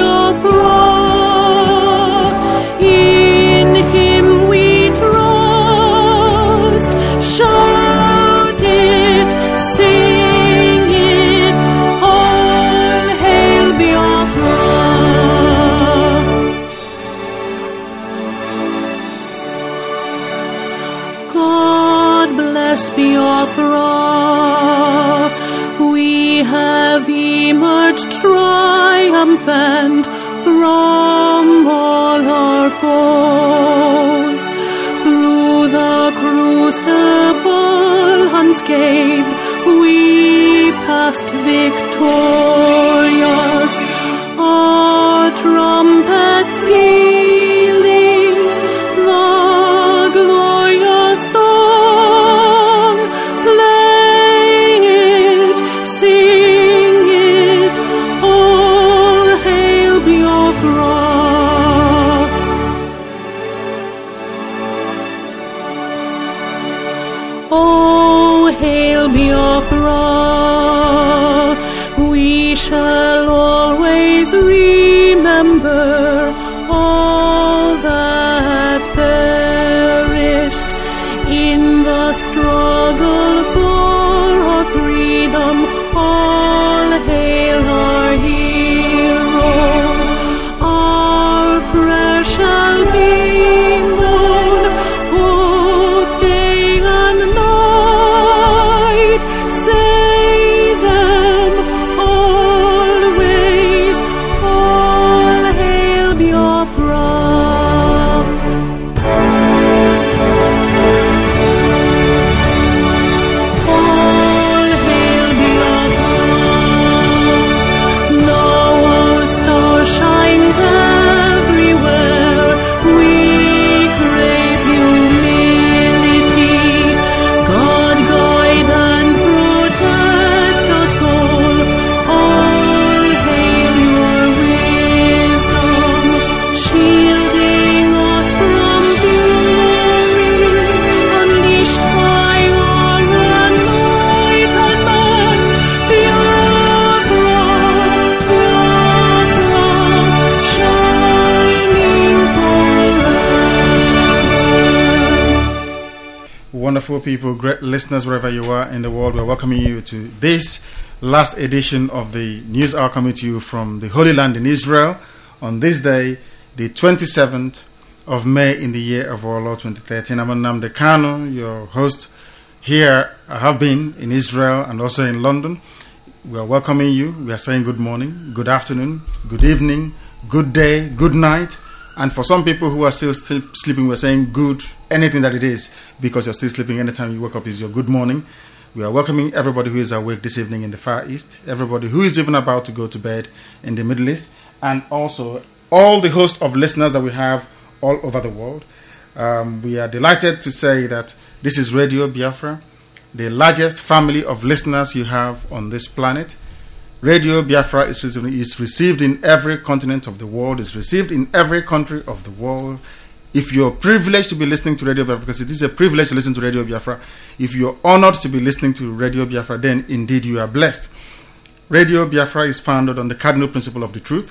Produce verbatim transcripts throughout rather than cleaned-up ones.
Biafra, in him we trust. Shout it, sing it, all hail Biafra. God bless Biafra. We have emerged triumphant from all our foes. Through the crucible unscathed, we passed victorious. Our trumpets pealing the glorious song. Play it, sing it, all hail Biafra. Oh, hail Biafra, we shall always remember all that perished in the struggle for our freedom. All hail our heroes, our prayers shall be known both day and night. Say them always, all hail Biafra. All hail Biafra. Now our star shines everywhere. We crave humility. God guide and protect us all. All hail your wisdom, shielding us from fury, unleashed by your enlightenment. Biafra, Biafra, shining forever. Wonderful people, great listeners wherever you are in the world, we're welcoming you to this last edition of the News Hour coming to you from the Holy Land in Israel on this day, the twenty-seventh of May in the year of our Lord twenty thirteen. I'm Nnamdi Kanu, your host here. I have been in Israel and also in London. We are welcoming you. We are saying good morning, good afternoon, good evening, good day, good night. And for some people who are still, still sleeping, we're saying good, anything that it is, because you're still sleeping. Anytime you wake up is your good morning. We are welcoming everybody who is awake this evening in the Far East, everybody who is even about to go to bed in the Middle East, and also all the host of listeners that we have all over the world. Um, we are delighted to say that this is Radio Biafra, the largest family of listeners you have on this planet. Radio Biafra is received, is received in every continent of the world, is received in every country of the world. If you're privileged to be listening to Radio Biafra, because it is a privilege to listen to Radio Biafra, if you're honored to be listening to Radio Biafra, then indeed you are blessed. Radio Biafra is founded on the cardinal principle of the truth.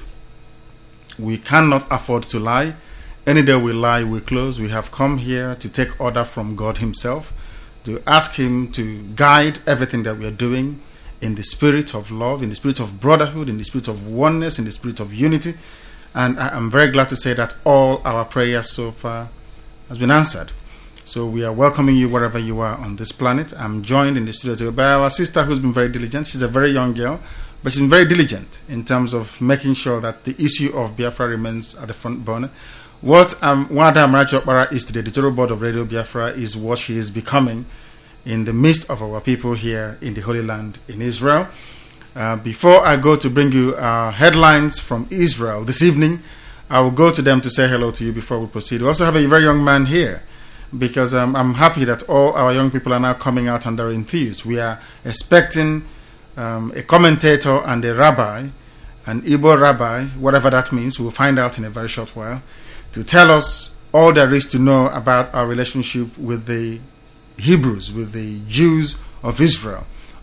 We cannot afford to lie. Any day we lie, we close. We have come here to take order from God himself, to ask him to guide everything that we are doing in the spirit of love, in the spirit of brotherhood, in the spirit of oneness, in the spirit of unity. And I am very glad to say that all our prayers so far has been answered. So we are welcoming you wherever you are on this planet. I'm joined in the studio today by our sister who's been very diligent. She's a very young girl, but she's been very diligent in terms of making sure that the issue of Biafra remains at the front burner. What um, Wada Amarachi Okpara is to the editorial board of Radio Biafra is what she is becoming in the midst of our people here in the Holy Land in Israel. Uh, before I go to bring you uh, headlines from Israel this evening, I will go to them to say hello to you before we proceed. We also have a very young man here, because um, I'm happy that all our young people are now coming out and they're enthused. We are expecting um, a commentator and a rabbi, an Igbo rabbi, whatever that means, we'll find out in a very short while, to tell us all there is to know about our relationship with the Hebrews, with the Jews of Israel,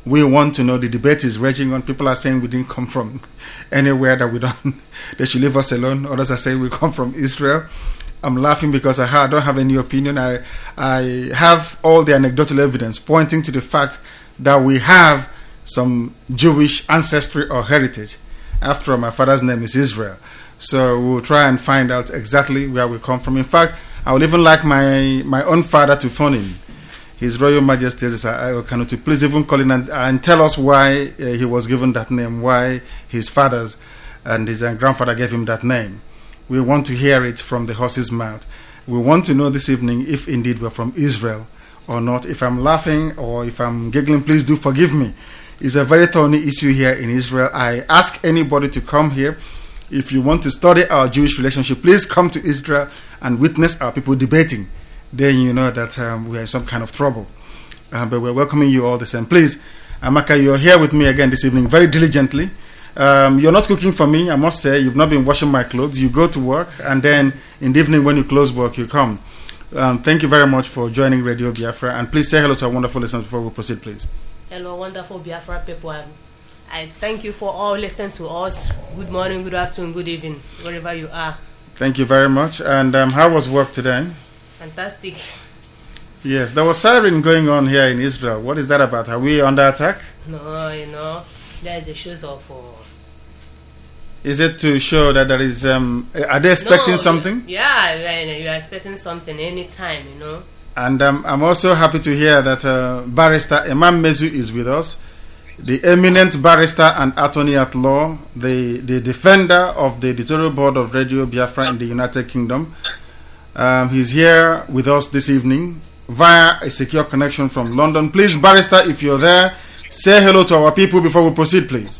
We want to know. The debate is raging on. People are saying we didn't come from anywhere, that we don't. They should leave us alone. Others are saying we come from Israel. I'm laughing because I, ha- I don't have any opinion. I I have all the anecdotal evidence pointing to the fact that we have some Jewish ancestry or heritage. After all, my father's name is Israel. So we'll try and find out exactly where we come from. In fact, I would even like my, my own father to phone in. His Royal Majesty Ayokano to please even call in and, and tell us why uh, he was given that name, why his fathers and his uh, grandfather gave him that name. We want to hear it from the horse's mouth. We want to know this evening if indeed we're from Israel or not. If I'm laughing or if I'm giggling, please do forgive me. It's a very thorny issue here in Israel. I ask anybody to come here. If you want to study our Jewish relationship, please come to Israel and witness our people debating. Then you know that um, we are in some kind of trouble. Uh, but we're welcoming you all the same. Please, Amaka, you're here with me again this evening very diligently. Um, you're not cooking for me, I must say. You've not been washing my clothes. You go to work, and then in the evening when you close work, you come. Um, thank you very much for joining Radio Biafra. And please say hello to our wonderful listeners before we proceed, please. Hello, wonderful Biafra people. I thank you for all listening to us. Good morning, good afternoon, good evening, wherever you are. Thank you very much. And um, how was work today? Fantastic. Yes, there was siren going on here in Israel. What is that about? Are we under attack? No, you know, there's a shows of. Uh, is it to show that there is? Um, are they expecting no, something? Yeah, you are expecting something anytime, you know. And um, I'm also happy to hear that uh, Barrister Imam Mezu is with us, the eminent barrister and attorney at law, the, the defender of the editorial board of Radio Biafra in the United Kingdom. Um, he's here with us this evening via a secure connection from London. Please, Barrister, if you're there, say hello to our people before we proceed, please.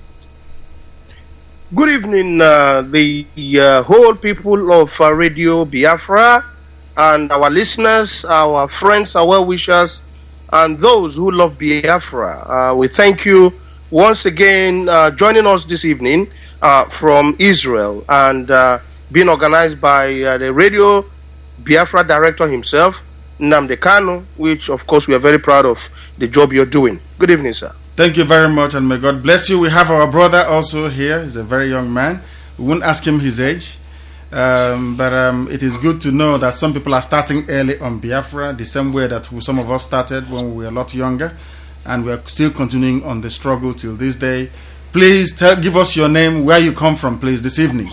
Good evening, uh, the uh, whole people of uh, Radio Biafra and our listeners, our friends, our well-wishers, and those who love Biafra. Uh, we thank you once again uh, joining us this evening uh, from Israel and uh, being organized by uh, the Radio Biafra director himself, Nnamdi Kanu, which of course we are very proud of the job you're doing. Good evening, sir. Thank you very much, and may God bless you. We have our brother also here. He's a very young man. We won't ask him his age, um, but um, it is good to know that some people are starting early on Biafra, the same way that some of us started when we were a lot younger, and we are still continuing on the struggle till this day. Please tell, give us your name, where you come from, please, this evening.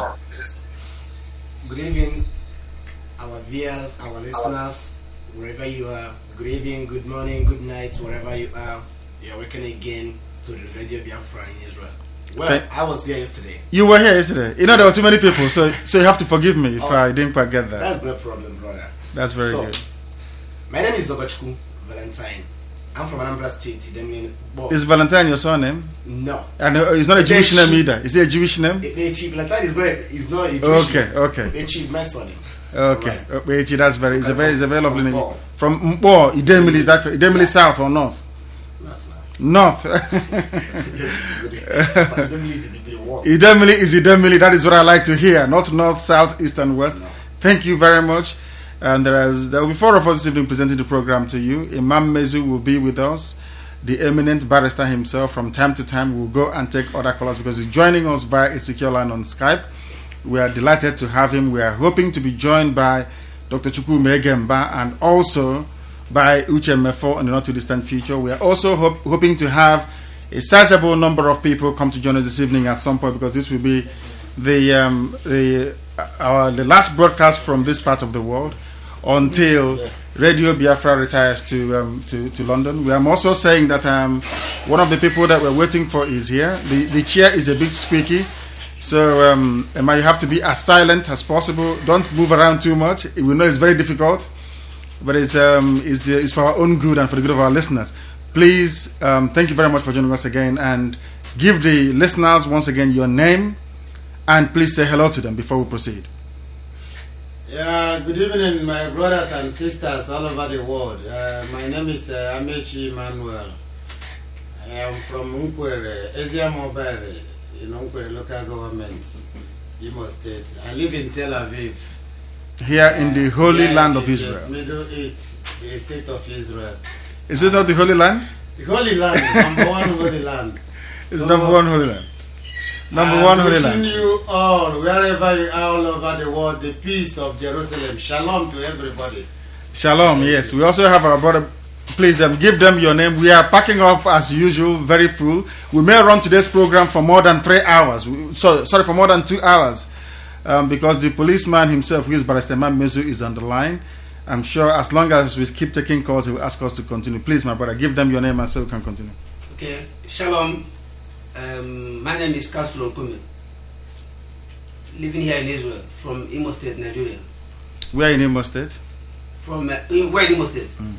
Good evening, our viewers, our listeners, wherever you are. Good evening, good morning, good night, wherever you are. You're working again to the Radio Biafra in Israel. Well, okay. I was here yesterday. You were here yesterday. You know, there were too many people, so so you have to forgive me if oh, I didn't quite get that. That's no problem, brother. That's very so, good. My name is Ogachukwu Valentine. I'm from Anambra State. Is Valentine your surname? No. And uh, it's not a Jewish name either. Is it a Jewish name? Valentine is not, is not a Jewish okay, name. Okay, okay. Echi is my surname. Okay, right. uh, that's very, it's a very, it's a very lovely name. Mpo. From Mpo, Idemili, is that Idemili yeah. South or North? North. North. Idemili is Idemili. That is what I like to hear. Not North, South, East, and West. No. Thank you very much. And there is there will be four of us this evening presenting the program to you. Imam Mezu will be with us, the eminent barrister himself. From time to time, we'll go and take other callers because he's joining us via a secure line on Skype. We are delighted to have him. We are hoping to be joined by Doctor Chukwu Megemba and also by Uche Mefo in the not too distant future. We are also hope, hoping to have a sizable number of people come to join us this evening at some point because this will be the um, the our the last broadcast from this part of the world until Radio Biafra retires to um, to to London. We are also saying that um, one of the people that we're waiting for is here. The the chair is a bit squeaky. So, um, Emma, you have to be as silent as possible. Don't move around too much. We know it's very difficult, but it's, um, it's, uh, it's for our own good and for the good of our listeners. Please, um, thank you very much for joining us again, and give the listeners once again your name, and please say hello to them before we proceed. Yeah, good evening, my brothers and sisters all over the world. Uh, my name is uh, Amechi Emmanuel. I am from Nkwere, Ezia Mobile. In Nkwere local government, Imo State. I live in Tel Aviv. Here in the Holy yeah, Land of in Israel. The Middle East, the state of Israel. Is it not the Holy Land? The Holy Land, number one Holy Land. It's So, number one Holy Land. Number I'm one Holy wishing Land. you all, wherever you are, all over the world, the peace of Jerusalem. Shalom to everybody. Shalom, yes. We also have our brother. Please um, give them your name. We are packing up as usual, very full. We may run today's program for more than three hours. We, sorry, sorry, for more than two hours. Um, because the policeman himself, who is Barrister Man Mezu, is on the line. I'm sure as long as we keep taking calls, he will ask us to continue. Please, my brother, give them your name and so we can continue. Okay, Shalom. Um, my name is Castro Okume. Living here in Israel, from Imo State, Nigeria. Where in Imo State? From uh, in, where in Imo State? Mm.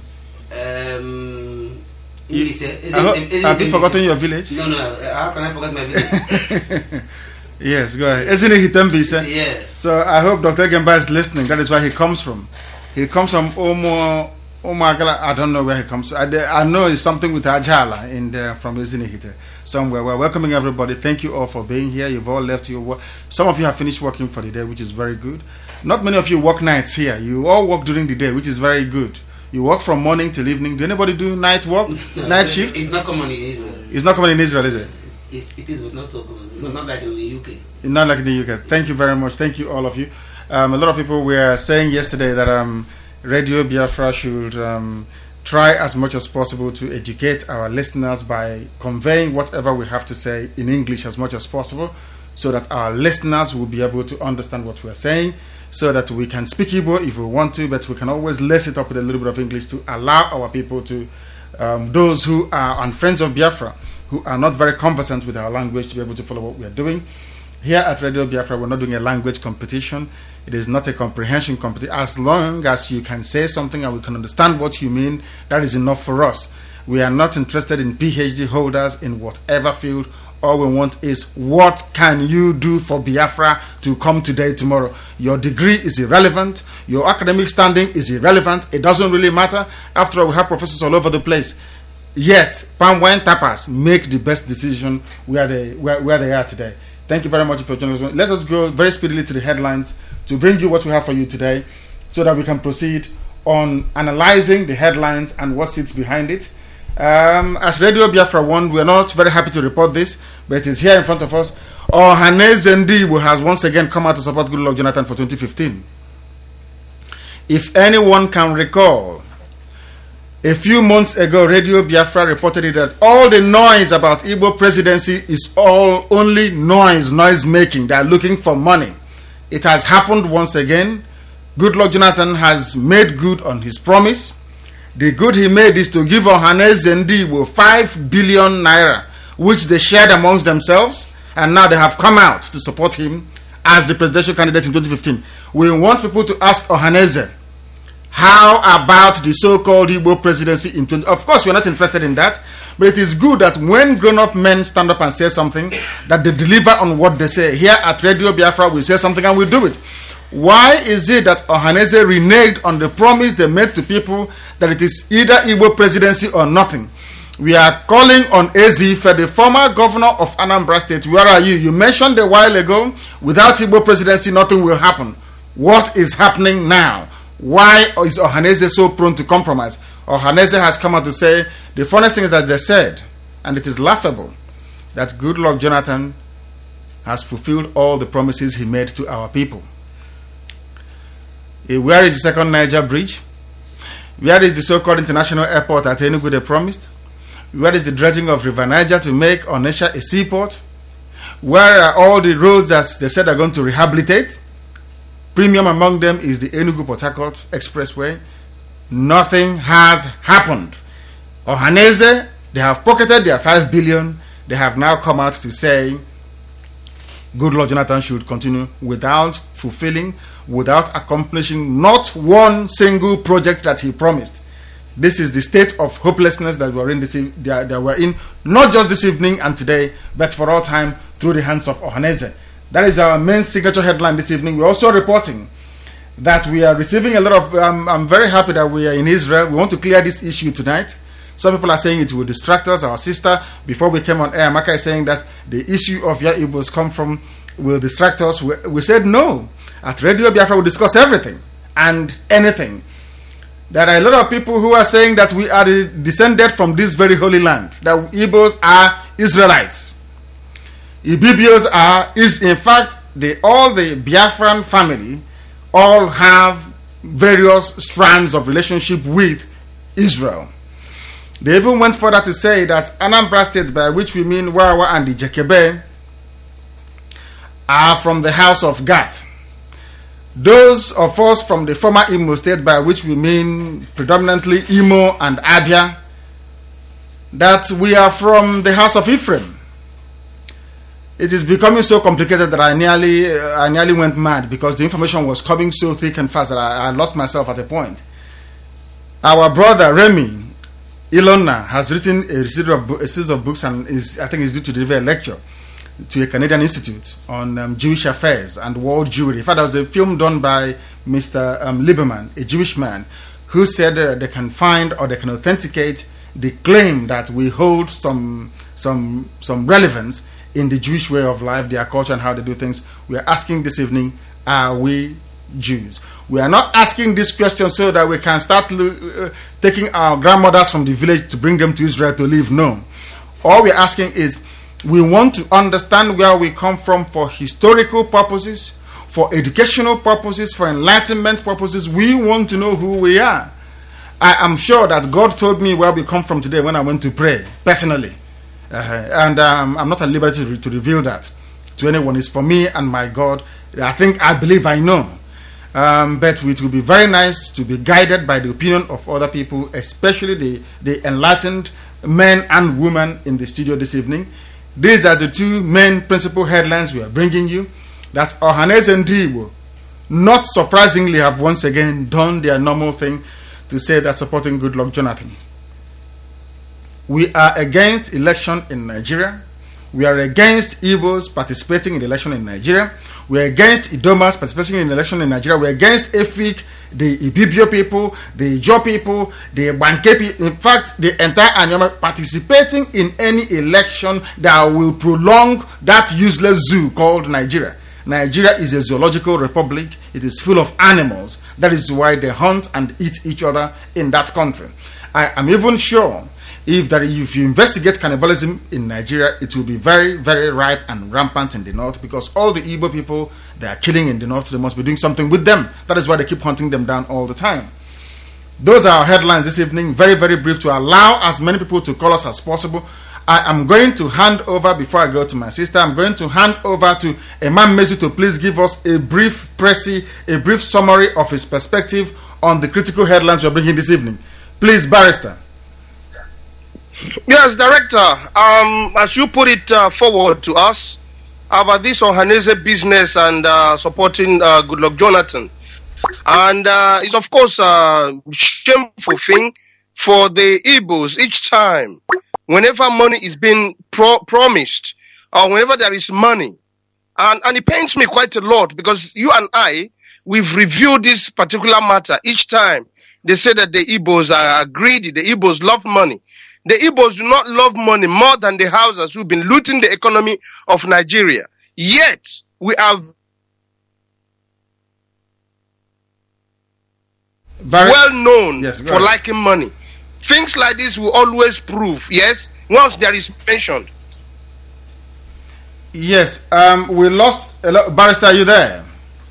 Um, in You- Lise. Is I it- hope- is it have you in forgotten Lise? your village? No, no. uh, How can I forget my village? Yes, go ahead. Isn't it Hitembi, sir? Yeah. So I hope Doctor Gemba is listening. That is where he comes from. He comes from Omo, Omagala. I don't know where he comes from. I, I know it's something with Ajala in there from Izinihite somewhere. We're welcoming everybody. Thank you all for being here. You've all left your work. Some of you have finished working for the day, which is very good. Not many of you work nights here. You all work during the day, which is very good. You work from morning till evening. Do anybody do night work? Night shift? It's not common in Israel. It's not common in Israel, is it? It's, it is, but not so common. No, not like in the U K. Not like in the U K. Thank you very much. Thank you, all of you. Um, a lot of people were saying yesterday that um, Radio Biafra should um, try as much as possible to educate our listeners by conveying whatever we have to say in English as much as possible, so that our listeners will be able to understand what we are saying, so that we can speak Igbo if we want to, but we can always lace it up with a little bit of English to allow our people to, um, those who are on Friends of Biafra, who are not very conversant with our language, to be able to follow what we are doing. Here at Radio Biafra, we're not doing a language competition. It is not a comprehension competition. As long as you can say something and we can understand what you mean, that is enough for us. We are not interested in P H D holders in whatever field. All we want is, what can you do for Biafra to come today, tomorrow? Your degree is irrelevant. Your academic standing is irrelevant. It doesn't really matter. After all, we have professors all over the place. Yet, palm wine tappers make the best decision where they where, where they are today. Thank you very much for joining us. Let us go very speedily to the headlines to bring you what we have for you today, so that we can proceed on analyzing the headlines and what sits behind it. Um, as Radio Biafra One, we are not very happy to report this, but it is here in front of us. Ohaneze Ndigbo has once again come out to support Goodluck Jonathan for twenty fifteen. If anyone can recall, a few months ago, Radio Biafra reported that all the noise about Igbo presidency is all only noise, noise making. They are looking for money. It has happened once again. Goodluck Jonathan has made good on his promise. The good he made is to give Ohaneze Ndigbo five billion naira, which they shared amongst themselves, and now they have come out to support him as the presidential candidate in twenty fifteen. We want people to ask Ohaneze, how about the so-called Igbo presidency in twenty? Of course, we're not interested in that, but it is good that when grown-up men stand up and say something, that they deliver on what they say. Here at Radio Biafra, we say something and we do it. Why is it that Ohaneze reneged on the promise they made to people that it is either Igbo presidency or nothing? We are calling on Ezife, the former governor of Anambra State. Where are you? You mentioned a while ago, without Igbo presidency, nothing will happen. What is happening now? Why is Ohaneze so prone to compromise? Ohaneze has come out to say, the funniest thing is that they said, and it is laughable, that Goodluck Jonathan has fulfilled all the promises he made to our people. Eh, Where is the second Niger bridge? Where is the so-called international airport at Enugu they promised? Where is the dredging of River Niger to make Onitsha a seaport? Where are all the roads that they said are going to rehabilitate? Premium among them is the Enugu-Port Harcourt Expressway. Nothing has happened. Ohaneze, they have pocketed their five billion. They have now come out to say Goodluck Jonathan should continue without fulfilling, without accomplishing not one single project that he promised. This is the state of hopelessness that we're in this e- that that we're in, not just this evening and today, but for all time, through the hands of Ohaneze. That is our main signature headline this evening. We're also reporting that we are receiving a lot of. Um, I'm very happy that we are in Israel. We want to clear this issue tonight. Some people are saying it will distract us. Our sister, before we came on air, Maka is saying that the issue of where Igbos come from will distract us. We, we said no. At Radio Biafra, we discuss everything and anything. There are a lot of people who are saying that we are descended from this very holy land, that Igbos are Israelites. Ibibios are, is in fact, they, all the Biafran family all have various strands of relationship with Israel. They even went further to say that Anambra State, by which we mean Wawa and the Jekebe, are from the house of Gath. Those of us from the former Imo State, by which we mean predominantly Imo and Abia, that we are from the house of Ephraim. It is becoming so complicated that I nearly, uh, I nearly went mad because the information was coming so thick and fast that I, I lost myself at a point. Our brother Remy Ilona has written a series of, bo- a series of books and is, I think, is due to deliver a lecture to a Canadian institute on um, Jewish affairs and world Jewry. In fact, there was a film done by Mister Um, Lieberman, a Jewish man, who said uh, they can find or they can authenticate the claim that we hold some some some relevance in the Jewish way of life, their culture and how they do things. We are asking this evening, are we Jews? We are not asking this question so that we can start uh, taking our grandmothers from the village to bring them to Israel to live. No. All we are asking is, we want to understand where we come from for historical purposes, for educational purposes, for enlightenment purposes. We want to know who we are. I am sure that God told me where we come from today when I went to pray, personally. Uh, and um, I'm not at liberty to, to reveal that to anyone. It's for me and my God. I think, I believe I know. Um, but it will be very nice to be guided by the opinion of other people, especially the, the enlightened men and women in the studio this evening. These are the two main principal headlines we are bringing you. That Ohanaeze and Igbo, not surprisingly, have once again done their normal thing to say they're supporting Goodluck Jonathan. We are against election in Nigeria. We are against Igbos participating in the election in Nigeria. We are against Idomas participating in the election in Nigeria. We are against Efik, the Ibibio people, the Ijo people, the Banke people, in fact, the entire Anyama participating in any election that will prolong that useless zoo called Nigeria. Nigeria is a zoological republic. It is full of animals. That is why they hunt and eat each other in that country. I am even sure if that if you investigate cannibalism in Nigeria, it will be very, very ripe and rampant in the north, because all the Igbo people they are killing in the north, they must be doing something with them. That is why they keep hunting them down all the time. Those are our headlines this evening. Very, very brief to allow as many people to call us as possible. I am going to hand over, before I go to my sister, I'm going to hand over to Imam Mezu to please give us a brief précis, a brief summary of his perspective on the critical headlines we're bringing this evening. Please, Barrister. Yes, Director. Um, as you put it uh, forward to us about this Ohanaeze business and uh, supporting uh, Goodluck Jonathan, and uh, it's of course a shameful thing for the Igbos each time, whenever money is being pro- promised or whenever there is money, and and it pains me quite a lot because you and I, we've reviewed this particular matter each time. They say that the Igbos are greedy, the Igbos love money. The Igbos do not love money more than the Hausas who've been looting the economy of Nigeria. Yet, we are Barry, well known yes, for ahead. liking money. Things like this will always prove, yes, once there is mentioned. Yes, um, we lost a lot. Barrister, are you there?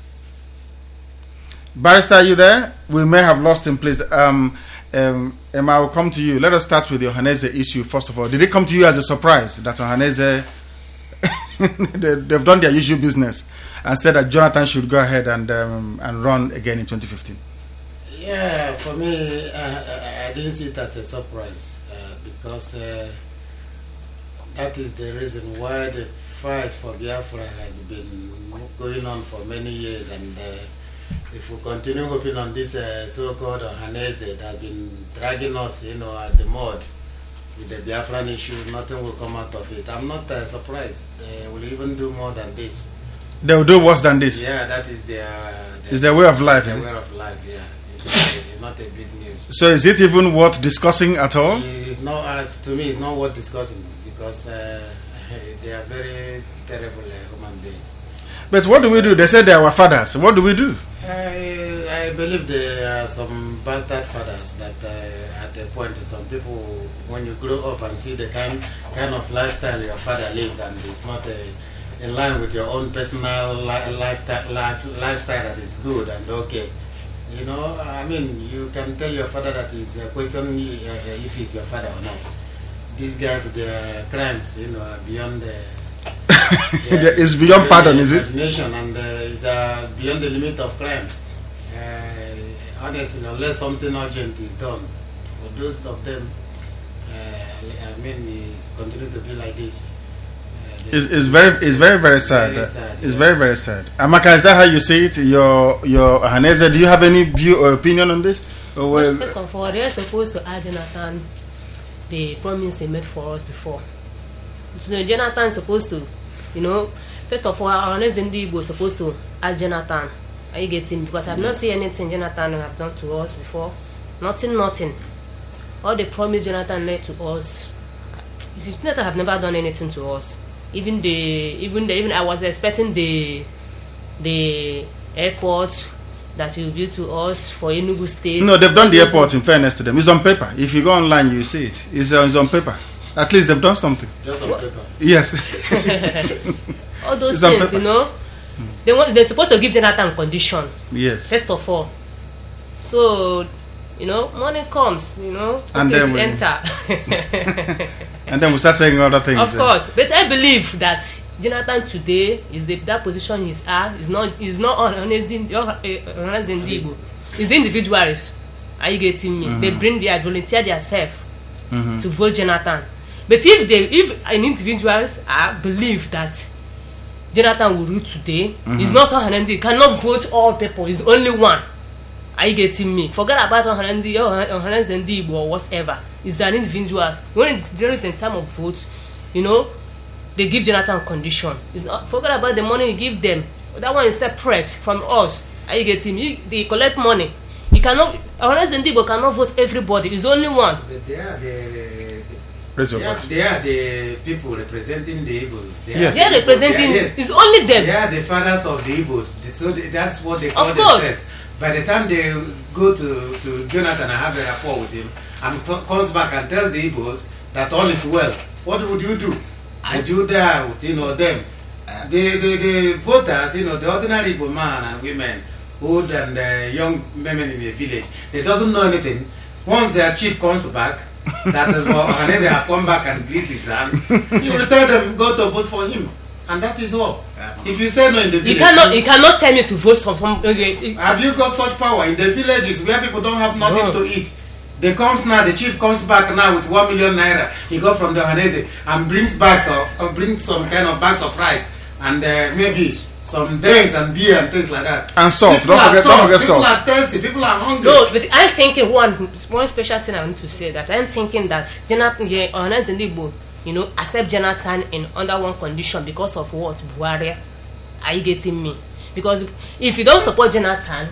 Barrister, are you there? We may have lost him, please. Um, um, Emma, I will come to you. Let us start with the Ohanaeze issue, first of all. Did it come to you as a surprise that Ohanaeze, they, they've done their usual business and said that Jonathan should go ahead and um, and run again in twenty fifteen? Yeah, for me, uh, I didn't see it as a surprise uh, because uh, that is the reason why the fight for Biafra has been going on for many years, and uh, if we continue hoping on this uh, so-called Ohanaeze that have been dragging us, you know, at the mud with the Biafran issue, nothing will come out of it. I'm not uh, surprised. They will even do more than this. They will do worse than this. Yeah, that is their. their It's their way of life. Their Is way it? of life. Yeah, it's, it's not a big news. So is it even worth discussing at all? It's not uh, to me. It's not worth discussing because uh, they are very terrible uh, human beings. But what do we do? They said they are our fathers. What do we do? I, I I believe there are some bastard fathers that uh, at a point, some people, when you grow up and see the kind kind of lifestyle your father lived, and it's not uh, in line with your own personal li- lifestyle, life, lifestyle that is good and okay. You know, I mean, you can tell your father that is a question uh, if he's your father or not. These guys, their crimes, you know, are beyond the. Yeah, it's beyond pardon, is it? Imagination, and uh, it's uh, beyond the limit of crime. Uh, honestly, unless something urgent is done, for those of them, uh, I mean, it's continuing to be like this. Uh, It's, it's very, it's very, very sad. Very sad, It's yeah. very, very sad. Amaka, is that how you see it? Your, your Haneze, do you have any view or opinion on this? Or well, First of all, they're supposed to add Jonathan the promise they made for us before. So Jonathan is supposed to, you know, first of all, our honest Igbo was supposed to ask Jonathan, are you getting? Because I've not seen anything Jonathan have done to us before. Nothing, nothing. All the promise Jonathan made to us, you see, Jonathan have never done anything to us. Even the, even the, even I was expecting the, the airport that will build to us for Enugu State. no, they've done the airport. In fairness to them, it's on paper. If you go online, you see it. It's, uh, it's on paper. At least they've done something. Just on paper. Yes. All those It's on things, paper. you know, they want, they're supposed to give Jonathan condition. Yes. First of all, so you know, money comes, you know, And okay, then to we- enter. And then we start saying other things. Of uh, course, but I believe that Jonathan today is the that position he's at is not is not on honest in honest in Igbo. It's individuals. Are you getting me? They bring their volunteer themselves to vote Jonathan. But if they if an individuals I believe that Jonathan will rule today, it's not Ohanenzi, cannot vote all people, it's only one. Are you getting me? Forget about Ohanenzi or Ohanenzi or whatever. It's an individual. When there is a time of vote, you know, they give Jonathan condition. It's not forget about the money you give them. That one is separate from us. Are you getting me? They collect money. You cannot Ohanenzi cannot vote everybody. It's only one. But they are the, Raise your they are, voice. they are the people representing the Igbos. They Yes. are They are the people- representing. they are- yes. It's only them. They are the fathers of the Igbos. The- So they, that's what they call Of course. themselves. By the time they go to, to Jonathan and have a rapport with him, and t- comes back and tells the Igbos that all is well, what would you do? I do that with, you know, them. The, the, the voters, you know, the ordinary Igbo man and women, old and uh, young women in the village, they doesn't know anything. Once their chief comes back, that is what Ohaneze have come back and grease his hands, you will tell them, go to vote for him. And that is all. If you say no in the village, You cannot. You cannot tell me to vote for some. Okay, have you got such power in the villages where people don't have nothing No. to eat? They comes now, the chief comes back now with one million naira. He got from the Ohaneze and brings bags of, uh, brings some kind of bags of rice and uh, maybe some drinks and beer and things like that. And salt. People Don't are forget- don't thirst- forget People salt. are thirsty. People are hungry. no, but I'm thinking one one special thing I want to say that I'm thinking that Jonathan, yeah, Ohanenzi Igbo, you know, accept Jonathan in under one condition because of what Buhari. Are you getting me? Because if you don't support Jonathan,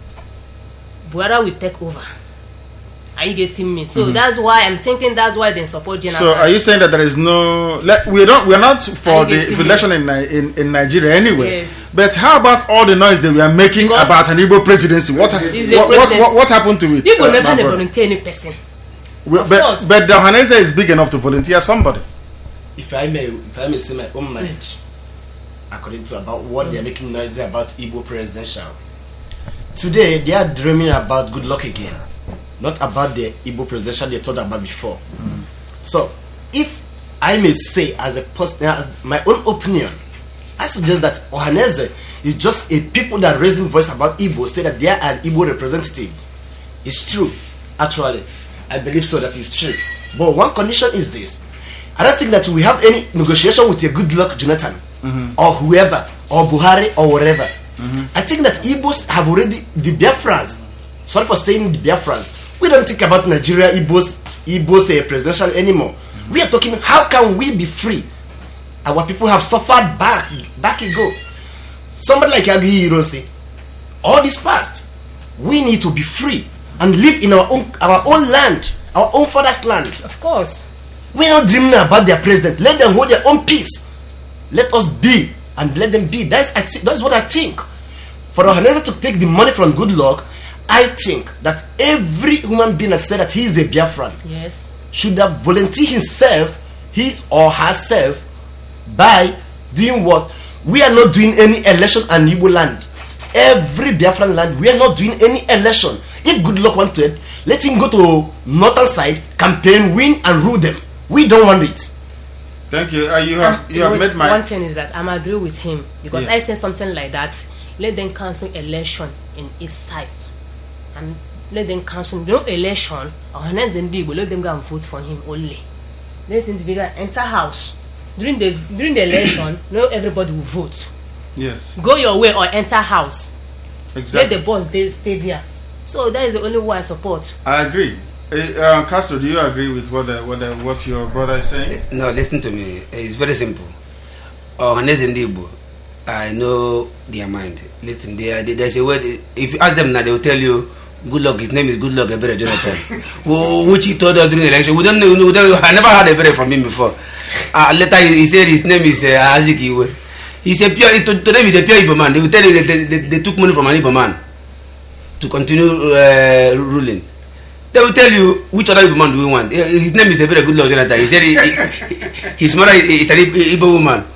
Buhari will take over. Are you getting me? So that's why I'm thinking that's why they support Jonathan. So, are you saying that there is no? Like, we don't. We are not for Are you the getting me? election in, Ni- in in Nigeria anyway. Yes. But how about all the noise they were making Because about an Igbo presidency? What, ha- He's a what, what, president. what, what happened to it? Igbo uh, my never brother? volunteer any person. We- Of but, course. but the Ohaneze is big enough to volunteer somebody. If I may, if I may say my own mind, according to about what they are making noise about Igbo presidential. Today they are dreaming about good luck again, not about the Igbo presidential they thought about before. So, if I may say, as a person, as my own opinion, I suggest that Ohaneze is just a people that raising voice about Igbo, say that they are an Igbo representative. It's true, actually. I believe so, that is true. But one condition is this. I don't think that we have any negotiation with a good luck Jonathan or whoever or Buhari or whatever. I think that Igbos have already, the Biafrans, sorry for saying the Biafrans, we don't think about Nigeria, Igbos, Igbos uh, presidential anymore. We are talking how can we be free? Our people have suffered back, back ago. Somebody like Agi Ironsi, all this past, we need to be free and live in our own our own land, our own father's land. Of course. We're not dreaming about their president. Let them hold their own peace. Let us be and let them be. That's I thi- that's what I think. For Ohaneze to take the money from Good Luck I think that every human being has said that he is a Biafran Yes. should have volunteered himself, his or herself, by doing what? We are not doing any election on Igbo land. Every Biafran land, we are not doing any election. If Goodluck wanted, let him go to northern side, campaign, win, and rule them. We don't want it. Thank you. Uh, you have Um, you have wait, made my. One thing is that I'm agree with him because Yeah. I said something like that. Let them cancel election in east side, and let them cancel no election. Or unless them do, let them go and vote for him only. This individual enter house during the during the election. No, everybody will vote. Yes, Go your way or enter house. exactly. Let the boss they stay there. So that is the only way I support. I agree. Uh, uh, Castro, do you agree with what the, what the, what your brother is saying? No, listen to me. It's very simple. Ohanes and Igbo, I know their mind. Listen, they are, they, there's a word. If you ask them now, they will tell you, good luck. His name is Good Luck Ebere Jonathan, who, which he told us during the election. We don't know. We don't, I never heard Ebere from him before. Uh, later, he, he said his name is uh, Azikiwe. He's a pure. To, to them, he's a pure Igbo man. They will tell you that they, they, they took money from an Igbo man to continue uh, ruling. They will tell you which other Igbo man do we want. His name is a very good Lord Jonathan. He said he, he, his mother is an Igbo woman.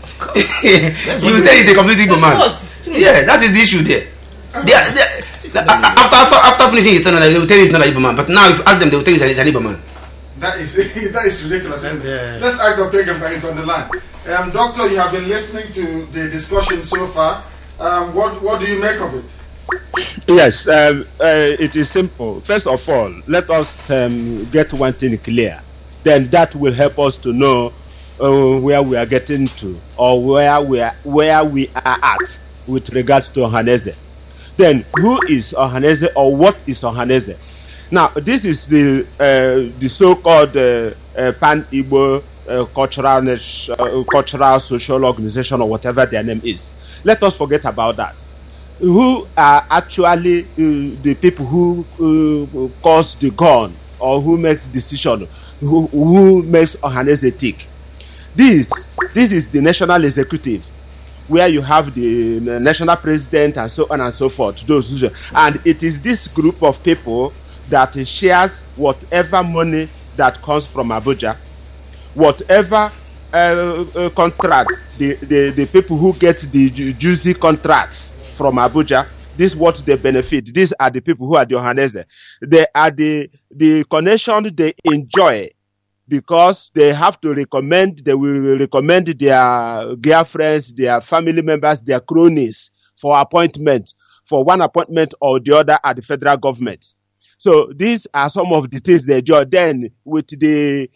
You will tell he's a complete Igbo man. Yeah, that is the issue there. They are, they are, after, after after finishing his tenure, they will tell you he's not an Igbo man. But now, if you ask them, they will tell you he's an Igbo man. That is that is ridiculous. And Yeah. let's ask Doctor Gemba is on the line. Um, Doctor, you have been listening to the discussion so far. Um, what what do you make of it? Yes, um, uh, it is simple. First of all, let us um, get one thing clear. Then that will help us to know uh, where we are getting to, or where we are, where we are at with regards to Ohaneze. Then, who is Ohaneze, or what is Ohaneze? Now, this is the uh, the so-called uh, uh, Pan-Igbo uh, cultural uh, cultural social organization, or whatever their name is. Let us forget about that. Who are actually uh, the people who uh, cause the gun, or who makes decision, who, who makes Ohaneze tick? This this is the national executive, where you have the national president and so on and so forth. Those who, and it is this group of people that shares whatever money that comes from Abuja, whatever uh, uh, contract the, the the people who get the ju- juicy contracts from Abuja, this is what they benefit. These are the people who are the Ohaneze. They are the the connection they enjoy, because they have to recommend, they will recommend their girlfriends, their family members, their cronies for appointment, for one appointment or the other at the federal government. So these are some of the things they do. Then with the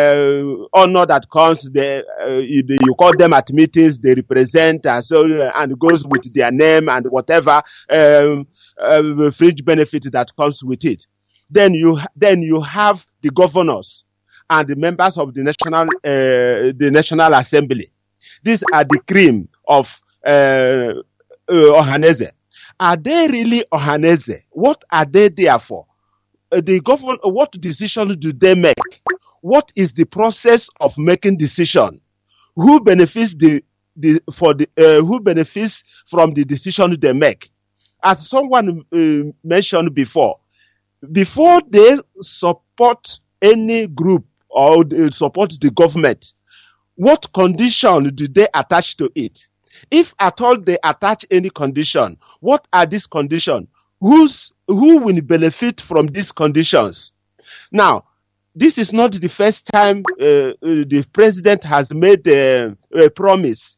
uh, honor that comes, they, uh, you, you call them at meetings, they represent, and so and goes with their name and whatever um, uh, fringe benefit that comes with it. Then you then you have the governors and the members of the national uh, the National Assembly. These are the cream of uh, uh, Ohaneze. Are they really Ohaneze? What are they there for? Uh, the government, what decisions do they make? What is the process of making decision? Who benefits the, the for the uh, who benefits from the decision they make? As someone uh, mentioned before, before they support any group or they support the government, what condition do they attach to it? If at all they attach any condition, what are these conditions? Who's, who will benefit from these conditions? Now, this is not the first time uh, uh, the president has made uh, a promise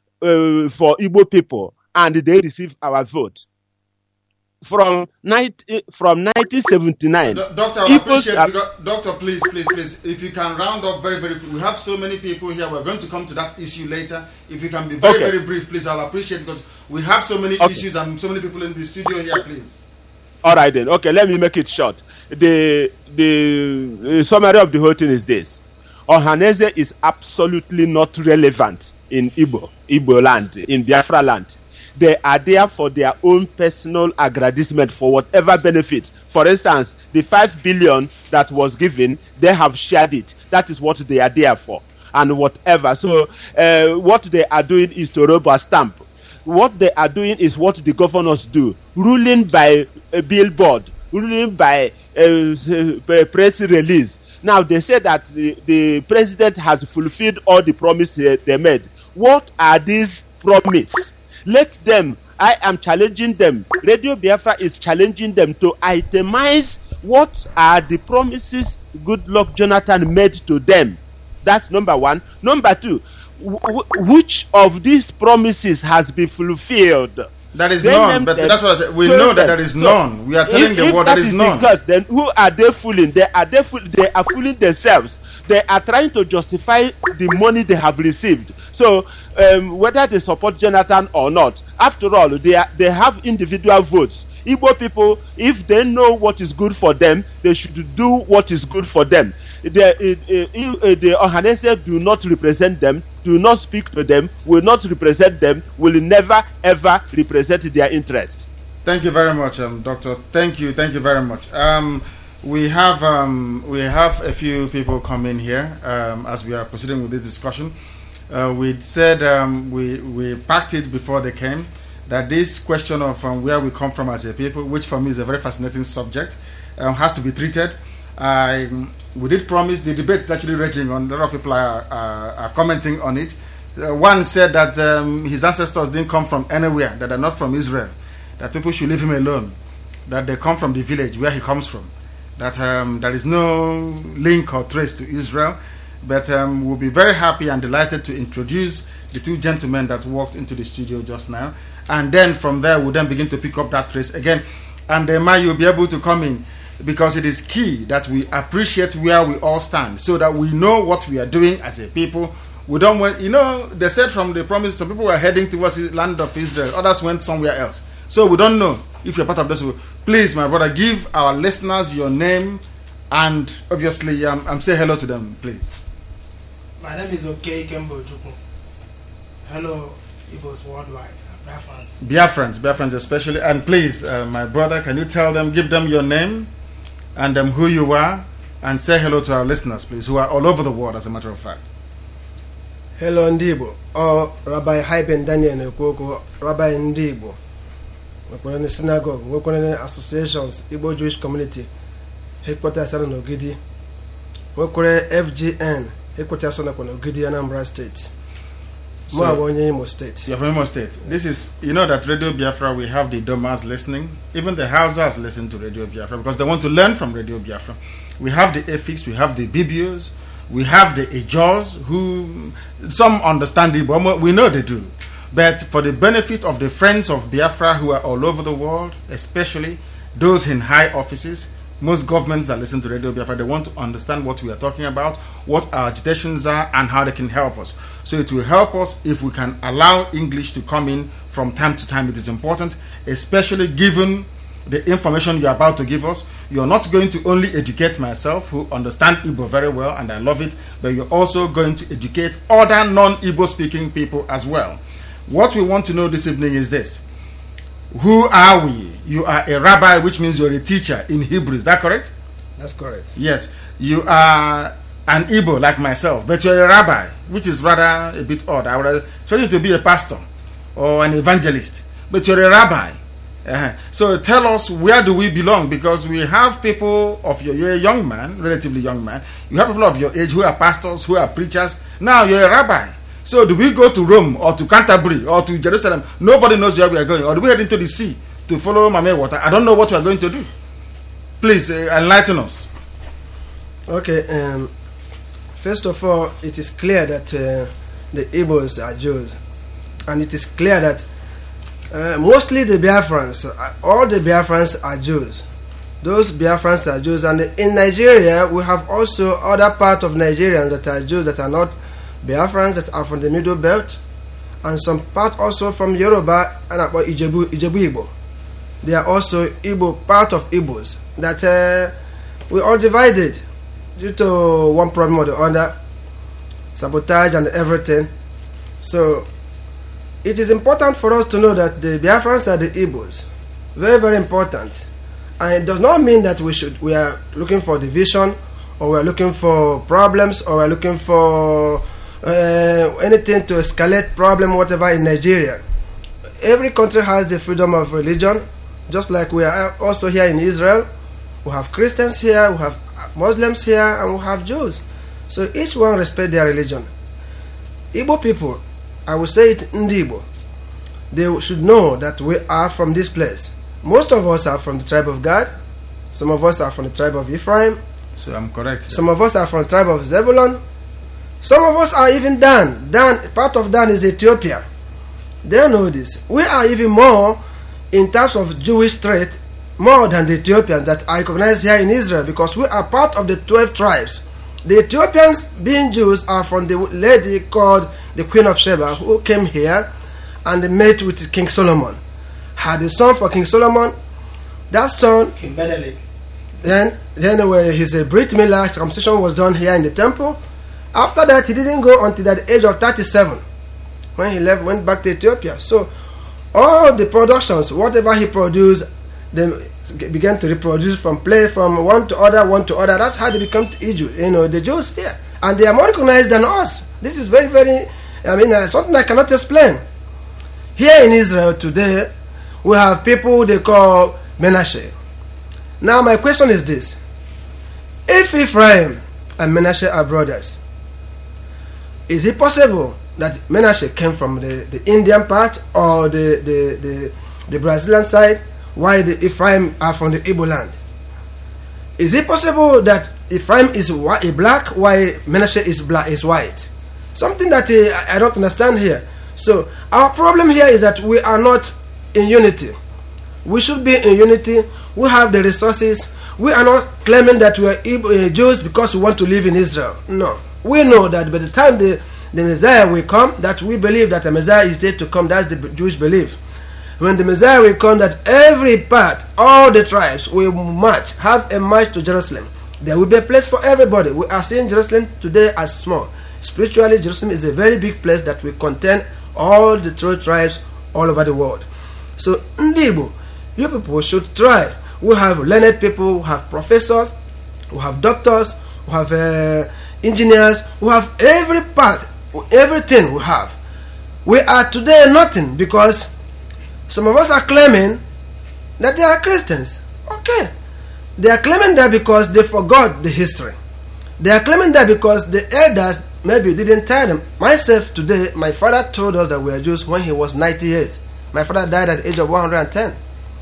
uh, for Igbo people, and they receive our vote. From, ninety, from nineteen seventy-nine. Do- Doctor, I appreciate are, because, Doctor, please, please, please, if you can round up very, very quick. We have so many people here. We're going to come to that issue later. If you can be very, okay. very brief, please, I'll appreciate it, because we have so many okay. issues and so many people in the studio here, please. All right then. Okay, let me make it short. The the, the summary of the whole thing is this: Ohaneze is absolutely not relevant in Igbo, Igbo land, in Biafra land. They are there for their own personal aggrandizement, for whatever benefit. For instance, the five billion that was given, they have shared it. That is what they are there for, and whatever. So, uh, what they are doing is to rubber stamp. What they are doing is what the governors do, ruling by a billboard, ruling by a press release. Now they say that the, the president has fulfilled all the promises they made. What are these promises? Let them. I am challenging them. Radio Biafra is challenging them to itemize what are the promises Goodluck Jonathan made to them. That's number one. Number two, w- which of these promises has been fulfilled? There is They none, named but them, that's what I said. We told know that them. there is So, none. We are telling if, the if world that there is is none. the case, then who are they fooling? They are they fool, They are fooling themselves. They are trying to justify the money they have received. So um, whether they support Jonathan or not, after all, they are, they have individual votes. Igbo people, if they know what is good for them, they should do what is good for them. The, uh, uh, uh, the Ohanese do not represent them, do not speak to them, will not represent them, will never ever represent their interests. Thank you very much, um, Doctor. Thank you, thank you very much. Um, we have um, we have a few people come in here um, as we are proceeding with this discussion. Uh, we said um, we we packed it before they came, that this question of um, where we come from as a people, which for me is a very fascinating subject, um, has to be treated. I, we did promise, the debate is actually raging on, a lot of people are, are, are commenting on it. Uh, one said that um, his ancestors didn't come from anywhere, that they're not from Israel, that people should leave him alone, that they come from the village where he comes from, that um, there is no link or trace to Israel. But um, we'll be very happy and delighted to introduce the two gentlemen that walked into the studio just now. And then from there, we'll then begin to pick up that trace again. And then, uh, you'll be able to come in, because it is key that we appreciate where we all stand, so that we know what we are doing as a people. We don't want, you know, they said from the promise, some people were heading towards the land of Israel, others went somewhere else. So we don't know if you're part of this. Please, my brother, give our listeners your name and obviously um, um, say hello to them, please. My name is Okay Kembo Juku. Hello, Igbos worldwide, Biafrans. Biafrans, Biafrans especially. And please, uh, my brother, can you tell them, give them your name and um, who you are, and say hello to our listeners, please, who are all over the world, as a matter of fact. Hello, Ndibo. Or Rabbi Hypen Daniel Nekoko, Rabbi Ndibo. We're in the synagogue, we're in the associations, Igbo Jewish community, headquarters in Ogidi. We're in F G N, headquarters in Ogidi, Anambra State. So, More Imo State. You're from Imo State. Yes. This is, you know that Radio Biafra, we have the Domas listening. Even the Hausas listen to Radio Biafra because they want to learn from Radio Biafra. We have the Efix, we have the Bibios, we have the Ejos, who some understand it, but we know they do. But for the benefit of the friends of Biafra who are all over the world, especially those in high offices, most governments that listen to Radio Biafra, they want to understand what we are talking about, what our agitations are, and how they can help us. So it will help us if we can allow English to come in from time to time. It is important, especially given the information you're about to give us. You're not going to only educate myself, who understand Igbo very well, and I love it, but you're also going to educate other non-Igbo speaking people as well. What we want to know this evening is this. Who are we? You are a rabbi, which means you're a teacher in Hebrew. Is that correct? That's correct. Yes. You are an Igbo like myself, but you're a rabbi, which is rather a bit odd. I would expect you to be a pastor or an evangelist, but you're a rabbi. Uh-huh. So tell us, where do we belong? Because we have people of your, you're a young man, relatively young man. You have people of your age who are pastors, who are preachers. Now you're a rabbi. So do we go to Rome or to Canterbury or to Jerusalem? Nobody knows where we are going. Or do we head into the sea to follow Mame Water? I don't know what we are going to do. Please uh, enlighten us. Okay, um, first of all, it is clear that uh, the Igbos are Jews. And it is clear that uh, mostly the Biafrans, uh, all the Biafrans are Jews. Those Biafrans are Jews. And in Nigeria, we have also other part of Nigerians that are Jews that are not Biafrans, that are from the Middle Belt, and some part also from Yoruba and about Ijebu, Ijebu Igbo. They are also Igbo, part of Igbos, that uh, we all divided due to one problem or the other, sabotage and everything. So it is important for us to know that the Biafrans are the Igbos. Very, very important. And it does not mean that we should we are looking for division, or we are looking for problems, or we are looking for Uh, anything to escalate problem, whatever, in Nigeria. Every country has the freedom of religion, Just like we are also here in Israel, we have Christians here, we have Muslims here, and we have Jews. So each one respect their religion. Igbo people, I will say it Ndibo, they should know that we are from this place. Most of us are from the tribe of Gad. Some of us are from the tribe of Ephraim. So I'm correct. Some of us are from the tribe of Zebulun. Some of us are even Dan. Dan, part of Dan is Ethiopia. They know this. We are even more in terms of Jewish trait, more than the Ethiopians that I recognize here in Israel, because we are part of the twelve tribes. The Ethiopians, being Jews, are from the lady called the Queen of Sheba, who came here and they met with King Solomon. Had a son for King Solomon. That son, King Menelik. then, then when his uh, Brit Milah circumcision was done here in the temple. After that, he didn't go until the age of thirty-seven, when he left, went back to Ethiopia. So, all the productions, whatever he produced, they began to reproduce from play from one to other, one to other. That's how they become Egypt, you know, the Jews here, and they are more recognized than us. This is very, very, I mean, uh, something I cannot explain. Here in Israel today, we have people they call Menashe. Now, my question is this: if Ephraim and Menashe are brothers, is it possible that Menashe came from the, the Indian part or the, the, the, the Brazilian side, while the Ephraim are from the Igbo land? Is it possible that Ephraim is whi- a black while Menashe is black is white? Something that uh, I I don't understand here. So our problem here is that we are not in unity. We should be in unity. We have the resources. We are not claiming that we are Igbo, uh, Jews because we want to live in Israel. No. We know that by the time the, the Messiah will come, that we believe that the Messiah is there to come. That's the Jewish belief. When the Messiah will come, that every part, all the tribes will march, have a march to Jerusalem. There will be a place for everybody. We are seeing Jerusalem today as small. Spiritually, Jerusalem is a very big place that will contain all the twelve tribes all over the world. So, Ndibo, you people should try. We have learned people, we have professors, we have doctors, we have uh, engineers, we have every part, everything we have. We are today nothing because some of us are claiming that they are Christians. Okay. They are claiming that because they forgot the history. They are claiming that because the elders maybe didn't tell them. Myself today, my father told us that we are Jews when he was ninety years. My father died at the age of one hundred ten.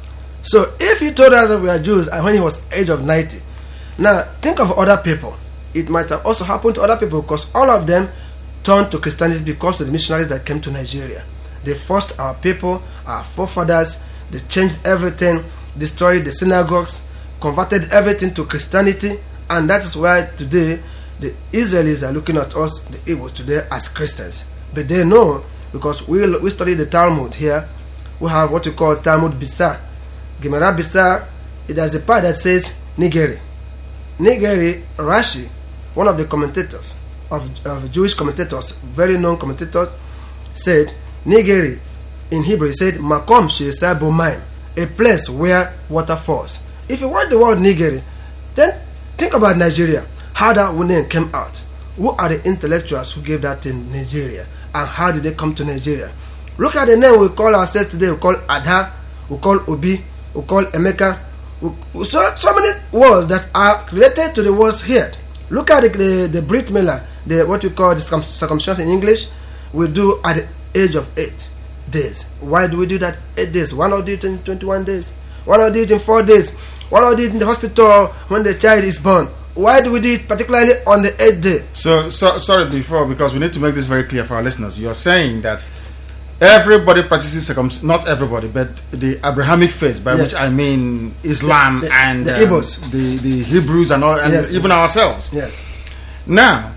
So if he told us that we are Jews when he was age of ninety, now think of other people. It might have also happened to other people because all of them turned to Christianity because of the missionaries that came to Nigeria. They forced our people, our forefathers, they changed everything, destroyed the synagogues, converted everything to Christianity, and that is why today the Israelis are looking at us, the Igbos today, as Christians. But they know, because we we study the Talmud here, we have what we call Talmud Bisa. Gemara Bisa, it has a part that says Nigeri. Nigeri, Rashi, one of the commentators, of, of Jewish commentators, very known commentators, said, Nigeri, in Hebrew, he said, Makom Sheisai Bomaim, a place where water falls. If you want the word Nigeri, then think about Nigeria, how that name came out. Who are the intellectuals who gave that in Nigeria? And how did they come to Nigeria? Look at the name we call ourselves today. We call Ada, we call Obi, we call Emeka. We, so, so many words that are related to the words here. Look at the, the, the Brit Milah, the, what we call the circumcision in English, we do at the age of eight days. Why do we do that eight days? Why not do it in twenty-one days? Why not do it in four days? Why not do it in the hospital when the child is born? Why do we do it particularly on the eighth day? So, so sorry before, because we need to make this very clear for our listeners. You're saying that everybody practices circumcision, not everybody, but the Abrahamic faith, by Yes. which I mean Islam The- the- and the um, Igbos. the, the Hebrews and, all, and Yes. even ourselves. Yes. Now,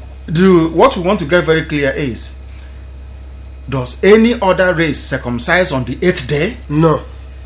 do what we want to get very clear is, does any other race circumcise on the eighth day? No.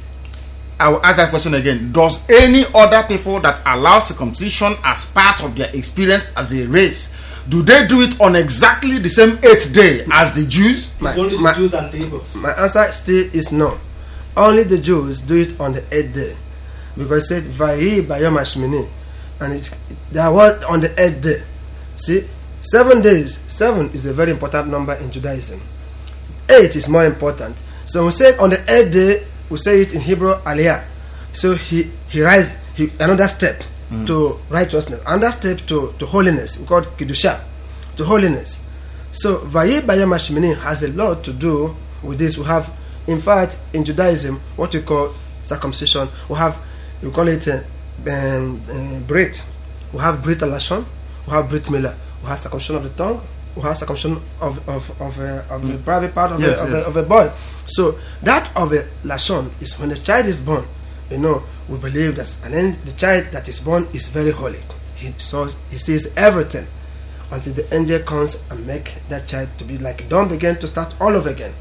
I will ask that question again. Does any other people that allow circumcision as part of their experience as a race, do they do it on exactly the same eighth day as the Jews? My, It's only the my- Jews and the Igbos. my answer still is no. Only the Jews do it on the eighth day. Because it said, Vayi Bayom Hashmini. And it's, they are what on the eighth day. See, seven days. Seven is a very important number in Judaism. Eight is more important. So we said on the eighth day, we say it in Hebrew, aliyah. So he he rise he another step mm. to righteousness, another step to, to holiness. We call it Kedusha, to holiness. So Vayi Bayam Hashemini has a lot to do with this. We have, in fact, in Judaism, what we call circumcision. We have, we call it uh, um, uh, Brit. We have Brit Alashon. We have Brit Milah. We have circumcision of the tongue. We have circumcision of of of, uh, of mm. the private part of, yes, a, of, yes. a, of a boy. So that of a Lashon is when the child is born. You know, we believe that, and then the child that is born is very holy. He saws, he sees everything until the angel comes and make that child to be like don't begin to start all over again.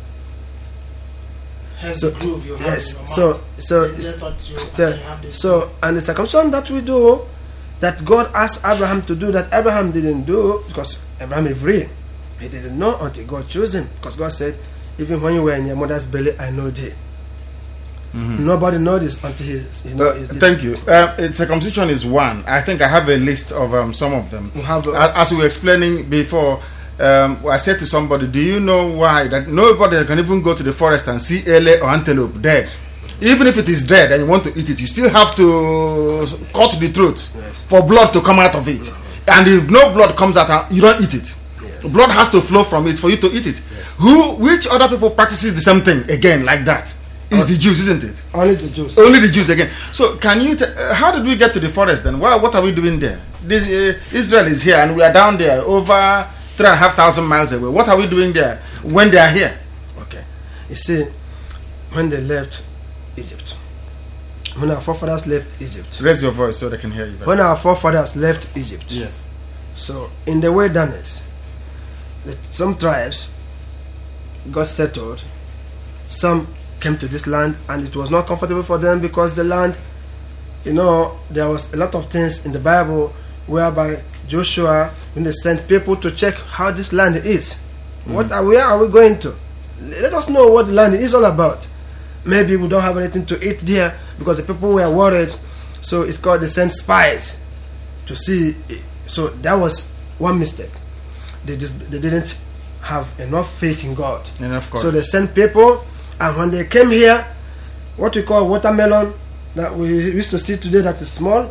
Hence So the groove you have yes, in your so mouth. so They- they thought you- so, you have this so and the circumcision that we do, that God asked Abraham to do, that Abraham didn't do because Abraham is free. He didn't know until God chose him, because God said, even when you were in your mother's belly, I know thee. Nobody knows this until he, you know. Uh, thank you. Uh, uh, circumcision is one. I think I have a list of um, some of them. We have, uh, A- As we were explaining before, um, I said to somebody, do you know why that nobody can even go to the forest and see ele or antelope dead? Even if it is dead and you want to eat it, you still have to cut the throat Yes. for blood to come out of it. And if no blood comes out, you don't eat it. Yes. Blood has to flow from it for you to eat it. Yes. Who, which other people practices the same thing again like that? It's Uh, the Jews, isn't it? Only the Jews. Only the Jews again. So, can you? T- uh, how did we get to the forest then? Well, what are we doing there? This, uh, Israel is here, and we are down there, over three and a half thousand miles away. What are we doing there when they are here? Okay. You see, when they left Egypt, when our forefathers left Egypt, Raise your voice so they can hear you better. when our forefathers left Egypt, Yes. so in the wilderness, the, some tribes got settled, some came to this land, and it was not comfortable for them because the land, you know, there was a lot of things in the Bible whereby Joshua, when they sent people to check how this land is, what are where are we going to? Let us know what the land is all about. Maybe we don't have anything to eat there because the people were worried. So it's called they sent spies to see. So that was one mistake. They just they didn't have enough faith in God. Enough So courage. they sent people, and when they came here, what we call watermelon that we used to see today that is small,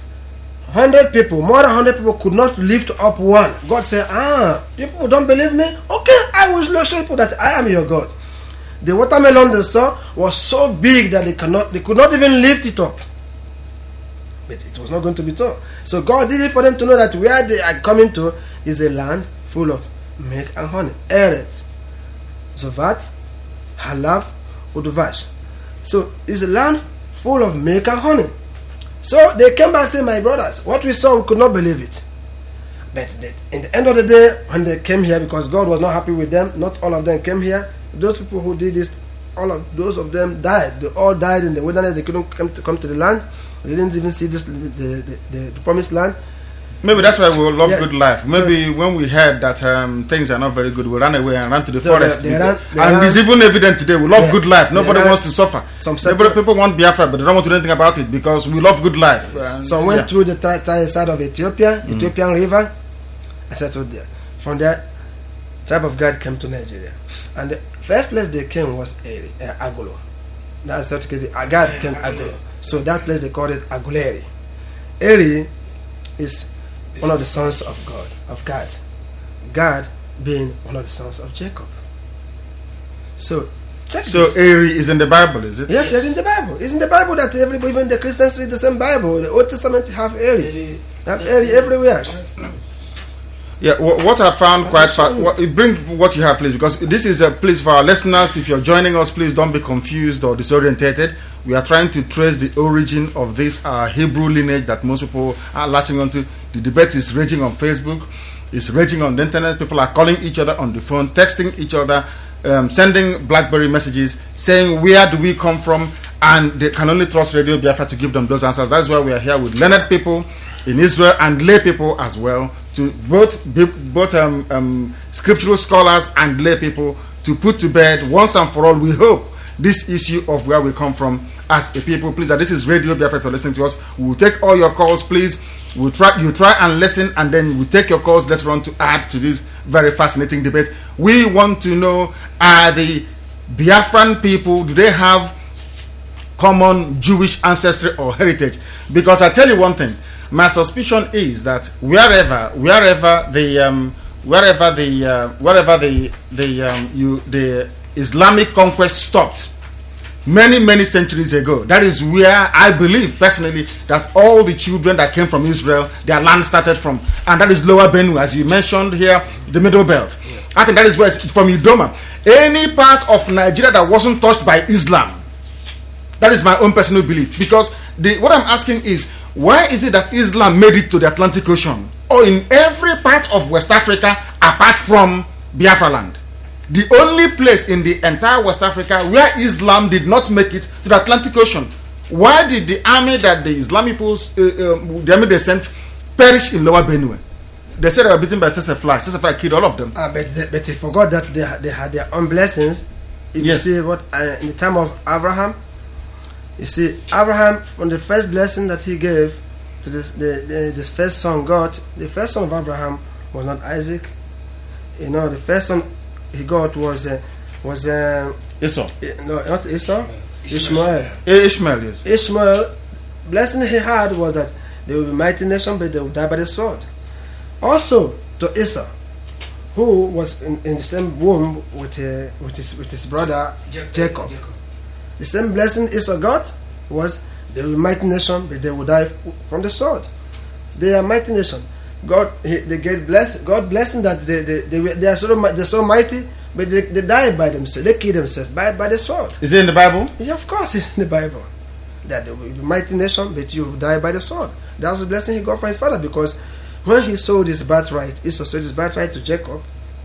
hundred people, more than hundred people could not lift up one. God said, ah, you people don't believe me? Okay, I will show you that I am your God. The watermelon they saw was so big that they cannot, they could not even lift it up. But it was not going to be so. So God did it for them to know that where they are coming to is a land full of milk and honey. Eretz, Zovat, Halav, Udvash. So it's a land full of milk and honey. So they came back and said, my brothers, what we saw, we could not believe it. But that in the end of the day, when they came here, because God was not happy with them, not all of them came here. Those people who did this, all of those of them died. They all died in the wilderness. They couldn't come to come to the land. They didn't even see this the the, the, the promised land. Maybe that's why we love Yes. good life. Maybe So- when we heard that um, things are not very good, we ran away and ran to the So forest. they- they ran- they and ran- it's even evident today. We love Yeah. good life. They Nobody ran- wants to suffer. Some Nobody, settled- people want Biafra, but they don't want to do anything about it because we love good life. And, Some went yeah. through the tri- tri- side of Ethiopia, Ethiopian river, and settled there. From there, tribe of God came to Nigeria, and the first place they came was Eri, uh, Agolo. That's how to get it. Agad came Agolo. So that place they called it Aguleri. Eri is one of the sons of God, of God. God being one of the sons of Jacob. So check So this. Eri is in the Bible, is it? Yes, it's in the Bible. It's in the Bible that everybody, even the Christians read the same Bible. The Old Testament have Eri. Very- Have Eri everywhere. Yeah, wh- what I found quite fast. Bring what you have, please, because this is a place for our listeners. If you're joining us, please don't be confused or disorientated. We are trying to trace the origin of this uh, Hebrew lineage that most people are latching onto. The debate is raging on Facebook, it's raging on the internet. People are calling each other on the phone, texting each other, um, sending BlackBerry messages, saying where do we come from, and they can only trust Radio Biafra to give them those answers. That's why we are here with learned people in Israel and lay people as well, to both be, both um, um, scriptural scholars and lay people, to put to bed once and for all, we hope, this issue of where we come from as a people. Please, uh, this is Radio Biafra for listening to us. We will take all your calls, please. We'll try, you try and listen, and then we'll take your calls later on to add to this very fascinating debate. We want to know, are the Biafran people, do they have common Jewish ancestry or heritage. Because I tell you one thing, my suspicion is that wherever, wherever the, um, wherever the, uh, wherever the, the, um, you, the Islamic conquest stopped, many many centuries ago, that is where I believe personally that all the children that came from Israel, their land started from, and that is Lower Benue, as you mentioned here, the Middle Belt. Yes. I think that is where it's from. Idoma, any part of Nigeria that wasn't touched by Islam, that is my own personal belief. Because the, what I'm asking is, why is it that Islam made it to the Atlantic Ocean, or in every part of West Africa apart from Biafra land? The only place in the entire West Africa where Islam did not make it to the Atlantic Ocean. Why did the army that the Islamic peoples, uh, uh, the army they sent, perish in Lower Benue? They said they were beaten by Tesefly. Tesefly killed all of them. Uh, but, they, but they forgot that they, they had their own blessings. If yes. you see what uh, in the time of Abraham, you see Abraham, from the first blessing that he gave to this, the, the, the first son God, the first son of Abraham was not Isaac. You know, the first son he got was uh, was uh, Esau. No, not Esau. Ishmael. Ishmael, yes. Ishmael. Blessing he had was that they will be mighty nation, but they will die by the sword. Also to Esau, who was in, in the same womb with uh, with his with his brother Jacob. Jacob. Jacob. The same blessing Esau got was they will be mighty nation, but they will die from the sword. They are mighty nation. God, he, they get blessed. God blessing that they they they, they are so they're so mighty, but they, they die by themselves. They kill themselves by by the sword. Is it in the Bible? Yeah, of course, it's in the Bible. That they will be mighty nation, but you will die by the sword. That was the blessing he got from his father, because when he sold his birthright, Esau sold his birthright to Jacob.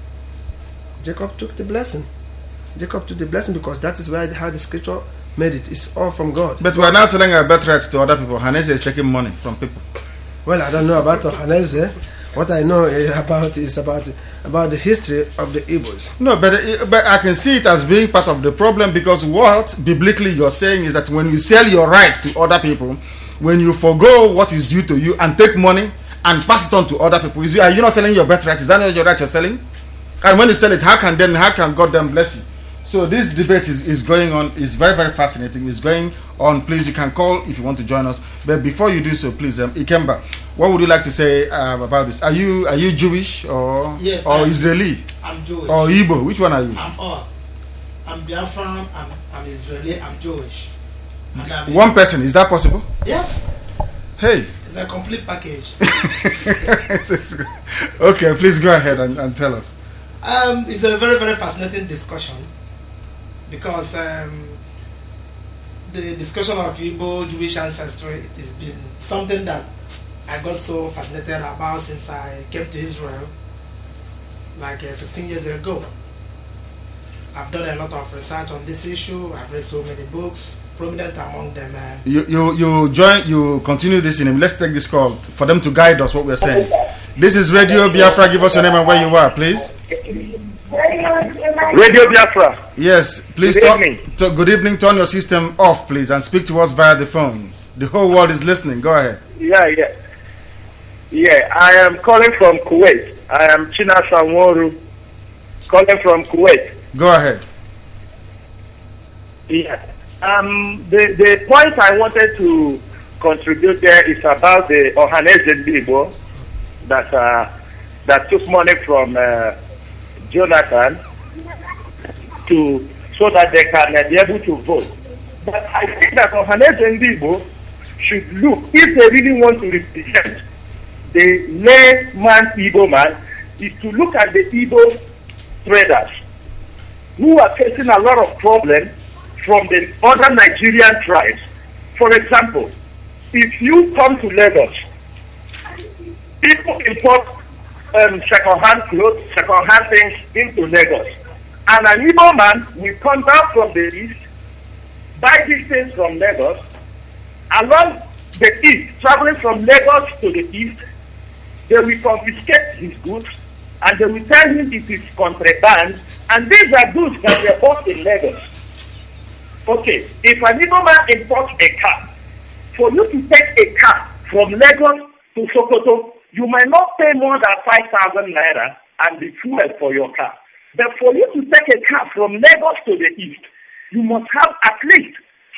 Jacob took the blessing. Jacob took the blessing because that is where how the scripture made it. It's all from God. But we are now selling our birthright to other people. Hanese is taking money from people. Well, I don't know about Hanese. What I know about is about about the history of the Igbos. No, but but I can see it as being part of the problem, because what biblically you're saying is that when you sell your right to other people, when you forgo what is due to you and take money and pass it on to other people, is, are you not selling your birthright? Is that not your right you're selling? And when you sell it, how can then how can God then bless you? So this debate is, is going on. It's very, very fascinating. It's going on. Please, you can call if you want to join us. But before you do so, please, um, Ikemba, what would you like to say uh, about this? Are you are you Jewish or yes, or I'm, Israeli? I'm Jewish. Or Igbo? Which one are you? I'm all. I'm Biafran. I'm, I'm Israeli. I'm Jewish. And I'm one person. Is that possible? Yes. Hey. It's a complete package. Okay, please go ahead and, and tell us. Um, it's a very, very fascinating discussion, because um, the discussion of Igbo Jewish ancestry, it has been something that I got so fascinated about since I came to Israel, like uh, sixteen years ago. I've done a lot of research on this issue. I've read so many books, prominent among them. Uh, you you you join you continue this in him. Let's take this call for them to guide us what we're saying. This is Radio Biafra. Give us your name and where you are, please. Radio Biafra. Yes, please. Good talk, evening. To, good evening. Turn your system off, please, and speak to us via the phone. The whole world is listening. Go ahead. Yeah, yeah, yeah. I am calling from Kuwait. I am China Sanworu, calling from Kuwait. Go ahead. Yeah. Um. The the point I wanted to contribute there is about the Ohaneze Igbo that uh, that took money from uh, Jonathan to so that they can uh, be able to vote. But I think that Ohaneze Igbo should look, if they really want to represent the layman Igbo man, is to look at the Igbo traders who are facing a lot of problems from the other Nigerian tribes. For example, if you come to Lagos, people import um, second-hand clothes, second-hand things into Lagos. And an Igbo man will come down from the east, buy these things from Lagos, along the east, traveling from Lagos to the east, they will confiscate his goods, and they will tell him it is contraband, and these are goods that were bought in Lagos. Okay, if an Igbo man imports a car, for you to take a car from Lagos to Sokoto, you might not pay more than five thousand naira and the fuel for your car. But for you to take a car from Lagos to the east, you must have at least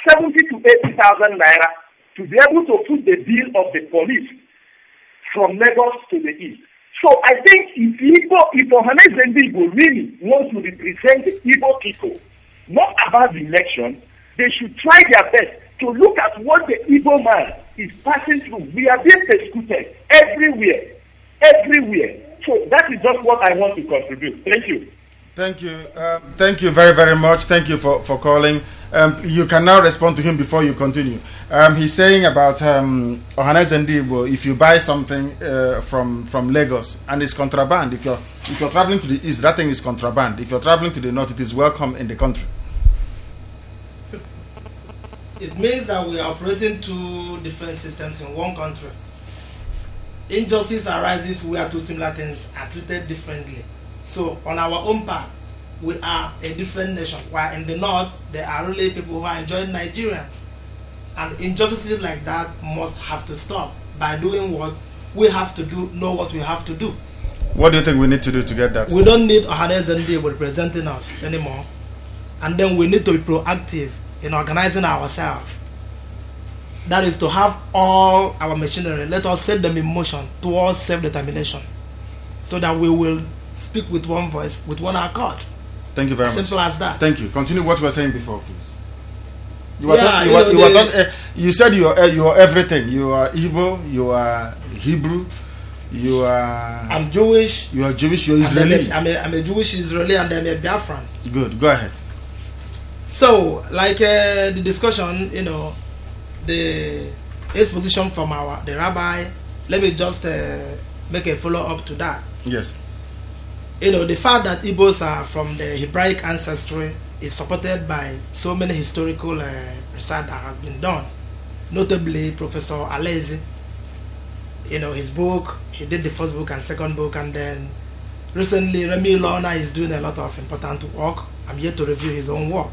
seventy to eighty thousand naira to be able to put the bill of the police from Lagos to the east. So I think if Igbo, if Ohanaeze Ndigbo really want to represent the Igbo people, not about the election, they should try their best to look at what the Igbo man is passing through. We are being persecuted everywhere, everywhere. So that is just what I want to contribute. Thank you. Thank you. Uh, thank you very, very much. Thank you for, for calling. Um, you can now respond to him before you continue. Um, he's saying about um, Ohanaeze Ndigbo, if you buy something uh, from, from Lagos and it's contraband, if you're, if you're traveling to the east, that thing is contraband. If you're traveling to the north, it is welcome in the country. It means that we are operating two different systems in one country. Injustice arises where two similar things are treated differently. So on our own part, we are a different nation. While in the north, there are really people who are enjoying Nigerians. And injustices like that must have to stop by doing what we have to do, know what we have to do. What do you think we need to do to get that? We don't need Ohanaeze Ndigbo representing us anymore. And then we need to be proactive in organizing ourselves. That is to have all our machinery, let us set them in motion towards self-determination so that we will speak with one voice, with one accord. Thank you very Simple much. Simple as that. Thank you. Continue what you were saying before, please. You, were Yeah, talk, you, you were, know, you, were the- talk, uh, you said you are, uh, you are everything. You are Igbo, you are Hebrew, you are... I'm Jewish. You are Jewish, you are I'm Israeli. a, I'm, a, I'm a Jewish Israeli and I'm a Biafran. Good, go ahead. So, like uh, the discussion, you know, the exposition from our the rabbi, let me just uh, make a follow up to that. Yes. You know, the fact that Igbos are from the Hebraic ancestry is supported by so many historical uh, research that has been done. Notably, Professor Alezi, you know, his book, he did the first book and second book, and then recently Remy Lorna is doing a lot of important work. I'm yet to review his own work.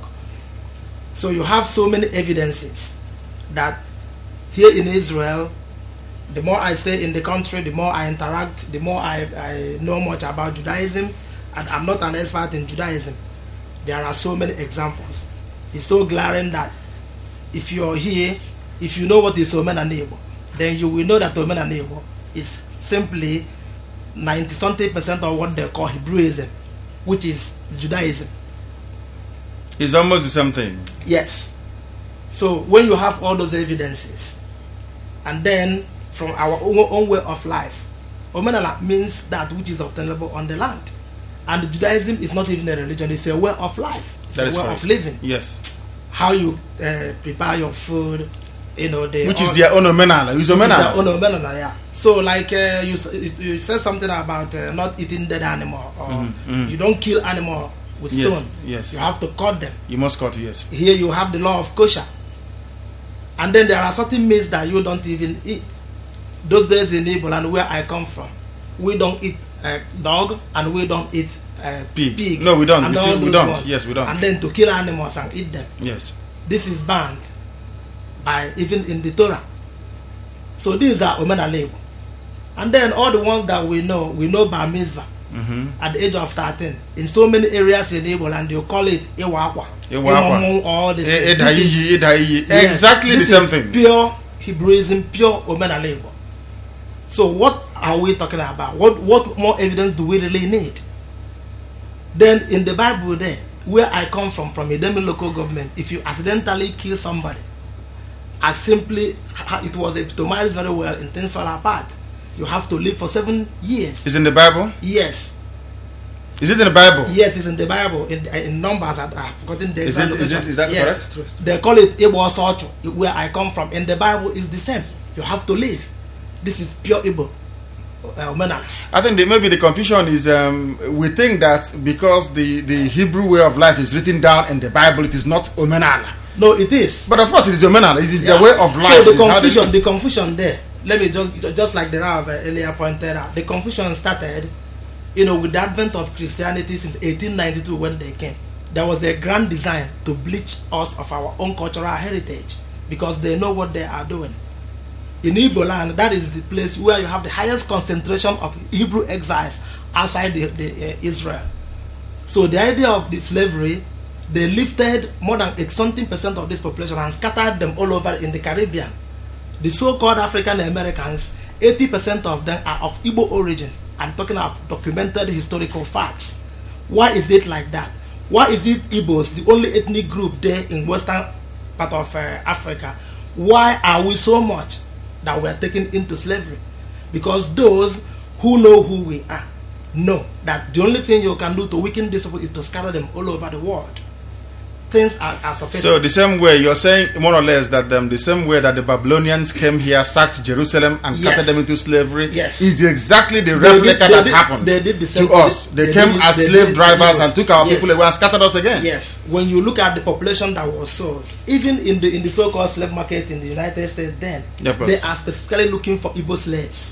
So you have so many evidences that here in Israel, the more I stay in the country, the more I interact, the more I, I know much about Judaism, and I'm not an expert in Judaism. There are so many examples. It's so glaring that if you're here, if you know what is Omena Nebo, then you will know that Omena Nebo is simply ninety something percent of what they call Hebrewism, which is Judaism. It's almost the same thing. Yes. So when you have all those evidences, and then from our own, own way of life, Omenala means that which is obtainable on the land. And Judaism is not even a religion, it's a way of life. It's That a is way correct. of living. Yes. How you uh, prepare your food, you know, the Which is their own Omenala. It's Omenala. Their own Omenala, yeah. So like uh, you, s- you said something about uh, not eating dead animal, or Mhm, mhm. you don't kill animal with Yes, stone. yes. You have to cut them. You must cut, yes. Here you have the law of kosher. And then there are certain meats that you don't even eat. Those days in Igbo and where I come from, we don't eat uh, dog and we don't eat uh, Pig. pig. No, we don't. And We all still- we those don't. ones. Yes, we don't. And then to kill animals and eat them. Yes. This is banned by even in the Torah. So these are Omenala Igbo. And then all the ones that we know, we know Bar Mitzvah Mm-hmm. at the age of thirteen. In so many areas in Igbo land, you call it Iwa Akwa. Iwa Akwa. Imamu, all this. Eh, eh, This is- Daiyi, eh, Daiyi. Yes, Exactly the this same is thing. Pure Hebraism, pure Omenala Igbo. So what are we talking about? What what more evidence do we really need? Then in the Bible there, where I come from, from Idemi local government, if you accidentally kill somebody, as simply, it was epitomized very well in Things Fall Apart, you have to live for seven years. It's in the Bible? Yes. Is it in the Bible? Yes, it's in the Bible. In, in numbers, I, I've forgotten the Is exact it- is it- location. is that yes. correct? They call it Igbo Socho, where I come from. In the Bible, it's the same. You have to live. This is pure Igbo. Uh, Omenala. I think the, maybe the confusion is um, we think that because the, the Hebrew way of life is written down in the Bible, it is not Omenala. No, it is. But of course, it is Omenala. It is Yeah. the way of life. So the It's how they- confusion, the confusion there. Let me just, just like the Rav earlier pointed out, the confusion started, you know, with the advent of Christianity since eighteen ninety-two when they came. There was a grand design to bleach us of our own cultural heritage because they know what they are doing. In Igbo land, that is the place where you have the highest concentration of Hebrew exiles outside the, the, uh, Israel. So the idea of the slavery they lifted more than eight something percent of this population and scattered them all over in the Caribbean. The so-called African Americans, eighty percent of them are of Igbo origin. I'm talking about documented historical facts. Why is it like that? Why is it Igbos, the only ethnic group there in western part of uh, Africa? Why are we so much that we are taken into slavery? Because those who know who we are know that the only thing you can do to weaken these people is to scatter them all over the world. Things are, are sufficient. So the same way you're saying more or less that um, the same way that the Babylonians came here, sacked Jerusalem and Yes. carted them into slavery, Yes. is exactly the They replica did- they that did- happened they did the same to thing. us. They, They came did- as they slave did- drivers yes. and took our Yes. people away and scattered us again. Yes, when you look at the population that was sold, even in the in the so-called slave market in the United States, then Yeah, of course. they are specifically looking for Igbo slaves.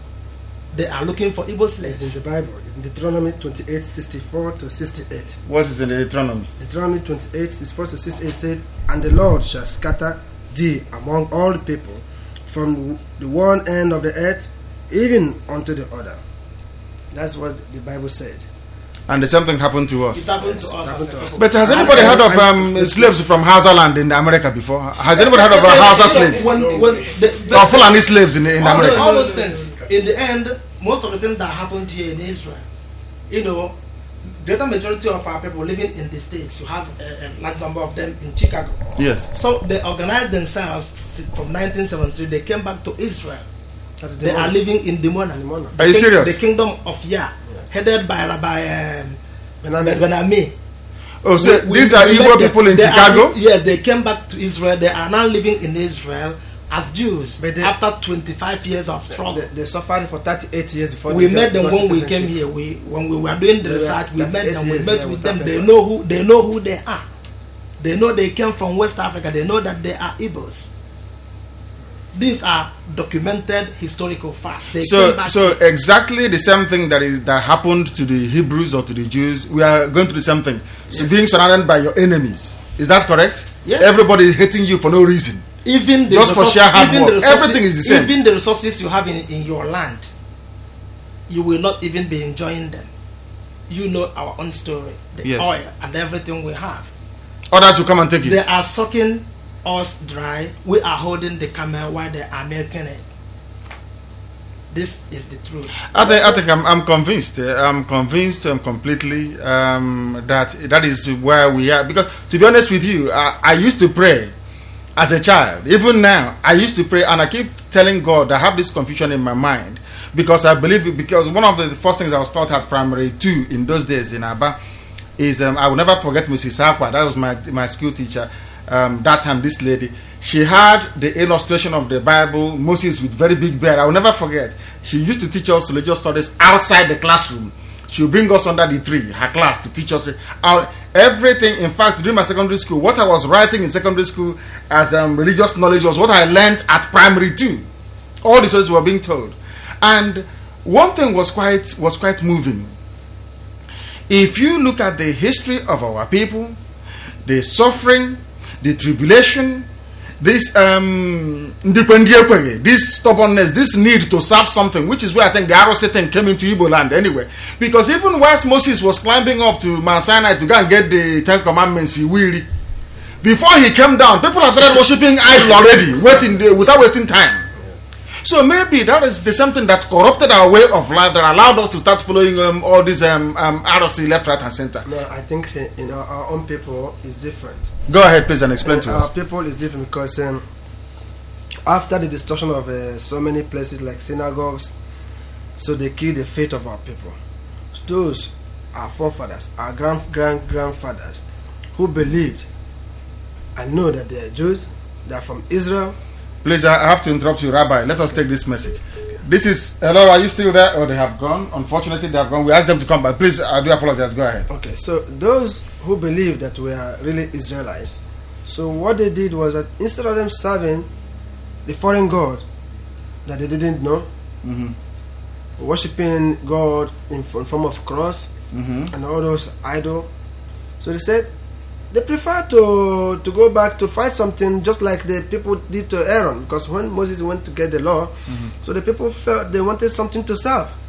They are looking for Igbo It's slaves. in the Bible. It's in Deuteronomy twenty-eight, sixty-four to sixty-eight. What is in the Deuteronomy? Deuteronomy twenty-eight, sixty-four to sixty-eight said, "And the Lord shall scatter thee among all the people, from the one end of the earth even unto the other." That's what the Bible said. And the same thing happened to us. It happened to Yes, us. it happened as a to us. people. But has And- anybody heard of and- um, slaves from Hausa land in America before? Has anybody heard of uh, Hausa slaves? When, when the, the, Or Fulani slaves in, in all, the, America? all those things. In the end, most of the things that happened here in Israel, you know, greater majority of our people living in the States, you have a, a large number of them in Chicago. Yes. So they organized themselves from nineteen seventy-three. They came back to Israel. That's They are living in Dimona. Dimona. The Are you king- serious? The kingdom of Yah, Yes. headed by Rabbi um, Benami. Benami. Oh, so We- these we- are we Igbo met them. people in They Chicago? are- yes, they came back to Israel. They are now living in Israel as Jews But they- after twenty-five years of struggle. They, they suffered for thirty-eight years before We they met got them when we citizenship. came here. We when we were doing the They were research, we met thirty-eight them. We years met here with with them. that They paper. know who they know who they are. They know they came from West Africa. They know that they are Igbos. These are documented historical facts. They So, came back so exactly the same thing that is that happened to the Hebrews or to the Jews, we are going through the same thing. So Yes. being surrounded by your enemies, is that correct? Yes. Everybody is hating you for no reason. even the Just for resources- sheer hard even work. the resources- Everything is the same. Even the resources you have in, in your land, you will not even be enjoying them. You know our own story, the Yes. oil and everything we have. Others will come and take it. They are sucking us dry. We are holding the camel while they are milking it. This is the truth. I think, I think I'm, I'm convinced. uh, I'm convinced um, completely um, that that is where we are. Because to be honest with you, I, I used to pray as a child. Even now, I used to pray, and I keep telling God I have this confusion in my mind because I believe it. Because one of the first things I was taught at primary two in those days in Aba is um, I will never forget Missus Akwa. That was my my school teacher. Um, that time, this lady, she had the illustration of the Bible, Moses with very big beard. I will never forget. She used to teach us religious studies outside the classroom. She would bring us under the tree, her class, to teach us uh, everything. In fact, during my secondary school, what I was writing in secondary school as um, religious knowledge was what I learned at primary two. All the stories were being told, and one thing was quite was quite moving. If you look at the history of our people, the suffering, the tribulation, this um this stubbornness, this need to serve something, which is where I think the arrow Satan came into Igbo land anyway. Because even whilst Moses was climbing up to Mount Sinai to go and get the Ten Commandments, he really, before he came down, people have started worshipping idol already, waiting there without wasting time. So maybe that is the something that corrupted our way of life, that allowed us to start following um, all these um, um, R O C left, right, and center. No, I think uh, in our, our own people is different. Go ahead, please, and explain Uh, to our us. people is different because um, after the destruction of uh, so many places like synagogues, so they killed the faith of our people. Those our forefathers, our grand grand grandfathers, who believed and know that they are Jews, they are from Israel. Please, I have to interrupt you, Rabbi. Let us take this message. This is, hello, are you still there? Oh, they have gone. Unfortunately, they have gone. We asked them to come back. Please, I do apologize. Go ahead. Okay, so those who believe that we are really Israelites, so what they did was that instead of them serving the foreign god that they didn't know, Mm-hmm. worshipping God in f- form of cross Mm-hmm. and all those idol, so they said they prefer to to go back to find something just like the people did to Aaron, because when Moses went to get the law, Mm-hmm. so the people felt they wanted something to serve.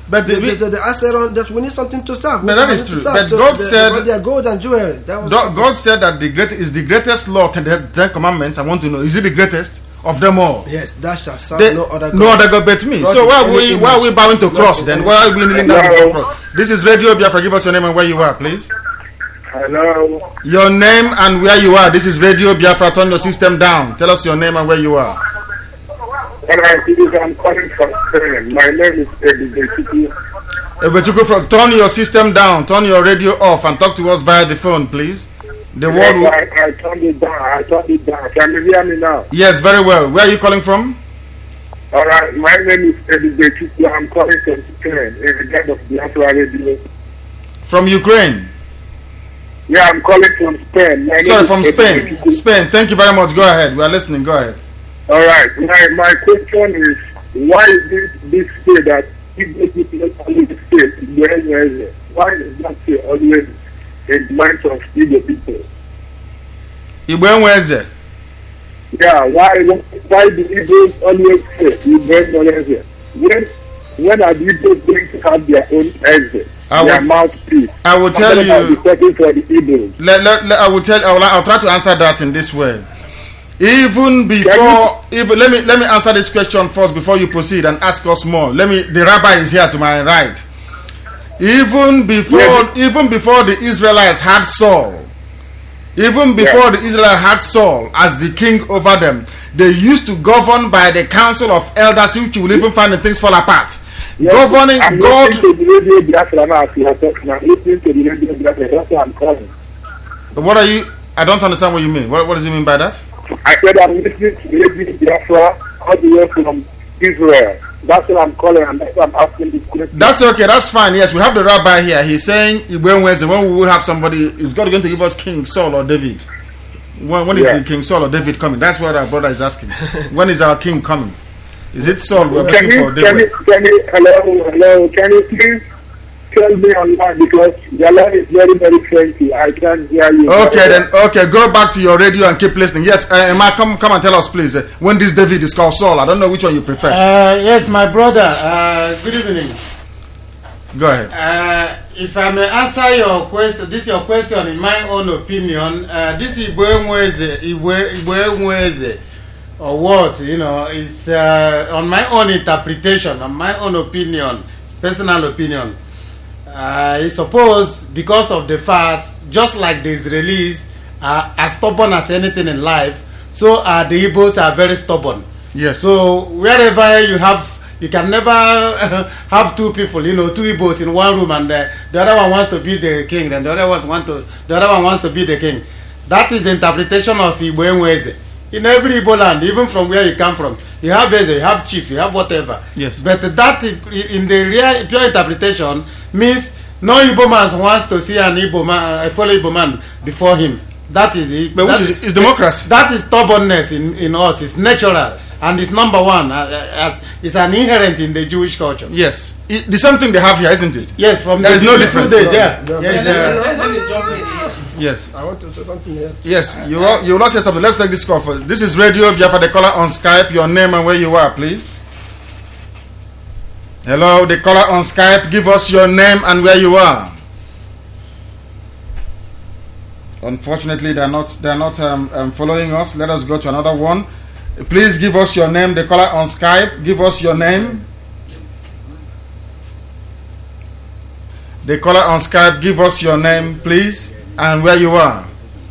But the, the- the, the, the Aseron, that we need something to serve. But We that need is to true. serve. But So God the- said- they got their gold and jewelry. That was God God said that the great is the greatest law, and the Ten Commandments. I want to know, is it the greatest of them all? yes, that shall serve They- no other God. no other God but me. Not So in why are any we why are we image. bowing to Not cross in then? any- Why are we kneeling down Hello. before cross? This is Radio Biafra. Give us your name and where you are, please. Hello. Your name and where you are. This is Radio Biafra. Turn your system down. Tell us your name and where you are. All right, please, I'm calling from Spain. My name is Ebubechukwu. Ebechuku, from turn your system down. Turn your radio off and talk to us via the phone, please. The Yes, world. Will, I, I turned it down. I turned it down. Can you hear me now? yes, very well. Where are you calling from? All right, my name is Ebubechukwu. I'm calling from Spain in regard of Biafra Radio. From Ukraine. Yeah, I'm calling from Spain. My name Sorry, is from Spain. Ebubechukwu. Spain. Thank you very much. Go ahead. We are listening. Go ahead. All right, my, my question is, why is this, this say that Igbo people always say, Igbo, why is that say always in the minds of Igbo people? Igbo Enweze. Yeah, why why do Igbos always say Igbo? When when are the Igbos going to have their own exit, I their will- mouthpiece? I will tell Forget about you- the talking for the Igbos. Let, let, let- I will tell. I will, I'll try to answer that in this way. Even before, even let me let me answer this question first before you proceed and ask us more. Let me. The rabbi is here to my right. Even before, Yes. even before the Israelites had Saul, even before the Israelites had Saul as the king over them, they used to govern by the council of elders, which you will even find when things fall apart. Yes, Governing I'm God. listening to the radio Biafra now as you are talking. I'm listening to the radio Biafra. That's why I'm calling. What are you? I don't understand what you mean. What, what does he mean by that? I said I'm listening to the radio Biafra all the way from Israel. That's what I'm calling, and that's why I'm asking this question. That's okay. That's fine. Yes, we have the rabbi here. He's saying when Wednesday, when we will have somebody, is God going to give us King Saul or David? When, when is Yeah. the King Saul or David coming? That's what our brother is asking. When is our King coming? Is it Saul we're Can waiting you, for? can you, David? can you, hello, hello, can you please tell me online because your line is very, very fainty. I can't hear you. Okay, then. Okay, go back to your radio and keep listening. Yes, uh, Emma, come, come and tell us, please. Uh, when this David is called Saul, I don't know which one you prefer. Uh, yes, my brother. Uh, good evening. go ahead. Uh, if I may answer your question, this your question in my own opinion. Uh, this Igbo Enweze, Igbo Igbo Enweze, or what you know is uh, on my own interpretation, on my own opinion, personal opinion. Uh, I suppose because of the fact, just like the Israelis are as stubborn as anything in life, so are the Igbos are very stubborn. Yes. So wherever you have, you can never have two people, you know, two Igbos in one room, and the, the other one wants to be the king, and the other one want to, the other one wants to be the king. That is the interpretation of Igbo Enweze. In every Igbo land, even from where you come from, you have Eze, you have chief, you have whatever. Yes. But that in the real pure interpretation means no Igbo man wants to see an Igbo man, a fellow Igbo man before him. That is it. But which That- is, is democracy. That is stubbornness in, in us. It's natural, and it's number one. Uh, uh, it's an inherent in the Jewish culture. Yes. It, the same thing they have here, isn't it? Yes, from There the is no beautiful difference. days, yeah. No, no, Yes, no, uh, no, Let, let me jump in here. Yes. I want to say something here. Yes. You will, you will not say something. Let's take this call first. This is Radio Biafra, the caller on Skype. Your name and where you are, please. Hello, the caller on Skype. Give us your name and where you are. Unfortunately, they are not. They are not um, um, following us. Let us go to another one. Please give us your name. The caller on Skype. Give us your name. The caller on Skype. Give us your name, please, and where you are.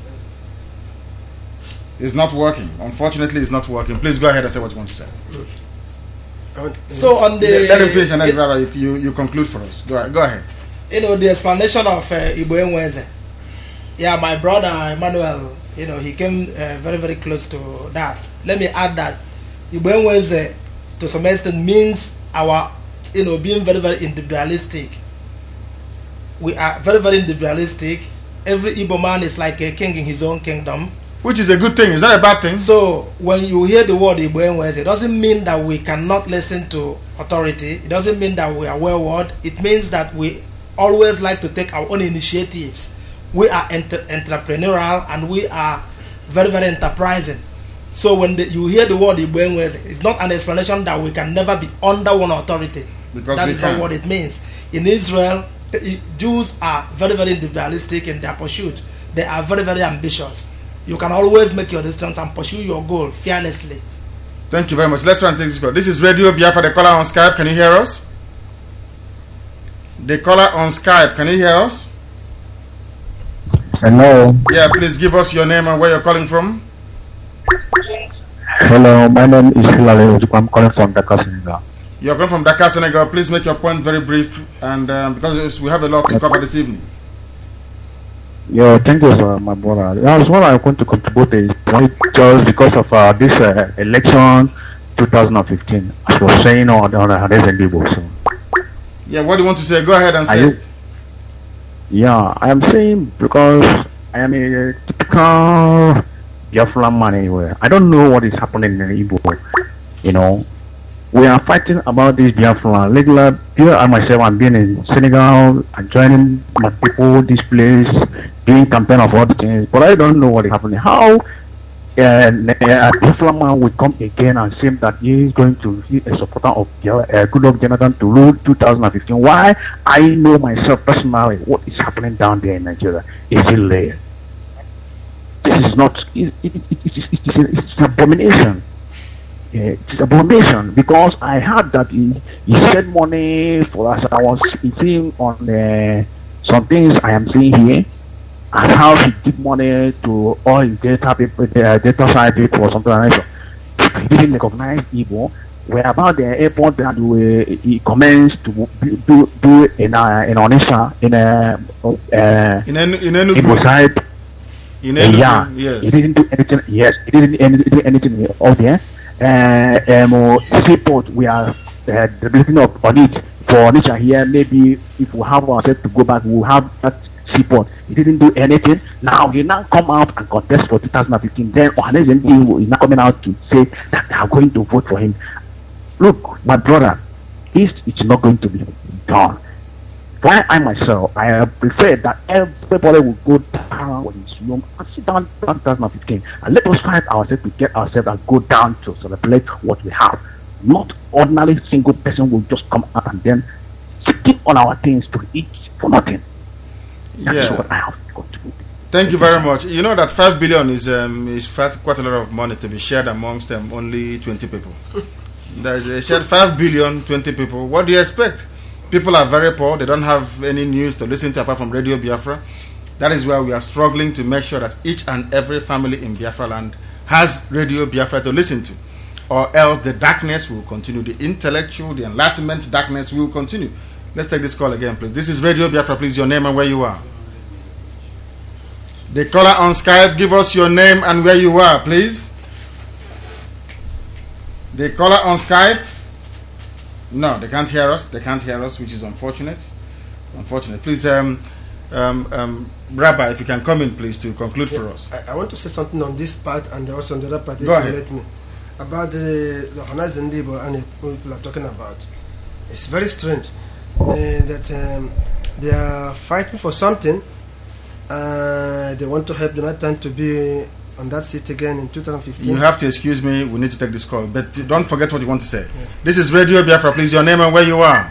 It's not working. Unfortunately, it's not working. Please go ahead and say what you want to say. I want- So on the Let him finish, and then Rabbi, you, you you conclude for us. Go ahead. Go ahead. you know the explanation of uh, Igbo Enweze. Yeah, my brother Emmanuel, you know, he came uh, very very close to that. Let me add that Igbo Enweze, to some extent, means our, you know, being very very individualistic. We are very very individualistic. Every Igbo man is like a king in his own kingdom. Which is a good thing. It's not a bad thing. So when you hear the word Igbo Enweze, it doesn't mean that we cannot listen to authority. It doesn't mean that we are wayward. It means that we always like to take our own initiatives. We are enter- entrepreneurial and we are very very enterprising. So when the, you hear the word Igbo Enweze, it's not an explanation that we can never be under one authority. Because that we is can. not what it means. In Israel, i- Jews are very, very individualistic in their pursuit. They are very, very ambitious. You can always make your distance and pursue your goal fearlessly. Thank you very much. Let's try and take this call. This is Radio Biafra, the caller on Skype. Can you hear us? The caller on Skype, can you hear us? Hello. Yeah, please give us your name and where you're calling from. Hello, my name is Hilary Ojukwu. I'm calling from Dakar, Senegal. You're calling from Dakar, Senegal. Please make your point very brief, and um, because we have a lot to cover this evening. Yeah, thank you, sir, my brother. Yeah, what I want to contribute is just because of uh, this uh, election twenty fifteen, as was saying on on uh, so. Yeah, what do you want to say? Go ahead and say you, it. Yeah, I am saying because I am a typical Biafran man anyway. I don't know what is happening in Igbo. You know, we are fighting about this Biafran. Regular, here I myself, I'm being in Senegal, I'm joining my people, this place, doing campaign of all the things, but I don't know what is happening. How uh, a Biafran man will come again and say that he is going to be a supporter of uh, Goodluck Jonathan to rule twenty fifteen. Why? I know myself personally what is happening down there in Nigeria. Is it there? This is not, it, it, it, it, it, it, it, it's an abomination. Yeah, it's abomination because I heard that he, he sent money for us. I was seeing on uh, some things I am seeing here, and how he give money to all his data people, uh, data side people or something like that. He didn't recognize Igbo. We're about the airport that we, he commenced to do do in uh, in Onitsha in a uh, in en, in Enugu. Igbo side. In Uh, Enugu, yeah, yes. he didn't do anything. Yes, he didn't any- do anything out there. Uh, um, uh, seaport, we are uh, developing up on it for nature here. Maybe if we have ourselves to go back, we'll have that seaport. He didn't do anything. Now he now come out and contest for twenty fifteen. Then Ohanes Ndigbo is now coming out to say that they are going to vote for him. Look, my brother, this is not going to be done. Why I myself, I prefer that everybody will go down when it's young and sit down in twenty fifteen and let us fight ourselves to get ourselves and go down to celebrate what we have. Not ordinary single person will just come out and then skip on our things to eat for nothing. That Yeah. is what I have to contribute. Thank you very much. You know that five billion is um, is fat, quite a lot of money to be shared amongst them only twenty people. They they shared five billion, twenty people. What do you expect? People are very poor. They don't have any news to listen to apart from Radio Biafra. That is why we are struggling to make sure that each and every family in Biafra land has Radio Biafra to listen to. Or else the darkness will continue. The intellectual, the enlightenment darkness will continue. Let's take this call again, please. This is Radio Biafra. Please, your name and where you are. The caller on Skype, give us your name and where you are, please. The caller on Skype. No, they can't hear us. They can't hear us, which is unfortunate. Unfortunate. Please, um, um, um, Rabbi, if you can come in, please, to conclude for us. I, I want to say something on this part and also on the other part, if Go you ahead. let me. About the, the Ohanes Ndigbo and the people are talking about. It's very strange uh, that um, they are fighting for something. Uh, they want to help Jonathan to be on that seat again in twenty fifteen. You have to excuse me. We need to take this call. But don't forget what you want to say. Yeah. This is Radio Biafra. Please, your name and where you are.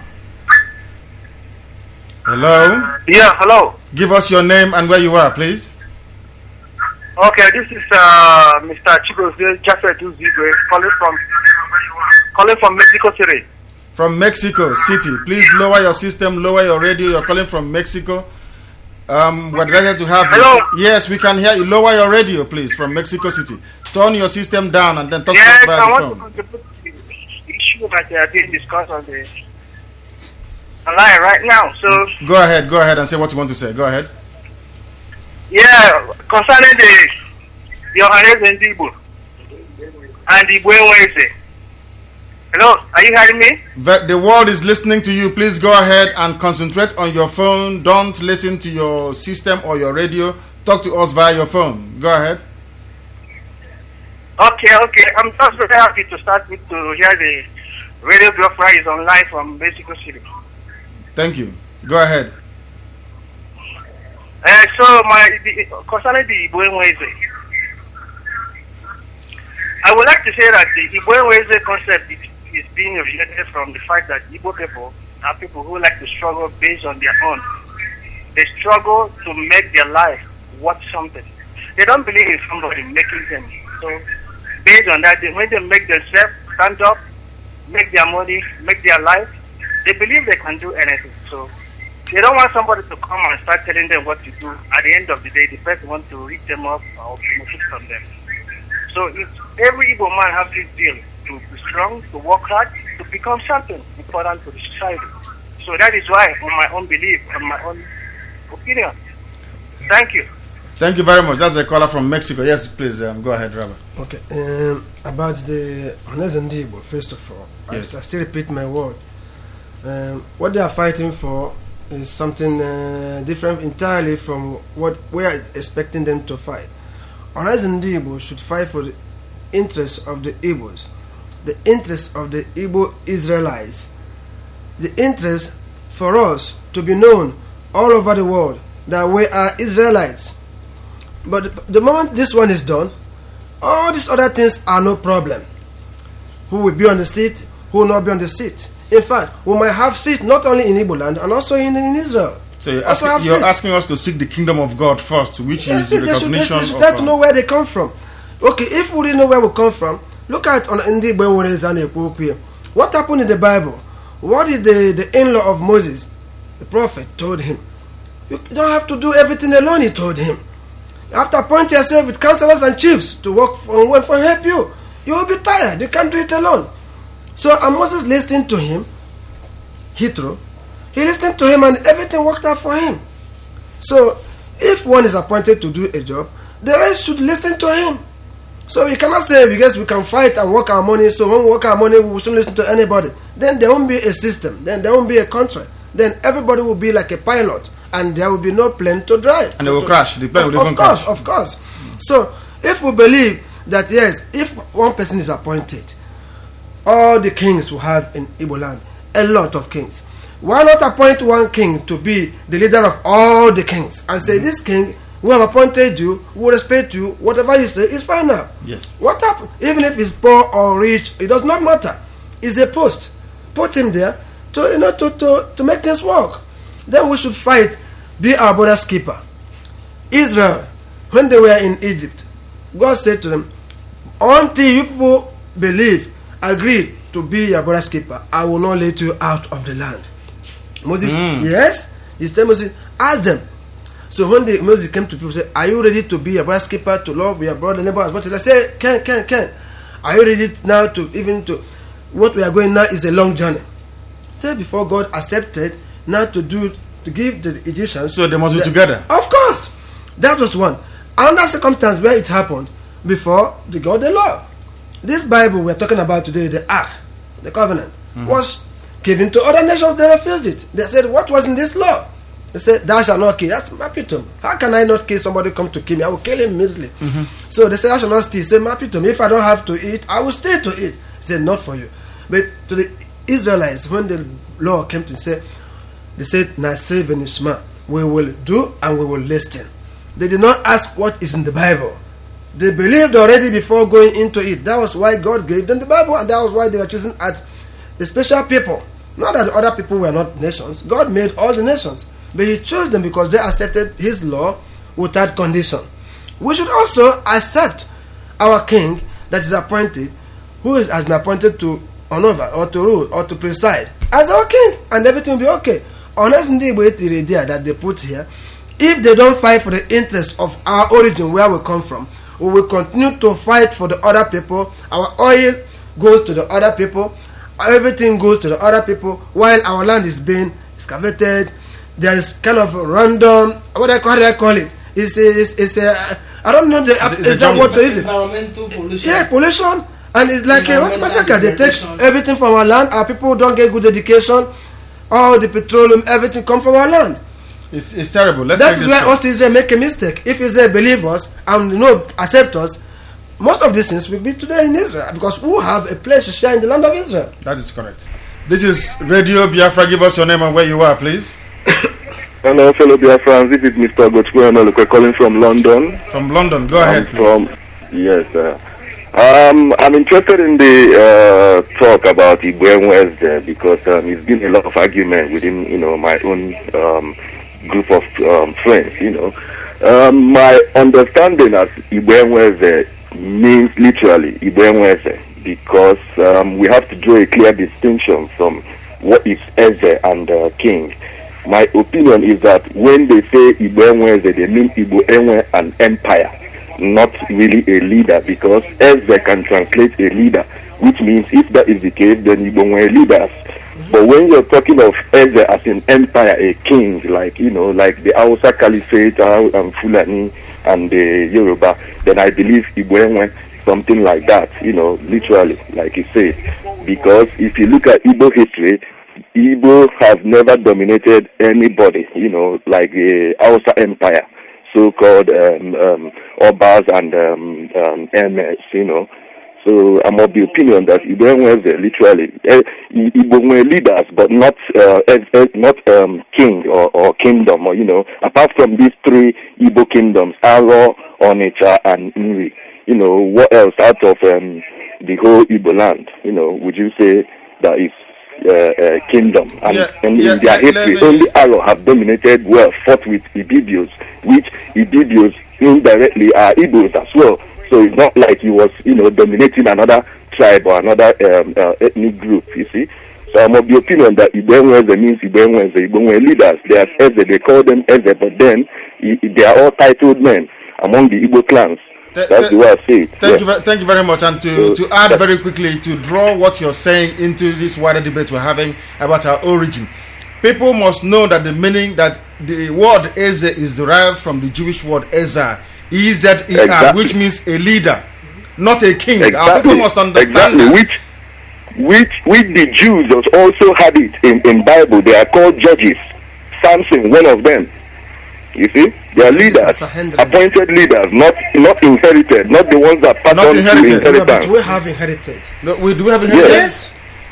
Hello? Yeah, hello. Give us your name and where you are, please. Okay, this is uh, Mister Chigozie Jafet Uzigwe calling from calling from Mexico City. From Mexico City. Please lower your system, lower your radio. You're calling from Mexico. Um, we're ready to have Hello? you. Yes, we can hear you. Lower your radio, please, from Mexico City. Turn your system down and then talk Yes, to us I via want the to phone. contribute to the issue that they are being discussed on the online right now. So, Go ahead, go ahead and say what you want to say. Go ahead. yeah, concerning the the Ohanes Ndigbo and the Buenweze. Hello, are you hearing me? The, the world is listening to you. Please go ahead and concentrate on your phone. Don't listen to your system or your radio. Talk to us via your phone. Go ahead. Okay, okay. I'm just very happy to start with to hear the Radio Biafra is online from Mexico City. Thank you. Go ahead. Uh, so, my the, concerning the Buenweze, I would like to say that the Buenweze concept is, is being originated from the fact that Igbo people are people who like to struggle based on their own. They struggle to make their life worth something. They don't believe in somebody making them. So based on that, they, when they make themselves stand up, make their money, make their life, they believe they can do anything. So they don't want somebody to come and start telling them what to do. At the end of the day, the person wants to read them up or benefit from them. So if every Igbo man has this deal to be strong, to work hard, to become something important to the society. So that is why, on my own belief, on my own opinion. Thank you. Thank you very much. That's a caller from Mexico. Yes, please, um, go ahead, Robert. Okay. Um, about the Ohaneze Ndigbo, first of all, yes. I, I still repeat my word. Um, what they are fighting for is something uh, different entirely from what we are expecting them to fight. Ohaneze Ndigbo should fight for the interests of the Igbos, the interests of the Igbo Israelites, the interest for us to be known all over the world that we are Israelites. But the moment this one is done, all these other things are no problem. Who will be on the seat, who will not be on the seat. In fact, we might have seats not only in Igbo land and also in, in Israel. So you're, asking, you're asking us to seek the kingdom of God first, which yes, is yes, recognition they should, they should of... try to know where they come from. Okay, if we really know where we come from, look at on Ndigbo. What happened in the Bible? What did the, the in-law of Moses, the prophet, told him? You don't have to do everything alone, he told him. You have to appoint yourself with counselors and chiefs to work for, work for help you. You will be tired. You can't do it alone. So and Moses listened to him. Hitro. He listened to him and everything worked out for him. So if one is appointed to do a job, the rest should listen to him. So we cannot say because we can fight and work our money, so when we work our money we shouldn't listen to anybody. Then there won't be a system. Then there won't be a contract. Then everybody will be like a pilot. And there will be no plane to drive. And they will to, crash. The plane of, will even of course, crash. Of course, So, if we believe that, yes, if one person is appointed, all the kings will have in Igbo land, a lot of kings. Why not appoint one king to be the leader of all the kings and say, mm-hmm. this king, we have appointed you, we will respect you, whatever you say is fine now. Yes. What happened? Even if he's poor or rich, it does not matter. It's a post. Put him there to, you know, to, to, to make things work. Then we should fight. Be our brother's keeper. Israel, when they were in Egypt, God said to them, until you people believe, agree to be your brother's keeper, I will not let you out of the land. Moses, mm. yes, he said, Moses, ask them. So when the, Moses came to people, say, are you ready to be your brother's keeper, to love your brother neighbor as much as I say, can, can, can. Are you ready now to even to, what we are going now is a long journey. Say before God accepted now to do to give the Egyptians. So they must be the, together. Of course. That was one. Another circumstance where it happened before they got the law. This Bible we're talking about today, the Ark, the covenant, mm-hmm. was given to other nations. They refused it. They said, what was in this law? They said, thou shalt not kill. That's Mapitum. How can I not kill somebody come to kill me? I will kill him immediately. Mm-hmm. So they said, thou shalt not steal. Say, Mapitum, if I don't have to eat, I will stay to eat. He said, not for you. But to the Israelites, when the law came to say, they said, Naseh v'nishma, we will do and we will listen. They did not ask what is in the Bible. They believed already before going into it. That was why God gave them the Bible, and that was why they were chosen as a special people. Not that the other people were not nations. God made all the nations. But He chose them because they accepted His law without condition. We should also accept our king that is appointed, who is, has been appointed to honor or to rule or to preside, as our king, and everything will be okay. Honest indeed with the idea that they put here, if they don't fight for the interest of our origin, where we come from, we will continue to fight for the other people. Our oil goes to the other people, everything goes to the other people, while our land is being excavated. There is kind of a random, what do I call, how do I call it? It's a, it's, it's a I don't know the exact word to use it. Environmental pollution. Yeah, pollution. And it's like a what's massacre. They take everything from our land. Our people don't get good education. All the petroleum, everything come from our land. It's, it's terrible. Let's That's where us Israel make a mistake. If Israel believe us and you know accept us, most of these things will be today in Israel because we have a place to share in the land of Israel. That is correct. This is Radio Biafra. Give us your name and where you are, please. Hello, fellow Biafrans. This is Mister Gochwe calling from London. From London, go ahead. I'm from yes, sir. Um, I'm interested in the uh, talk talk about Igbo Wednesday because um, it's been a lot of argument within, you know, my own um, group of um, friends, you know. Um, my understanding as Igbo Wednesday means literally Igbo Wednesday because um, we have to draw a clear distinction from what is Eze and uh, King. My opinion is that when they say Igbo Wednesday, they mean Igbo Enwe and empire, not really a leader, because Eze can translate a leader, which means if that is the case, then Igbo Enwe leaders. But when you're talking of Eze as an empire, a king, like, you know, like the Hausa Caliphate and Fulani and the Yoruba, then I believe Igbo Enwe, something like that, you know, literally, like you said. Because if you look at Igbo history, Igbo have never dominated anybody, you know, like the Hausa Empire, so-called um, um, Obas and um, um, M S, you know. So I'm of the opinion that Igbo were literally uh, Igbo were leaders, but not uh, uh, not um, king or, or kingdom, or, you know, apart from these three Igbo kingdoms, Aro, Onitsha, and Nri. You know, what else out of um, the whole Igbo land, you know, would you say that is Uh, uh, kingdom, and, yeah, and yeah, in their yeah, history, let me- only Aro have dominated well, fought with Ibibios, which Ibibios indirectly are Igbos as well. So it's not like he was, you know, dominating another tribe or another um, uh, ethnic group. You see, so I'm of the opinion that Ibenweze means Ibenweze, Ibenwe leaders. They are Eze, they call them Eze, but then i- i- they are all titled men among the Igbo clans. Th- That's th- the way I see it. Thank Yeah. you, ve- thank you very much. And to, So, to add very quickly, to draw what you're saying into this wider debate we're having about our origin, people must know that the meaning that the word Eze is derived from the Jewish word Ezer, E Z E R, Exactly. which means a leader, not a king. Our Exactly. people must understand exactly. that. Which, which, which the Jews also had it in in Bible. They are called judges. Samson, one of them. You see, they are leaders, appointed leaders, not not inherited, not the ones that pass Not on to inherited. No, but inheritance. we have inherited. No, we do have Yes.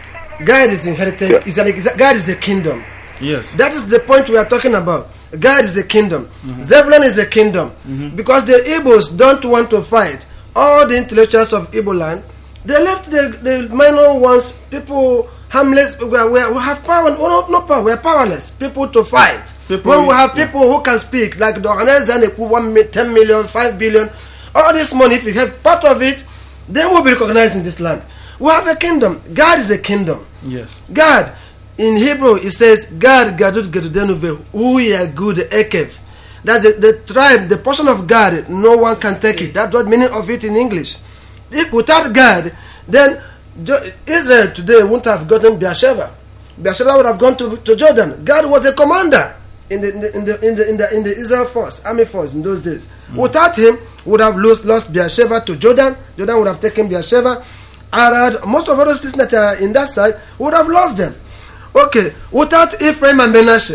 God is inherited. Yeah. Is an, God is the kingdom. Yes. That is the point we are talking about. God is the kingdom. Zebulun is the kingdom. Because the Igbos don't want to fight. All the intellectuals of Igbo land, they left the, the minor ones, people harmless, we, are, we, are, we have power, no, no, no power, we are powerless, people to fight. People- when we have people who can speak, like the organization, one, mi- ten million, five billion, all this money, if we have part of it, then we'll be recognized in this land. We have a kingdom. God is a kingdom. Yes. God, in Hebrew, it says, God gadut gedudenuve, uya good ekev. That's the, the tribe, the portion of God, no one can take it. That's what meaning of it in English. If without God, then Jo- Israel today wouldn't have gotten Beersheba. Beersheba would have gone to, to Jordan. God was a commander in the in the in the in the, in the, in the Israel force, army force in those days. Without him, would have lost lost Beersheba to Jordan. Jordan would have taken Beersheba. Arad, most of all those places that are in that side would have lost them. Okay, without Ephraim and Menashe,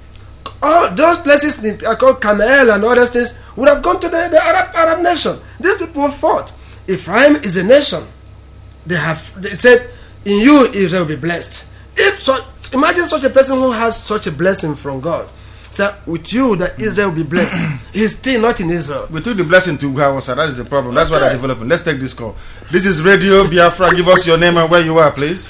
all those places that are called Carmel and all those things would have gone to the, the Arab Arab nation. These people fought. Ephraim is a nation. They have they said, in you Israel will be blessed. If so, imagine such a person who has such a blessing from God. So with you that Israel will be blessed. He's still not in Israel. We took the blessing to Hausa. That's the problem. That's why they're developing. Let's take this call. This is Radio Biafra. Give us your name and where you are, please.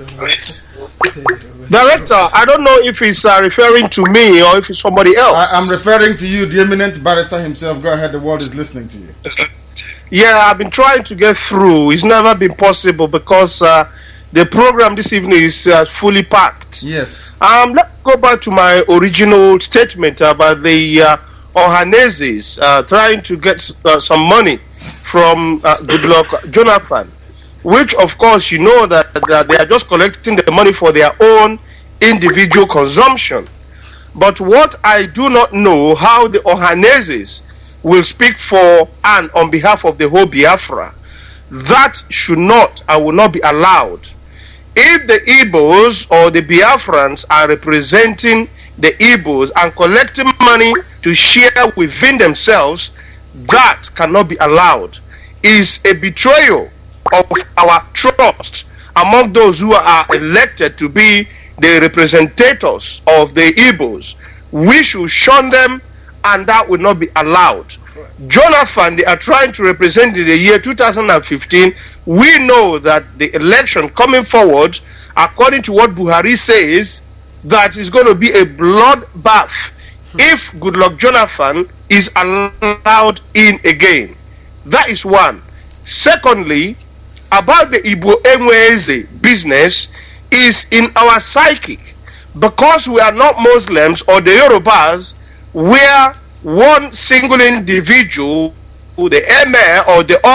Director, I don't know if he's uh, referring to me or if it's somebody else. I, I'm referring to you, the eminent barrister himself. Go ahead. The world is listening to you. Yeah, I've been trying to get through. It's never been possible because uh, the program this evening is uh, fully packed. Yes. Um, let's go back to my original statement about the uh, Ohaneses uh, trying to get uh, some money from uh, Goodluck Jonathan, which of course you know that, that they are just collecting the money for their own individual consumption. But what I do not know how the Ohaneses will speak for and on behalf of the whole Biafra. That should not and will not be allowed. If the Igbos or the Biafrans are representing the Igbos and collecting money to share within themselves, that cannot be allowed. It is a betrayal of our trust among those who are elected to be the representatives of the Igbos. We should shun them and that will not be allowed. Jonathan, they are trying to represent in the year two thousand fifteen. We know that the election coming forward, according to what Buhari says, that is going to be a bloodbath if Goodluck Jonathan is allowed in again. That is one. Secondly, about the Igbo Enweze business is in our psychic, because we are not Muslims or the Yorubas, where one single individual, the Emir or the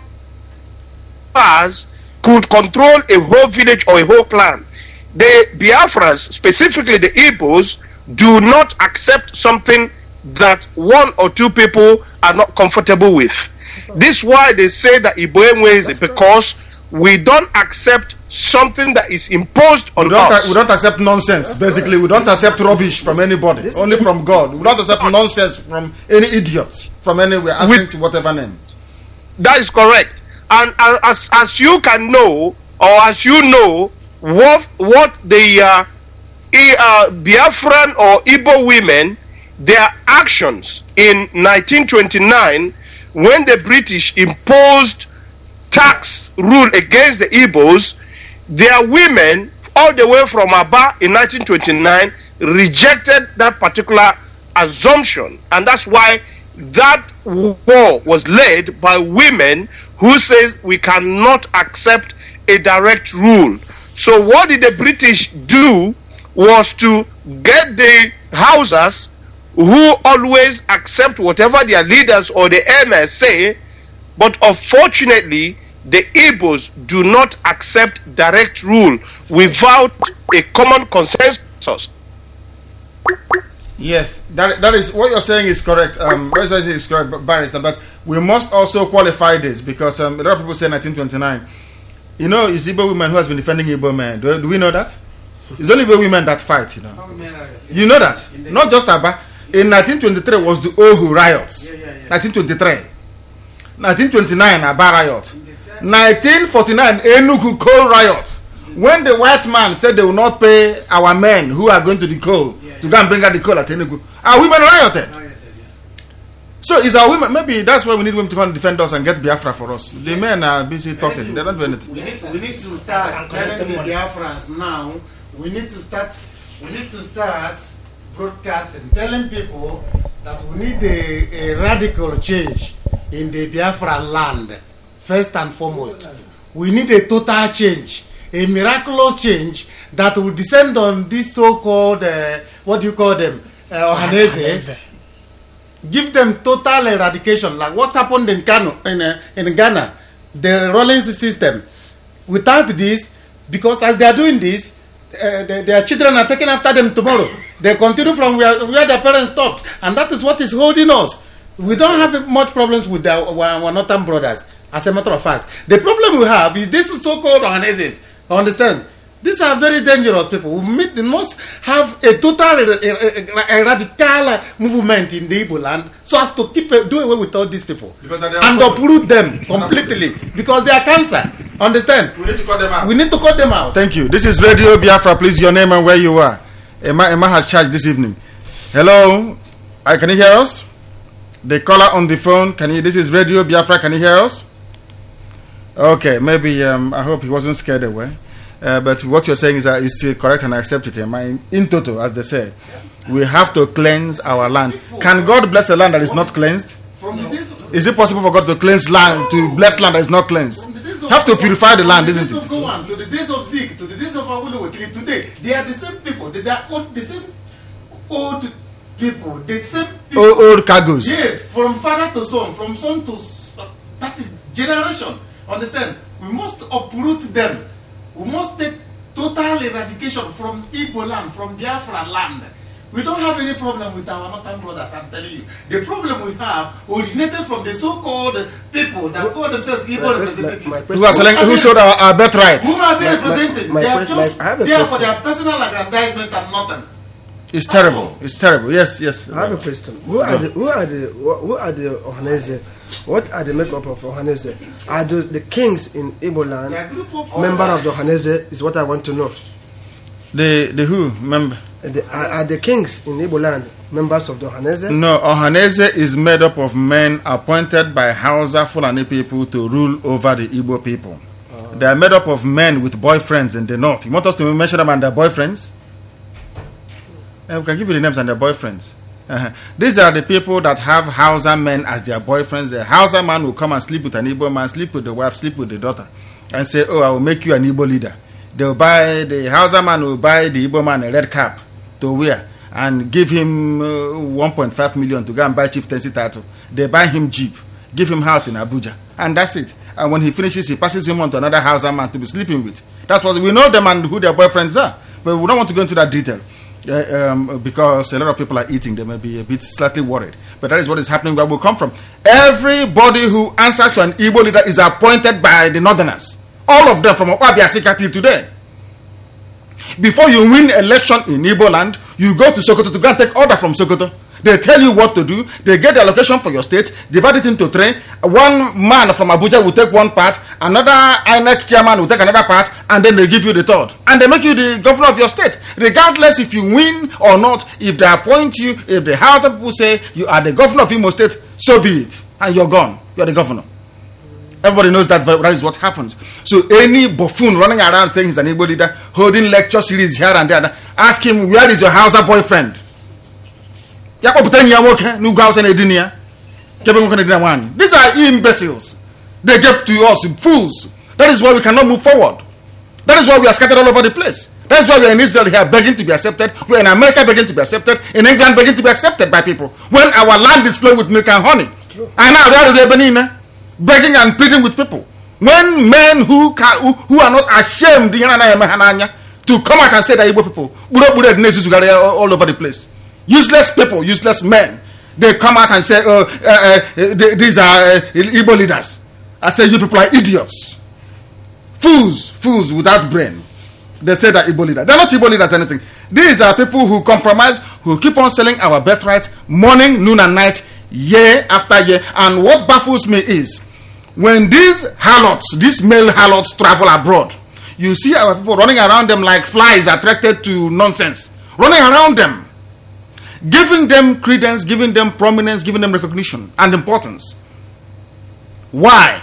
Obas, could control a whole village or a whole clan. The Biafrans, specifically the Igbos, do not accept something that one or two people are not comfortable with. This is why they say that Igbo Enweze, because we don't accept something that is imposed on we don't us. we don't accept nonsense. That's Basically, correct. We don't accept rubbish from anybody, this only from God. We don't accept nonsense from any idiot from anywhere, asking with, to whatever name. That is correct. And uh, as as you can know, or as you know, what what the uh, uh, Biafran or Igbo women, their actions in nineteen twenty-nine, when the British imposed tax rule against the Igbos, their women, all the way from Aba in nineteen twenty-nine, rejected that particular assumption. And that's why that war was led by women who says we cannot accept a direct rule. So what did the British do was to get the Hausas, who always accept whatever their leaders or the emirs say, but unfortunately the Igbos do not accept direct rule without a common consensus. Yes, that that is what you're saying is correct. Um, what you're saying is correct, Barrister. But we must also qualify this, because um, a lot of people say nineteen twenty-nine. You know, it's Igbo women who has been defending Igbo men. Do, do we know that? It's only Igbo women that fight. You know, you know that. Not just Aba. In nineteen twenty-three was the Ohu riots. Yeah, yeah, yeah. nineteen twenty-three. nineteen twenty-nine Aba riot. nineteen forty-nine Enugu coal riot. When the white man said they will not pay our men who are going to the coal yeah, to go and bring out the coal at Enugu, our women rioted. rioted yeah. So is our women, maybe that's why we need women to come and defend us and get Biafra for us. Yes. The men are busy talking. They don't do anything. We need, we need to start telling the Biafrans now. We need to start. We need to start broadcasting, telling people that we need a, a radical change in the Biafra land. First and foremost, we need a total change, a miraculous change that will descend on this so-called uh, what do you call them, uh, Ohanese. Give them total eradication, like what happened in Kano, in, uh, in Ghana, the Rawlings system. Without this, because as they are doing this, uh, the, their children are taken after them tomorrow. They continue from where, where their parents stopped, and that is what is holding us. We don't have much problems with our, our northern brothers. As a matter of fact, the problem we have is this so-called Ohaneses. Understand? These are very dangerous people. We, meet, we must have a total, a, a, a, a radical movement in the Igbo land, so as to keep do away with all these people and uproot them completely, because they are cancer. Understand? We need to cut them out. We need to cut them out. Thank you. This is Radio Biafra. Please, your name and where you are. Emma, Emma has charged this evening. Hello, I can you hear us? The caller on the phone. Can you? This is Radio Biafra. Can you hear us? Okay, maybe. Um, I hope he wasn't scared away. Uh, but what you're saying is, uh, is still correct, and I accept it. In, in total, as they say, we have to cleanse our land. Can God bless a land that is not cleansed? Is it possible for God to cleanse land, to bless land that is not cleansed? Have to purify the land, isn't it? To the days of Zeke, to the days of Awolowo, today, they are the same people. They are old, the same old people, the same people. Old, old cargoes. Yes, from father to son, from son to son. That is generation. Understand? We must uproot them. We must take total eradication from Igbo land, from Biafra land. We don't have any problem with our northern brothers, I'm telling you. The problem we have originated from the so-called people that call themselves Igbo representatives. Who are selling, who sold our, our birthright? Who are they representing? They are just there for their personal aggrandizement and nothing. It's terrible. It's terrible. Yes, yes. I have a question. Who are the who are the who are the Ohanese? What are the makeup of Ohanese? Are the, the kings in Igbo land member of the Ohanese? Is what I want to know. The the who member? the, are, are the kings in Igbo land members of the Ohaneze? No, Ohaneze is made up of men appointed by Hausa Fulani people to rule over the Igbo people. Uh, they are made up of men with boyfriends in the north. You want us to mention them and their boyfriends? Uh, we can give you the names and their boyfriends. Uh-huh. These are the people that have Hausa men as their boyfriends. The Hausa man will come and sleep with an Igbo man, sleep with the wife, sleep with the daughter, and say, "Oh, I will make you an Igbo leader." They'll buy, the Hausa man will buy the Igbo man a red cap to wear and give him uh, one point five million to go and buy chieftaincy title. They buy him jeep, give him house in Abuja, and that's it. And when he finishes, he passes him on to another Hausa man to be sleeping with. That's what we know them and who their boyfriends are, but we don't want to go into that detail. Uh, um, because a lot of people are eating, they may be a bit slightly worried. But that is what is happening where we come from. Everybody who answers to an Igbo leader is appointed by the Northerners. All of them from Okwabiasika till today. Before you win election in Igbo land, you go to Sokoto to go and take order from Sokoto. They tell you what to do. They get the allocation for your state, divide it into three. One man from Abuja will take one part, another I N E C chairman will take another part, and then they give you the third. And they make you the governor of your state. Regardless if you win or not, if they appoint you, if the House of people say you are the governor of Imo State, so be it. And you're gone. You're the governor. Everybody knows that that is what happens. So any buffoon running around saying he's an Igbo leader, holding lecture series here and there, ask him, where is your Hausa boyfriend? These are imbeciles. They gave to us fools. That is why we cannot move forward. That is why we are scattered all over the place. That is why we are in Israel here begging to be accepted. We are in America begging to be accepted. In England begging to be accepted by people. When our land is flowing with milk and honey. True. And now they are begging and pleading with people. When men who can, who, who are not ashamed to come out and say that Igbo people all over the place. Useless people, useless men. They come out and say, oh, uh, uh, they, these are uh, Igbo leaders. I say, you people are idiots. Fools, fools without brain. They say that Igbo leaders. They're not Igbo leaders anything. These are people who compromise, who keep on selling our birthright morning, noon, and night, year after year. And what baffles me is, when these harlots, these male harlots travel abroad, you see our people running around them like flies attracted to nonsense. Running around them. Giving them credence, giving them prominence, giving them recognition and importance. Why?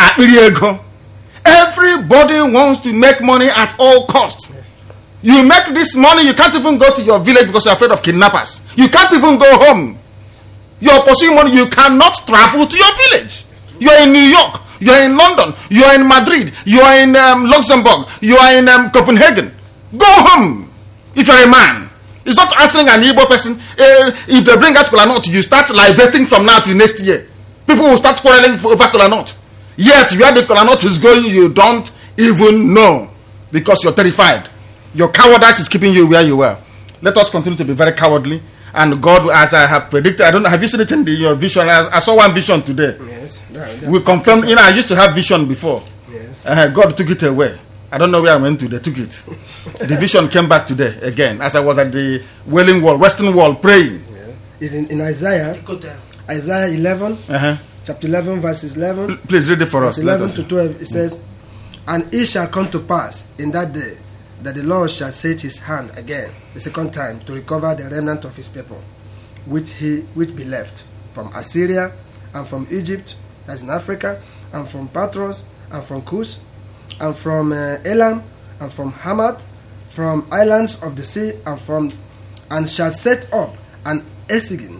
Everybody wants to make money at all costs. Yes. You make this money, you can't even go to your village because you're afraid of kidnappers. You can't even go home. You're pursuing money, you cannot travel to your village. You're in New York, you're in London, you're in Madrid, you're in um, Luxembourg, you're in um, Copenhagen. Go home if you're a man. It's not answering an Igbo person. Uh, if they bring out kola nut, you start libating from now to next year. People will start quarreling over kola nut. Yet, where the kola nut is going, you don't even know. Because you're terrified. Your cowardice is keeping you where you were. Let us continue to be very cowardly. And God, as I have predicted, I don't know, have you seen it in the, your vision? I, I saw one vision today. Yes. That, we confirmed, you know, I used to have vision before. Yes. Uh, God took it away. I don't know where I went to. They took it. The vision came back today again as I was at the Wailing Wall, Western Wall, praying. Yeah. It's in, in Isaiah, Isaiah eleven, uh-huh. chapter eleven, verses eleven. Please read it for us. eleven us. to twelve. It says, "And it shall come to pass in that day that the Lord shall set his hand again, the second time, to recover the remnant of his people, which he which be left from Assyria and from Egypt, that's in Africa, and from Patros and from Cush, and from uh, Elam, and from Hamath, from islands of the sea, and from, and shall set up an Esigin,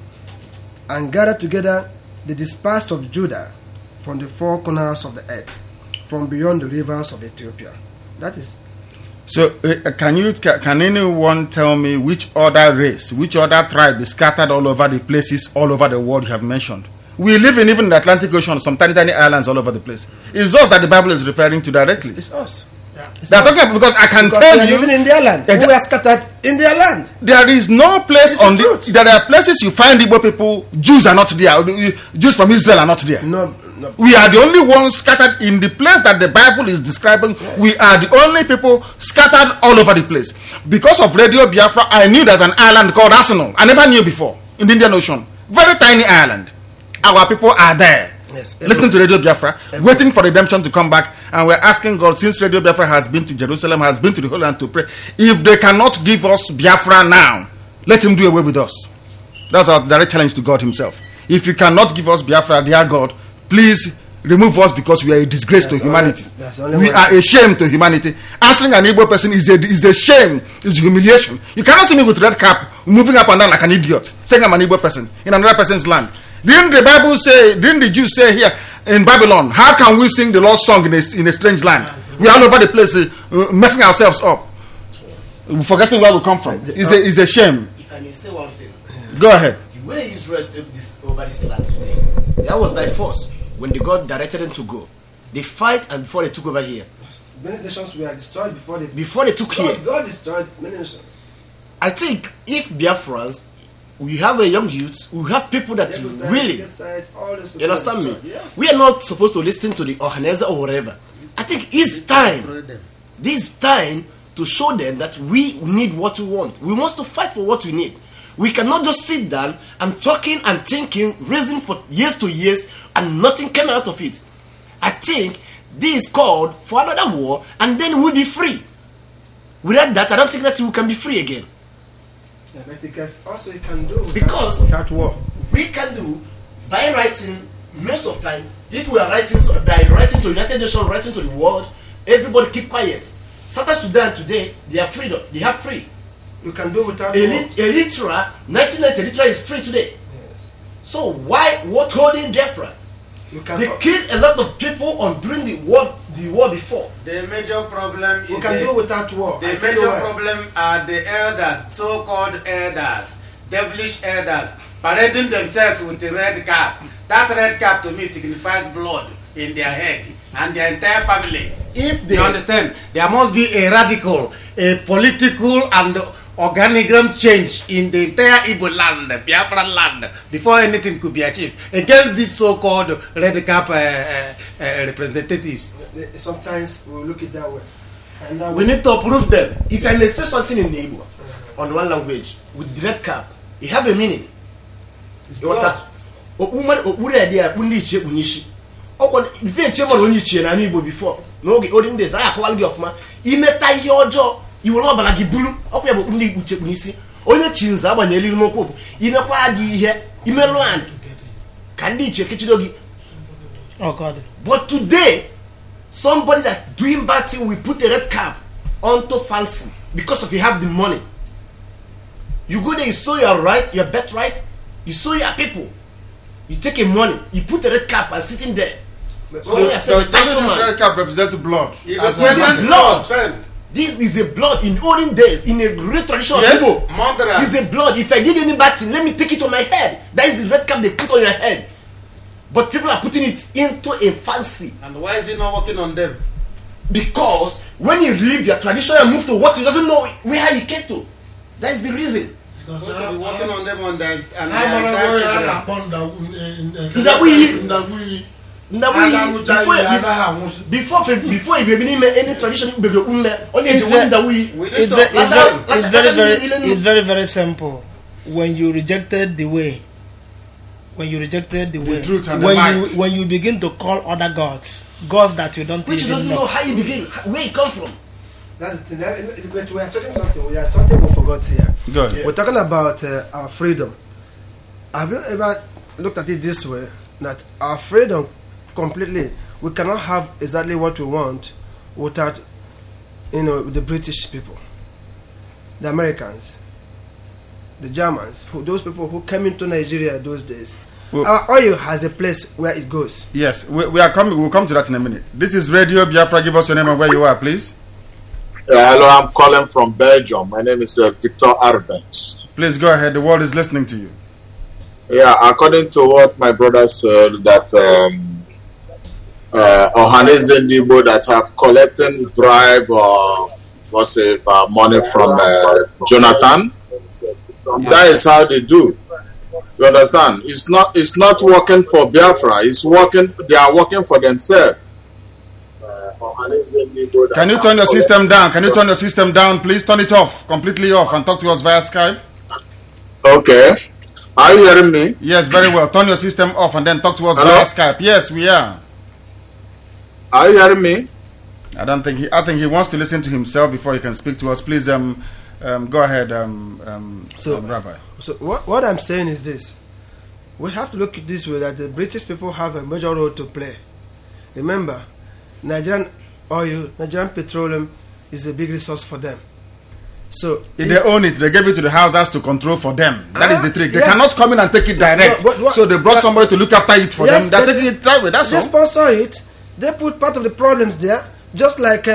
and gather together the dispersed of Judah from the four corners of the earth, from beyond the rivers of Ethiopia." That is. So, uh, can you can anyone tell me which other race, which other tribe is scattered all over the places, all over the world you have mentioned? We live in even the Atlantic Ocean, some tiny, tiny islands all over the place. It's us that the Bible is referring to directly. It's, it's us. Yeah. It's They're talking about, because I can because tell we are you, living in their land. Exa- we are scattered in their land. There is no place it's on the, the. There are places you find Igbo people. Jews are not there. Jews from Israel are not there. No, no. We are the only ones scattered in the place that the Bible is describing. Yes. We are the only people scattered all over the place. Because of Radio Biafra, I knew there's an island called Arsenal. I never knew before in the Indian Ocean. Very tiny island. Our people are there. Yes, listening to Radio Biafra, waiting for redemption to come back, and we're asking God, since Radio Biafra has been to Jerusalem, has been to the Holy Land to pray, if they cannot give us Biafra now, let him do away with us. That's our direct challenge to God himself. If you cannot give us Biafra, dear God, please remove us because we are a disgrace That's to humanity. Only, that's only we one. are a shame to humanity. Answering an Igbo person is a, is a shame, is humiliation. You cannot see me with red cap, moving up and down like an idiot, saying I'm an Igbo person in another person's land. Didn't the Bible say, didn't the Jews say here in Babylon, how can we sing the Lord's song in a, in a strange land? We are all over the place uh, messing ourselves up, forgetting where we come from. It's a, it's a shame. If I may say one thing. Go ahead. The way Israel took this over this land today, that was by force. When the God directed them to go, they fight, and before they took over here, Many nations were destroyed before they before they took God, here. God destroyed many nations. I think if Biafrans, we have a young youth, we have people that Left side, really, right side, all those people you understand me? destroyed. Yes. We are not supposed to listen to the Ohaneza or whatever. I think it's time, this time to show them that we need what we want. We must to fight for what we need. We cannot just sit down and talking and thinking, reasoning for years to years, and nothing came out of it. I think this is called for another war, and then we'll be free. Without that, I don't think that we can be free again. Yeah, but because also you can do Because without war. We can do by writing most of time. If we are writing by writing to United Nations, writing to the world, everybody keep quiet. South Sudan today, they are freedom. They have free. You can do without Elit- war. Eritrea, nineteen ninety Eritrea is free today. Yes. So why what holding Biafra? You can They killed a lot of people on during the war the war before. The major problem is you can the, do without war. the I tell you major why. problem are the elders, so-called elders, devilish elders, parading themselves with the red cap. That red cap to me signifies blood in their head and their entire family. If they understand, there must be a radical, a political and organigram change in the entire Igbo land, Biafran land, before anything could be achieved against these so-called red cap uh, uh, uh, representatives. Sometimes we look at that way. And that We need to approve them. If I may say something in Igbo on one language with the red cap, it have a meaning. It's You want blood. that? O woman o wuri idea undi ichie bunyishi. Okwa before ichie mo onye ichie na Igbo before. No ge olden days aya kwal gi ofuma. Imeta ihe ojo, iwo no bala gi bulu. Okwa bo undi ichie bunyisi. Onye chinza agbanyeli n'okwu bụ imekwa gi ihe, imelu and. Ka ndi ichie kechido gi. Oh God. But today, somebody that doing bad thing will put a red cap onto fancy because of you have the money. You go there, you sow your right, your bet right, you sow your people. You take a money, you put a red cap and sitting there. But- So you are So saying, doesn't this "Title man." red cap represent blood? It As This I is said. blood. This is a blood in olden days, in a great tradition Yes. of people. Murderers. It's a blood. If I did any bad thing, let me take it on my head. That is the red cap they put on your head. But people are putting it into a fancy. And why is it not working on them? Because when you leave your tradition and move to what you doesn't know where you came to, that is the reason. Supposed to be working on them on the and their Amara entire boy children. akpọ ndagwu Ndagwuyi. ndagwuyi. Now we before before before you begin any tradition you begin umme only It's the ve- one that we We need It's, to ve- it's, apply very, them. it's very, very, it's very, very simple. When you rejected the way, when you rejected the, way, truth and the when light. you when you begin to call other gods, gods that you don't which even doesn't know how you begin, where you come from. That's the thing. That- but we are talking something. We are something we forgot here. Go ahead. We're talking about uh, our freedom. Have you ever looked at it this way? That our freedom completely, we cannot have exactly what we want without, you know, the British people, the Americans, the Germans, who, those people who came into Nigeria those days. Well- our oil has a place where it goes. Yes, we, we are coming. We'll come to that in a minute. This is Radio Biafra. Give us your name and where you are, please. Uh, hello, I'm calling from Belgium. My name is uh, Victor Arbenz. Please go ahead. The world is listening to you. Yeah, according to what my brother said, that um, uh, Ohaneze Ndibo that have collected bribe or what's it, uh, money from uh, Jonathan, that is how they do. You understand? It's not. It's not working for Biafra. It's working. They are working for themselves. Can you turn your system down? Can you turn your system down, please? Turn it off, completely off, and talk to us via Skype. Okay. Are you hearing me? Yes, very well. Turn your system off and then talk to us Hello? via Skype. Yes, we are. Are you hearing me? I don't think he. I think he wants to listen to himself before he can speak to us. Please, um, um go ahead, um, um, So, um, Rabbi. So what, what I'm saying is this: we have to look at this way that the British people have a major role to play. Remember, Nigerian oil, Nigerian petroleum is a big resource for them. So If they own it, they gave it to the houses to control for them. That is Ah, the trick. They yes. cannot come in and take it direct. But- but what- so they brought but- somebody to look after it for Yes, them. They're but taking it that way. That's they all. sponsor it. They put part of the problems there, just like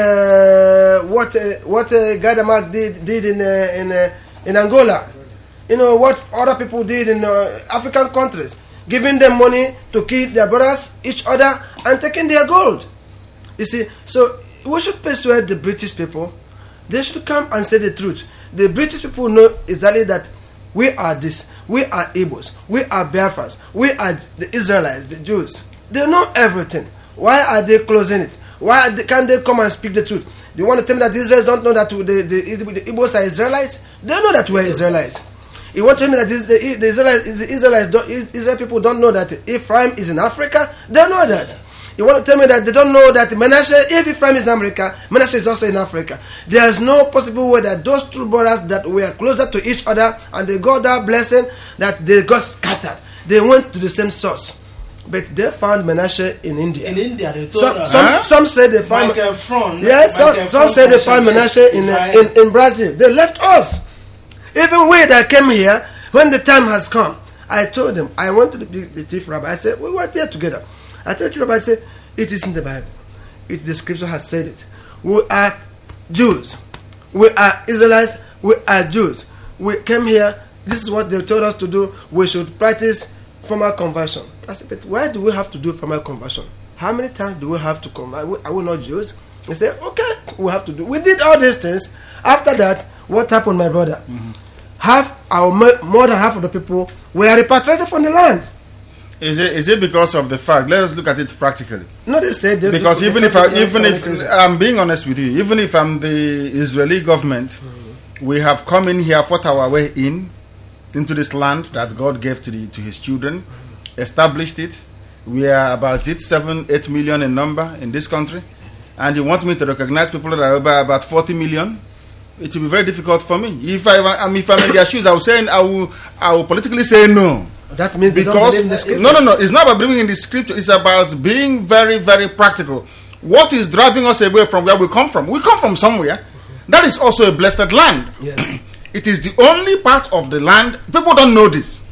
uh, what uh, what uh, Gadamak did did in uh, in uh, in Angola. You know what other people did in uh, African countries, giving them money to kill their brothers, each other, and taking their gold. You see, so we should persuade the British people. They should come and say the truth. The British people know exactly that we are this, we are Igbos, we are Biafrans, we are the Israelites, the Jews. They know everything. Why are they closing it? Why are they, can't they come and speak the truth? Do you want to tell me that the Israelites don't know that the, the, the Igbos are Israelites? They know that we're Israelites. You want to tell me that this, the, the Israelites, the Israelites don't, Israel people don't know that Ephraim is in Africa? They know that. You want to tell me that they don't know that Manasseh, if Ephraim is in America, Manasseh is also in Africa. There is no possible way that those two brothers that were closer to each other and they got that blessing, that they got scattered. They went to the same source. But they found Manasseh in India. In India, they told Some, us. some, Huh? some say they found Michael Front. Yes, some, Michael some Front say they from found Shanghai, Manasseh in, Israel. in in Brazil. They left us. Even we that came here, when the time has come, I told them, I went to the, the chief rabbi. I said, we were there together. I told the chief rabbi, I said, it is in the Bible. It, the scripture has said it. We are Jews. We are Israelites. We are Jews. We came here. This is what they told us to do. We should practice formal conversion. I said, but why do we have to do formal conversion? How many times do we have to come? Are we, are we not Jews? They said, okay, we have to do. We did all these things. After that, what happened, my brother? Mm-hmm. Half, our more than half of the people were repatriated from the land. Is it is it because of the fact? Let us look at it practically. No, they said they, because they, even they if I, they even if crazy. I'm being honest with you, even if I'm the Israeli government, mm-hmm. we have come in here, fought our way in into this land that God gave to the to His children, mm-hmm. established it. We are about it seven, eight million in number in this country, and you want me to recognize people that are about forty million? It will be very difficult for me. If I am if I'm in their shoes, I will say I will I will politically say no. That means they because don't believe in the scripture. no, no, no. It's not about believing in the scripture. It's about being very, very practical. What is driving us away from where we come from? We come from somewhere. Mm-hmm. That is also a blessed land. Yes. It is the only part of the land. People don't know this.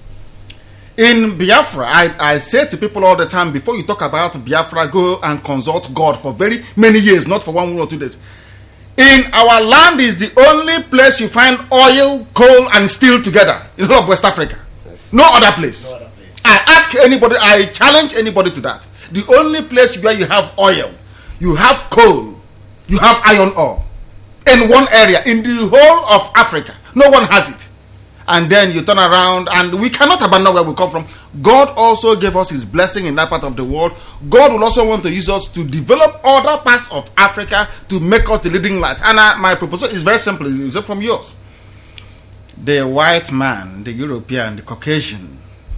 In Biafra, I, I say to people all the time, before you talk about Biafra, go and consult God for very many years, not for one or two days. In our land is the only place you find oil, coal, and steel together in all of West Africa. No other place. No other place. I ask anybody, I challenge anybody to that. The only place where you have oil, you have coal, you have iron ore in one area, in the whole of Africa. No one has it. And then you turn around, and we cannot abandon where we come from. God also gave us His blessing in that part of the world. God will also want to use us to develop other parts of Africa to make us the leading light. And uh, my proposal is very simple, it's from yours. The white man, the European, the Caucasian,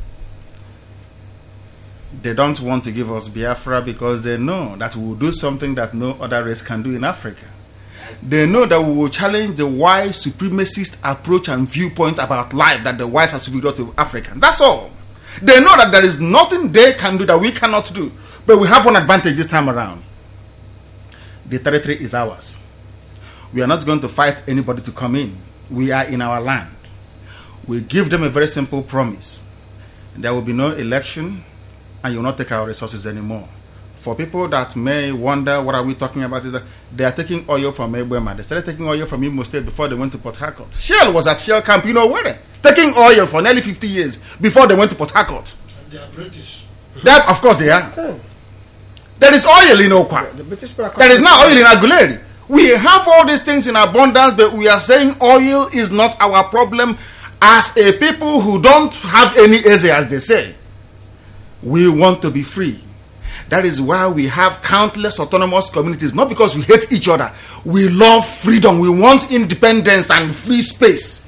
they don't want to give us Biafra because they know that we will do something that no other race can do in Africa. They know that we will challenge the white supremacist approach and viewpoint about life that the whites are superior to Africans. That's all. They know that there is nothing they can do that we cannot do. But we have one advantage this time around. The territory is ours. We are not going to fight anybody to come in. We are in our land. We give them a very simple promise. There will be no election, and you will not take our resources anymore. For people that may wonder what are we talking about, is that they are taking oil from Ebwema. They started taking oil from Imo State before they went to Port Harcourt. Shell was at Shell Camp, you know where? Taking oil for nearly fifty years before they went to Port Harcourt. And they are British. That, of course they are. There is oil in Okwa. The British people are There is now oil in Aguleri. We have all these things in abundance, but we are saying oil is not our problem. As a people who don't have any eze, as they say, we want to be free. That is why we have countless autonomous communities, not because we hate each other. We love freedom. We want independence and free space.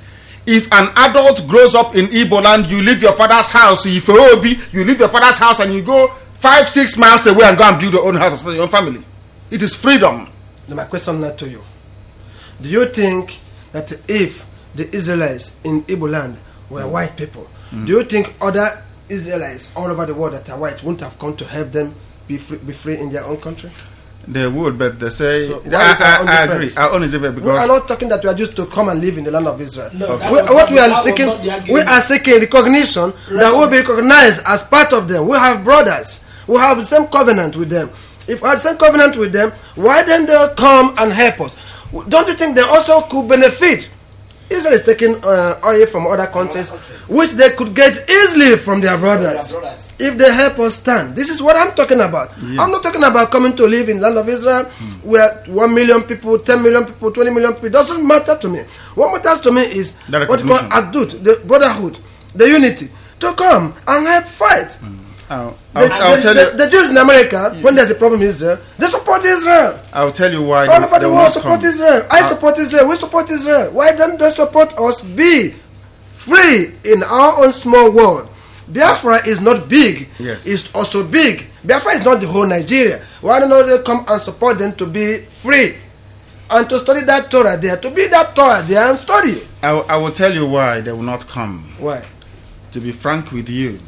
If an adult grows up in Igbo land, you leave your father's house. If Obi, you leave your father's house and you go five, six miles away and go and build your own house and start your own family. It is freedom. Now my question now to you. Do you think that if the Israelites in Igbo land were mm. white people, mm. do you think other Israelites all over the world that are white wouldn't have come to help them be free, be free in their own country? They would, but they say... So I, I, I agree. Our own is different because... We are not talking that we are just to come and live in the land of Israel. No, okay. we, what we are seeking, the we are seeking recognition right. that we will be recognized as part of them. We have brothers. We have the same covenant with them. If we have the same covenant with them, why then they come and help us? Don't you think they also could benefit? Israel is taking uh, oil from other countries, which they could get easily from their brothers, their brothers if they help us stand. This is what I'm talking about. Yeah. I'm not talking about coming to live in the land of Israel mm. where one million people, ten million people, twenty million people. It doesn't matter to me. What matters to me is what you call adut, the brotherhood, the unity, to come and help fight. Mm. I'll, I'll, the, I'll the, tell the, you. The Jews in America, yeah. when there's a problem in Israel, they support Israel. I'll tell you why. All they, over they the world support come. Israel. I I'll, support Israel. We support Israel. Why don't they support us? Be free in our own small world. Biafra is not big. Yes. It's also big. Biafra is not the whole Nigeria. Why don't they come and support them to be free? And to study that Torah there. To be that Torah there and study. I, I will tell you why they will not come. Why? To be frank with you,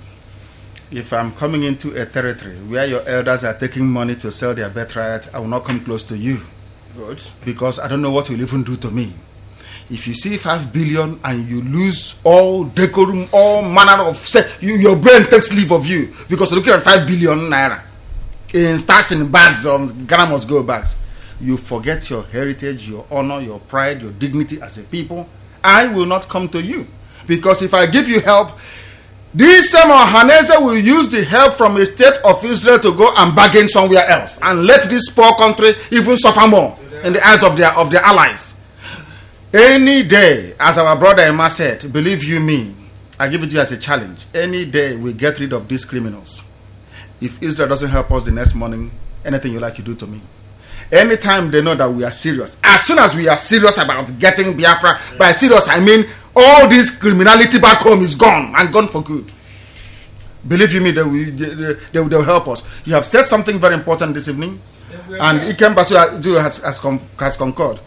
if I'm coming into a territory where your elders are taking money to sell their birthright, I will not come close to you. Good. Because I don't know what will even do to me. If you see five billion and you lose all decorum, all manner of... Say, you, your brain takes leave of you because you're looking at five billion naira in stacks in bags or Ghana must go bags. You forget your heritage, your honor, your pride, your dignity as a people. I will not come to you. Because if I give you help... This same Ohaneze will use the help from a state of Israel to go and bargain somewhere else and let this poor country even suffer more in the eyes of their of their allies. Any day, as our brother Emma said, believe you me, I give it to you as a challenge. Any day we get rid of these criminals. If Israel doesn't help us the next morning, anything you like you do to me. Anytime they know that we are serious, as soon as we are serious about getting Biafra, by serious I mean all this criminality back home is gone and gone for good. Believe you me, they will, they, they, they will help us. You have said something very important this evening, and Ikem Basu has, has, has concurred.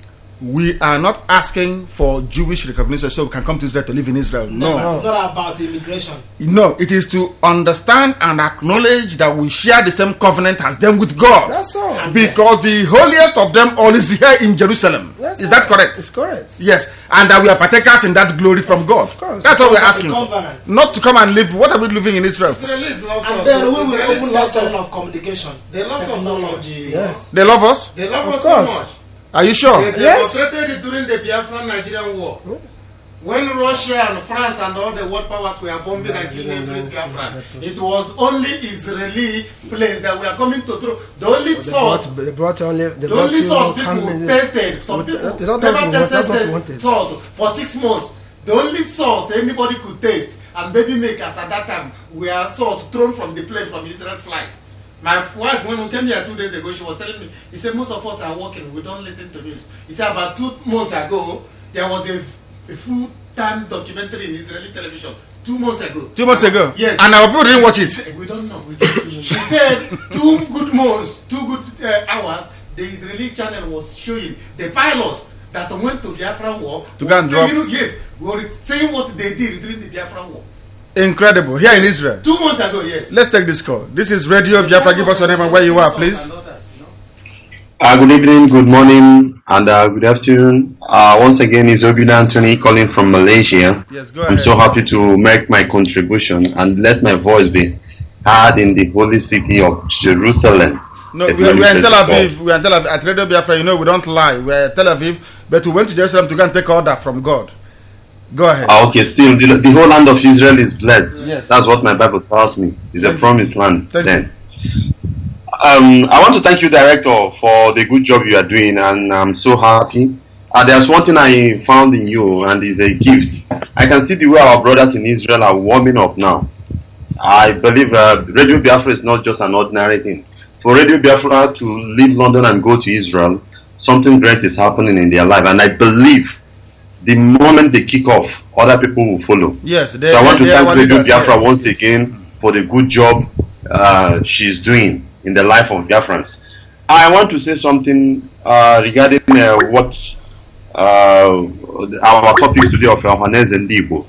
We are not asking for Jewish recognition so we can come to Israel to live in Israel. No. no. It's not about immigration. No, it is to understand and acknowledge that we share the same covenant as them with God. That's all. Because the holiest of them all is here in Jerusalem. That's is all. that correct? It's correct. Yes. And that we are partakers in that glory from God. Of course. That's what we're asking for. Not to come and live. What are we living in Israel for? Israelis love us. And then we will open that channel of communication. They love us so much. Yes. They love us? They love of us course. so much. Are you sure? They yes. demonstrated it during the Biafran Nigerian War. Yes. When Russia and France and all the world powers were bombing and killing every Biafran, it was only Israeli planes that were coming to throw. The only they salt, brought, they brought only, they the only salt people tasted, some with, people they don't never tasted tasted salt for six months. The only salt anybody could taste and baby makers at that time were salt thrown from the plane from Israel flight. My wife, when we came here two days ago, she was telling me, he said, most of us are working, we don't listen to news. He said, about two months ago, there was a, a full-time documentary in Israeli television. Two months ago. Two months ago? Yes. And our people didn't watch it? We don't know. We don't know. She said, two good months, two good uh, hours, the Israeli channel was showing the pilots that went to Biafran War. To go and drop. Yes, were saying what they did during the Biafran War. Incredible. Here in Israel. Two months ago, yes. Let's take this call. This is Radio Biafra. Give us your name and where you are, please. Uh, good evening, good morning, and uh, good afternoon. Uh, once again, it's Obi Anthony calling from Malaysia. Yes, go ahead. I'm so happy to make my contribution and let my voice be heard in the holy city of Jerusalem. No, we are, we are in Tel Aviv. We are in Tel Aviv. At Radio Biafra, you know, we don't lie. We are in Tel Aviv, but we went to Jerusalem to go and take order from God. Go ahead. Ah, okay, still, the, the whole land of Israel is blessed. Yes. That's what my Bible tells me. It's Thank a promised land. Thank then. Um, I want to thank you, Director, for the good job you are doing, and I'm so happy. Uh, there's one thing I found in you, and it's a gift. I can see the way our brothers in Israel are warming up now. I believe uh, Radio Biafra is not just an ordinary thing. For Radio Biafra to leave London and go to Israel, something great is happening in their life, and I believe the moment they kick off, other people will follow. Yes, they, so I want they, to thank Radio leaders, Biafra yes. once again for the good job uh, she's doing in the life of Biafrans. I want to say something uh, regarding uh, what uh, our topic today of Ohaneze Ndigbo.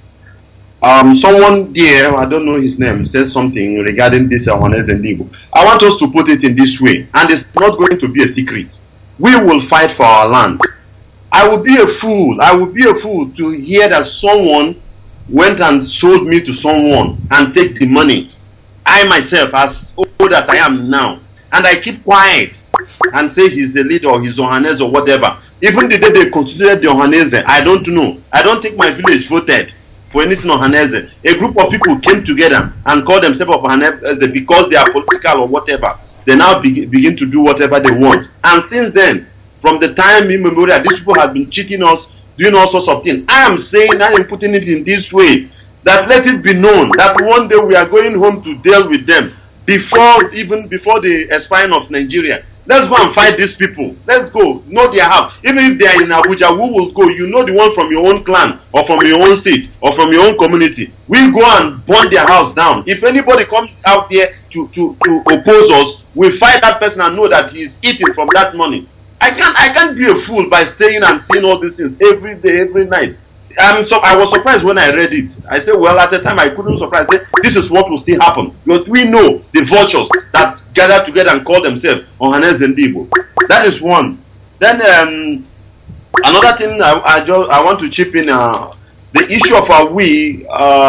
Um, someone there, I don't know his name, said something regarding this Ohaneze Ndigbo. I want us to put it in this way, and it's not going to be a secret. We will fight for our land. I would be a fool, I would be a fool to hear that someone went and sold me to someone and take the money. I myself, as old as I am now, and I keep quiet and say he's the leader or he's Ohaneze or whatever. Even the day they considered the Ohaneze, I don't know. I don't think my village voted for anything Ohaneze. A group of people came together and called themselves Ohaneze because they are political or whatever. They now be, begin to do whatever they want. And since then, from the time immemorial, these people have been cheating us, doing all sorts of things. I am saying, I am putting it in this way, that let it be known that one day we are going home to deal with them before, even before the expiring of Nigeria. Let's go and fight these people. Let's go. Know their house. Even if they are in Abuja, who will go? You know the one from your own clan, or from your own state, or from your own community. We go and burn their house down. If anybody comes out there to, to, to oppose us, we fight that person and know that he is eating from that money. I can't I can't be a fool by staying and saying all these things every day, every night. Um, so I was surprised when I read it. I said, well, at the time I couldn't surprise. I said, this is what will still happen. Because we know the vultures that gather together and call themselves Ohaneze Ndigbo. That is one. Then um, another thing I, I just I want to chip in. Uh, the issue of are we,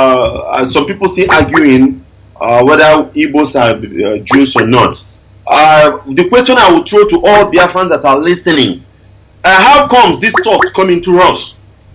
uh, some people still arguing uh, whether Igbos are uh, Jews or not. Uh, the question I will throw to all Biafrans that are listening, uh, how comes this thought coming to us?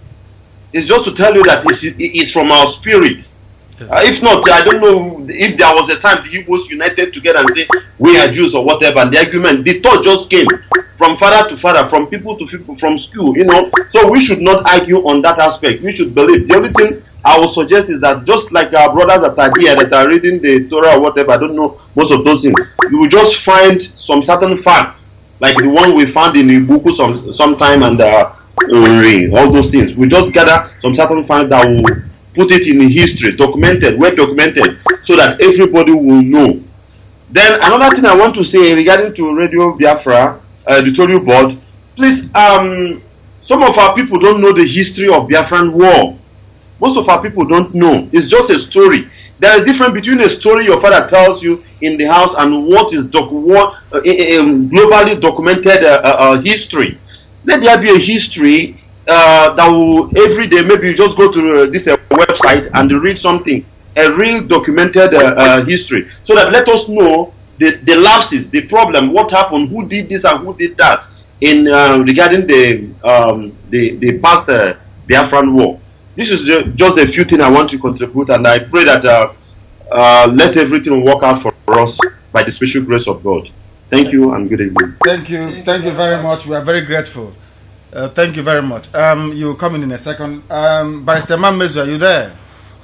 It's just to tell you that it's, it's from our spirit. Uh, if not, I don't know if there was a time the Igbos united together and say, we are Jews or whatever, and the argument, the thought just came from father to father, from people to people, from school, you know. So we should not argue on that aspect. We should believe. The only thing I would suggest is that just like our brothers that are here, that are reading the Torah or whatever, I don't know most of those things, you will just find some certain facts, like the one we found in Ibuku some sometime and uh, all those things. We just gather some certain facts that will put it in history, documented, well documented, so that everybody will know. Then another thing I want to say regarding to Radio Biafra, uh, editorial board, please, um, some of our people don't know the history of Biafran war. Most of our people don't know. It's just a story. There is a difference between a story your father tells you in the house and what is doc what, uh, um, globally documented uh, uh, history. Let there be a history uh, that will every day, maybe you just go to uh, this uh, website and read something, a real documented uh, uh, history, so that let us know the, the lapses, the problem, what happened, who did this and who did that in uh, regarding the, um, the, the past uh, Biafran war. This is just a few things I want to contribute, and I pray that uh, uh, let everything work out for us by the special grace of God. Thank you and good evening. Thank you. Thank you very much. We are very grateful. Uh, thank you very much. Um, you come in in a second. Um, Barrister Mammezu, are you there?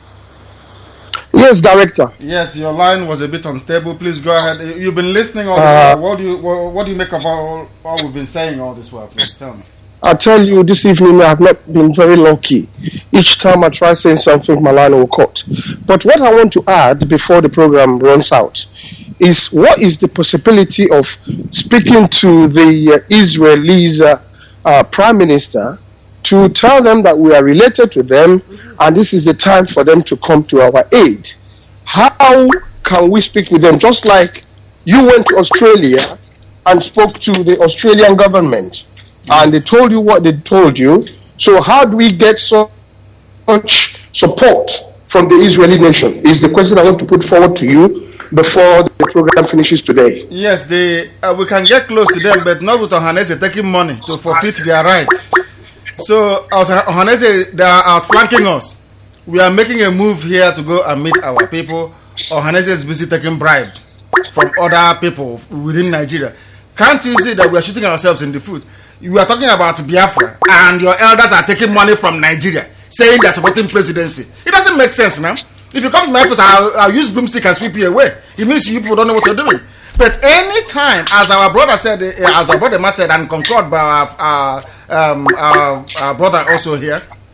Yes, Director. Yes, your line was a bit unstable. Please go ahead. You've been listening all this Uh, while. What do you what, what do you make of all, all we've been saying all this while? Please tell me. I tell you, this evening I have not been very lucky. Each time I try saying something, my line will cut. But what I want to add before the program runs out is what is the possibility of speaking to the uh, Israelis uh, uh, Prime Minister to tell them that we are related to them and this is the time for them to come to our aid. How can we speak with them? Just like you went to Australia and spoke to the Australian government and they told you what they told you. So how do we get so much support from the Israeli nation is the question I want to put forward to you before the program finishes today. Yes, they, uh, we can get close to them, but not with Ohaneze taking money to forfeit their right. So, as Ohaneze, they are outflanking us. We are making a move here to go and meet our people. Ohaneze is busy taking bribe from other people within Nigeria. Can't you see that we are shooting ourselves in the foot? You are talking about Biafra, and your elders are taking money from Nigeria, saying they're supporting presidency. It doesn't make sense, man. If you come to my office, I'll, I'll use broomstick and sweep you away. It means you people don't know what you're doing. But anytime, as our brother said, uh, as our brother said, and concurred by our, uh, um, our, our brother also here,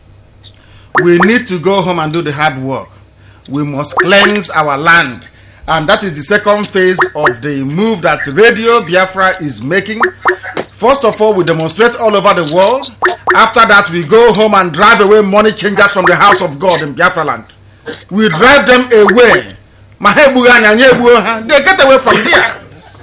we need to go home and do the hard work. We must cleanse our land. And that is the second phase of the move that Radio Biafra is making. First of all, we demonstrate all over the world. After that, we go home and drive away money changers from the house of God in Biafra land. We drive them away. They get away from there.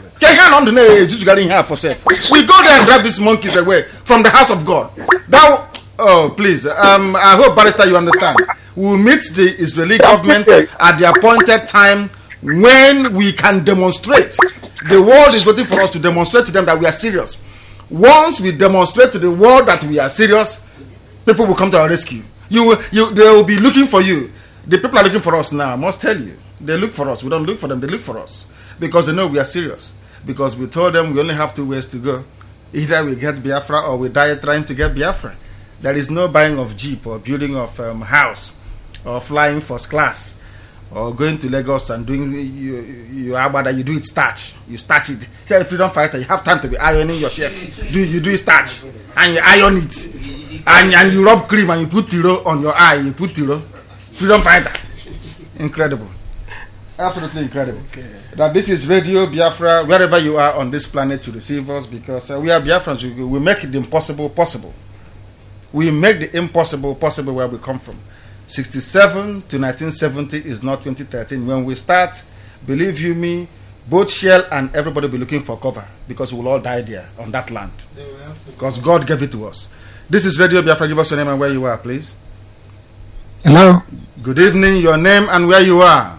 We go there and drive these monkeys away from the house of God. Now, oh, please, um, I hope, Barrister, you understand. We will meet the Israeli government at the appointed time when we can demonstrate. The world is waiting for us to demonstrate to them that we are serious. Once we demonstrate to the world that we are serious, people will come to our rescue. You, you, they will be looking for you. The people are looking for us now. I must tell you, they look for us. We don't look for them. They look for us because they know we are serious. Because we told them we only have two ways to go. Either we get Biafra or we die trying to get Biafra. There is no buying of jeep or building of um, house or flying first class or going to Lagos and doing you you abada, you do it starch. You starch it. Say a freedom fighter, you have time to be ironing your shirt. Do you do it starch and you iron it and, and you rub cream and you put tiro on your eye. You put tiro. Freedom fighter. Incredible. Absolutely incredible. Okay. That this is Radio Biafra, wherever you are on this planet, to receive us, because uh, we are Biafrans. We, we make the impossible possible. We make the impossible possible where we come from. sixty-seven to nineteen seventy is not twenty thirteen. When we start, believe you me, both Shell and everybody will be looking for cover, because we will all die there on that land. Because God gave it to us. This is Radio Biafra. Give us your name and where you are, please. Hello. Good evening. Your name and where you are.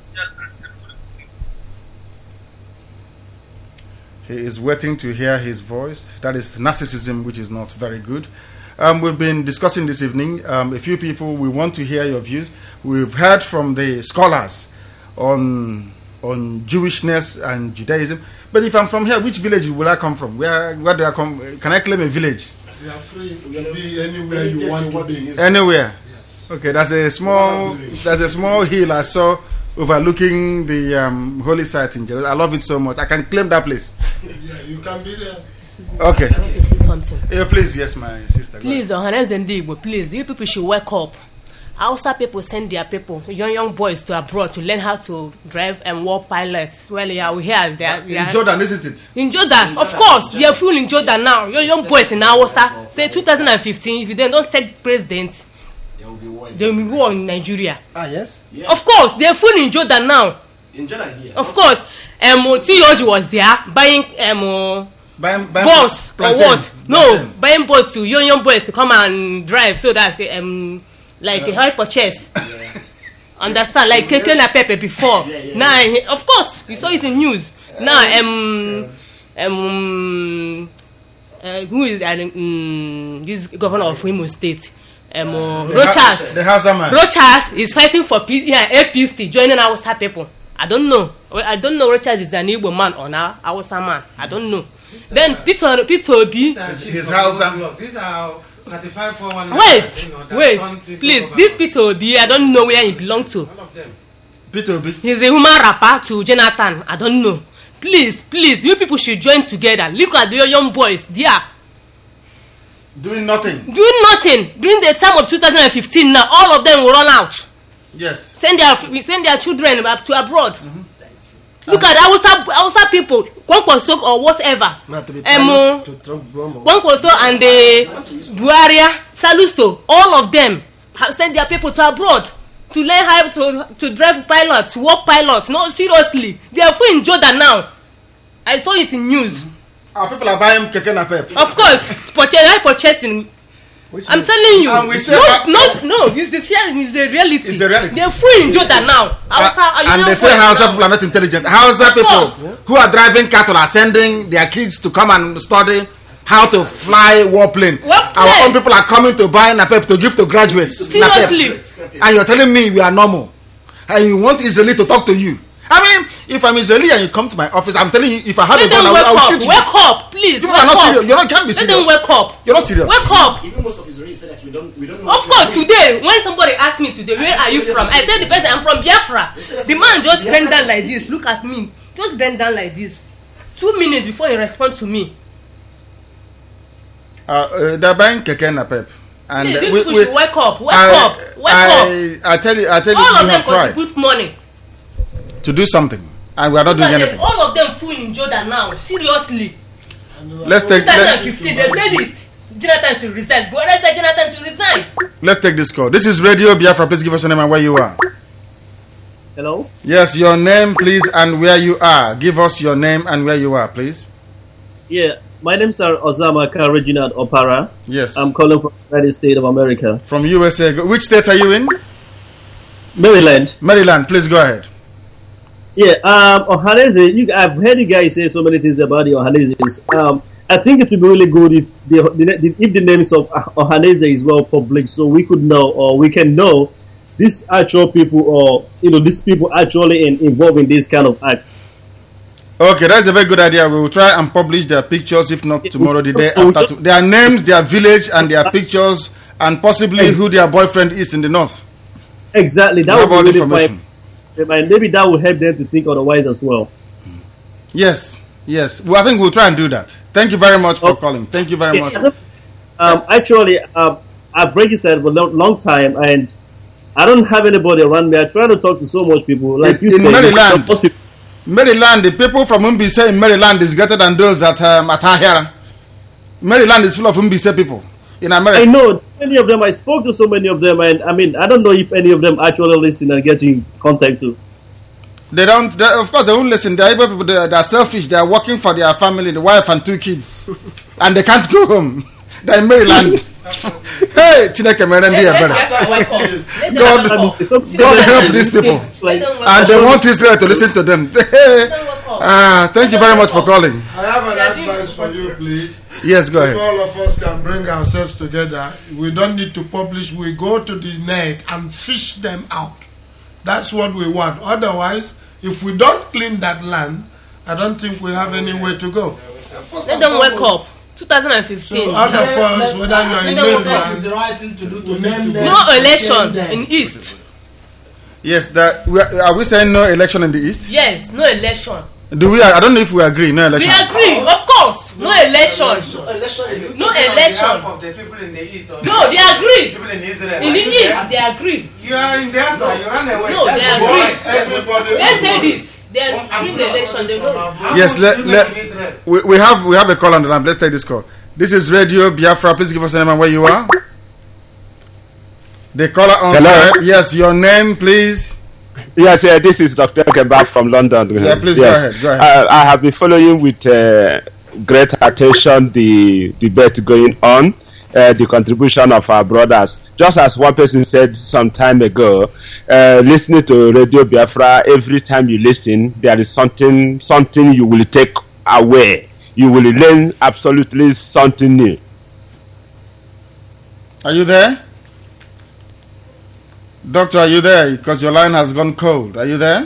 He is waiting to hear his voice. That is narcissism, which is not very good. Um, we've been discussing this evening. Um, a few people, we want to hear your views. We've heard from the scholars on on Jewishness and Judaism. But if I'm from here, which village will I come from? Where where do I come? Can I claim a village? You are free. You can be anywhere you want to be. Anywhere. Yes. Okay, there's a small there's a small hill I saw overlooking the um, holy site in Jerusalem. I love it so much. I can claim that place. Yeah, you can be there. Okay. I want to say something. Yeah, please, yes, my sister. Please, Ohanes and Igbo, please, you people should wake up. Hausa people send their people, young young boys, to abroad to learn how to drive and war pilots. Well, yeah, we hear they are, they in are, Jordan, isn't it? In Jordan, in of Jordan, course, they are full in Jordan now. Young young boys in Hausa. Say two thousand fifteen, if you then don't take president, there will be war. There will be war in Nigeria. Ah, yes. Yeah. Of course, they are full in Jordan now. In Jordan here. Of course, um, T O G was there buying um. Buying, buying boss or plantain. what? No, plantain. Buying boats to young young boys to come and drive. So that's um like yeah. a high purchase. Yeah. Understand? Like yeah. Keke na Pepe before. Yeah, yeah, now, yeah. Of course, you saw it in news. Yeah. Now, um, yeah. um, uh, who is um, this governor of Imo State? Um, uh, Rochas. The Hausa man. Rochas is fighting for P- yeah, A P C, joining our Hausa people. I don't know. I don't know Rochas is an Igbo man or now Hausa man. I don't know. Then Peter Peter Obi, his house. These are certified for one. Wait, you know, wait, please. This Peter Obi, I don't know where he belongs to. All of them. Peter Obi. He's a human rapper to Jonathan. I don't know. Please, please, you people should join together. Look at the young boys. They are doing nothing. Doing nothing. During the time of two thousand fifteen, now all of them will run out. Yes. Send their we send their children back to abroad. Mm-hmm. Look um, at Hausa Hausa people, Kwankwaso or whatever. Um, Kwankwaso and the Buaria, Salusto, all of them have sent their people to abroad to learn how to to drive pilots, work pilots. No, seriously, they are full in Jordan now. I saw it in news. Mm-hmm. Our people are buying keke na pep. Of course, purchasing, purchasing. Which I'm telling you, and we say not, not, no, it's the, it's the reality. It's the reality. They're free in Jordan now. Hausa, uh, and they say Hausa people are not intelligent. Hausa people yeah. who are driving cattle are sending their kids to come and study how to fly warplane. Warplane. Our own people are coming to buy Napep to give to graduates. Seriously. And you're telling me we are normal. And you want Israeli to talk to you. I mean, if I'm Israeli and you come to my office, I'm telling you, if I have Let a gun, I will, I will shoot you. Wake up, please. You wake are not up. serious. You're not, can't be serious. Let them wake up. You're not serious. Wake up. Even most of Israelis say that we don't, we don't know. Of course, today, when somebody asked me today, where are you from? I said the person, I'm from Biafra. The man just bent down like this. Look at me. Just bent down like this. Two minutes before he respond to me. Uh, uh, they're buying keke na pep. And Please, uh, you we, people we, should wake up, wake I, up, wake I, I tell you, I tell you, All you of them have tried contribute money. to do something, and we are not Look doing at them, anything. all of them full in Jordan now. Seriously. Let's take let, twenty fifteen, they said it. Jonathan to resign. Go ahead, say Jonathan to resign. let's take this call. This is Radio Biafra. Please give us your name and where you are. Hello? Yes, your name, please, and where you are. Give us your name and where you are, please. Yeah, my name is Osama K. Reginald Opara. Yes. I'm calling from the United States of America. From U S A. Which state are you in? Maryland. Maryland. Please go ahead. Yeah, um, Ohaneze, you, I've heard you guys say so many things about the Ohanezes. Um, I think it would be really good if the, the if the names of Ohaneze is well public, so we could know, or we can know these actual people, or you know, these people actually in, involved in this kind of acts. Okay, that's a very good idea. We will try and publish their pictures, if not tomorrow, the day after. To, their names, their village, and their pictures, and possibly who their boyfriend is in the north. Exactly, that We have all would the be really information. fine. Maybe that will help them to think otherwise as well. Yes, yes. Well, I think we'll try and do that. Thank you very much for calling. Thank you very much. Um, actually, um, I've registered for a long, long time, and I don't have anybody around me. I try to talk to so much people, like you in said. Maryland, most people- Maryland, the people from Umbise in Maryland is greater than those at um, at Ahira. Maryland is full of Umbise people in America. I know many of them. I spoke to so many of them, and I mean, I don't know if any of them actually listen and get in contact to. They don't. They, of course, they won't listen. They are able people. They, they are selfish. They are working for their family, the wife and two kids, and they can't go home. They're in Maryland. Hey, Chineke mere ndị ebere. God, God help these people, and they want Israel to listen to them. Ah, thank you very much for calling. I have an advice for you, please. Yes, go ahead. If all of us can bring ourselves together, we don't need to publish. We go to the net and fish them out. That's what we want. Otherwise, if we don't clean that land, I don't think we have anywhere to go. Let them wake up. twenty fifteen. So out of us, whether you are in Maryland, the right thing to do to name them. No election in East. Yes, that we are, are we saying no election in the east? Yes, no election. Do we? I don't know if we agree. No We election. agree, of course. No election. Election. No election. Of the people in the east. Or No, they agree. People in Israel. In the East, they agree. You are in diaspora. You run away. No, That's they the agree. point. Everybody. Let's say this. They agree in the election. They know. Yes, let, let, we, we have we have a call on the line. Let's take this call. This is Radio Biafra. Please give us a name and where you are. The caller on Hello? Skype. Yes, your name, please. Yes, uh, this is Doctor Kebab from London. Yeah, please go yes. ahead, go ahead. Uh, I have been following with uh, great attention the debate going on, uh, the contribution of our brothers. Just as one person said some time ago, uh, listening to Radio Biafra, every time you listen, there is something something you will take away. You will learn absolutely something new. Are you there? Doctor, are you there? Because your line has gone cold. Are you there?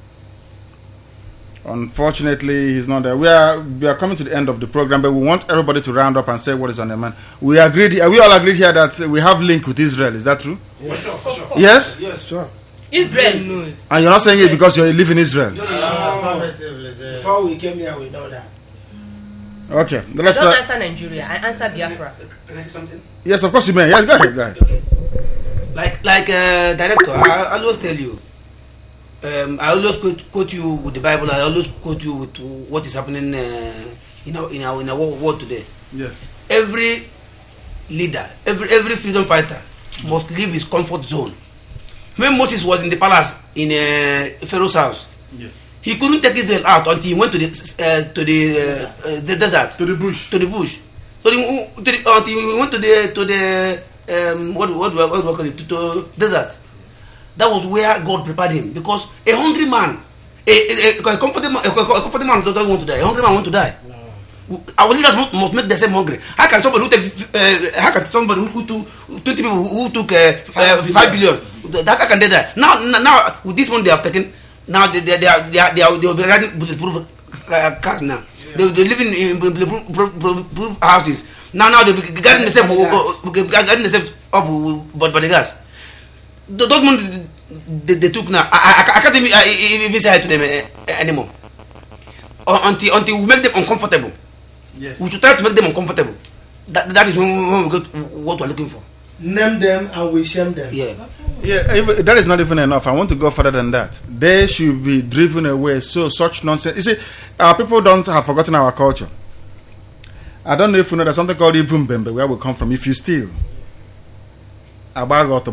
Unfortunately, he's not there. We are we are coming to the end of the program, but we want everybody to round up and say what is on their mind. We agreed. We all agreed here that we have link with Israel. Is that true? Yes, sure, for sure. Yes. Yes, sure. Israel knows. And you're not saying it because you live in Israel. Before we came here, we know that. Okay. I Let's don't try. answer Nigeria. I answer Biafra. Can I say something? Yes, of course you may. Yes, go ahead. Go ahead. Like, like uh, director, I, I always tell you. Um, I always quote, quote you with the Bible. I always quote you with what is happening uh, in our in our in our world today. Yes. Every leader, every every freedom fighter must leave his comfort zone. When Moses was in the palace in uh, Pharaoh's house, yes, he couldn't take Israel out until he went to the uh, to the uh, uh, the desert, to the bush, to the bush. So the, to the, until he went to the to the um, what what do I, what do I call it to the desert. That was where God prepared him, because a hungry man, a, a, a, comfortable, man, a, a comfortable man doesn't want to die. A hungry man want to die. No. Our leaders must, must make the same hungry. How can somebody who take uh, how can somebody who, who took twenty people who, who took uh, five, uh, five billion? That how can they die? Now, now with this one they have taken. Now they they they are they are, they are, they will be riding bulletproof uh, cars now. Yeah. They they living in bulletproof houses. Now now they be guarding themselves, uh, guarding themselves up by, by the gas. Those money they, they took now, I, I, I can't even, I, even say hi to them uh, anymore. Uh, until until we make them uncomfortable. Yes. We should try to make them uncomfortable. That that is when, when we get what we're looking for. name them and we shame them. Yeah. Yeah, even, that is not even enough. I want to go further than that. They should be driven away. So such nonsense. You see, our people don't have forgotten our culture. I don't know if you know there's something called Ivum Bembe, where we come from. If you steal, do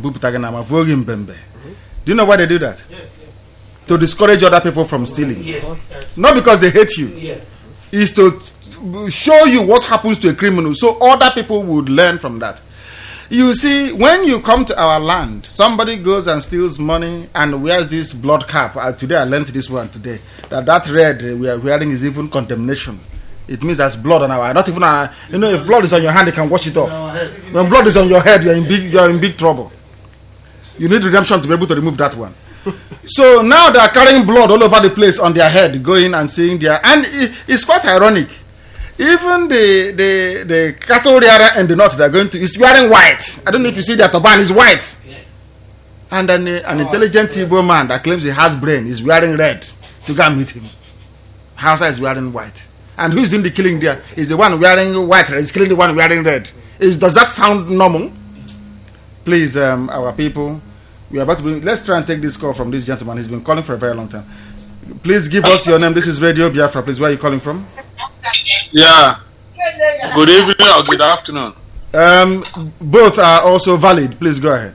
you know why they do that? Yes, yes. To discourage other people from stealing. Yes. Not because they hate you. Yeah. It's to show you what happens to a criminal, so other people would learn from that. You see, when you come to our land, somebody goes and steals money and wears this blood cap. Uh, today I learned this one today. That that red we are wearing is even condemnation. It means there's blood on our, not even our, you know, if blood is on your hand, you can wash it off. When blood is on your head, you're in big, you're in big trouble. You need redemption to be able to remove that one. So now they are carrying blood all over the place on their head, going and seeing their, and it, it's quite ironic. Even the the the cattle rearer and the north they're going to is wearing white. I don't know if you see their turban is white. And then uh, an intelligent Igbo man that claims he has brain is wearing red to go and meet him. Hausa is wearing white. And who's doing the killing there? Is the one wearing white, is killing the one wearing red. Is, does that sound normal? Please, um, our people, we are about to bring, let's try and take this call from this gentleman. He's been calling for a very long time. Please give us your name. This is Radio Biafra. Please, where are you calling from? Yeah. Good evening or good afternoon. Um, both are also valid. Please go ahead.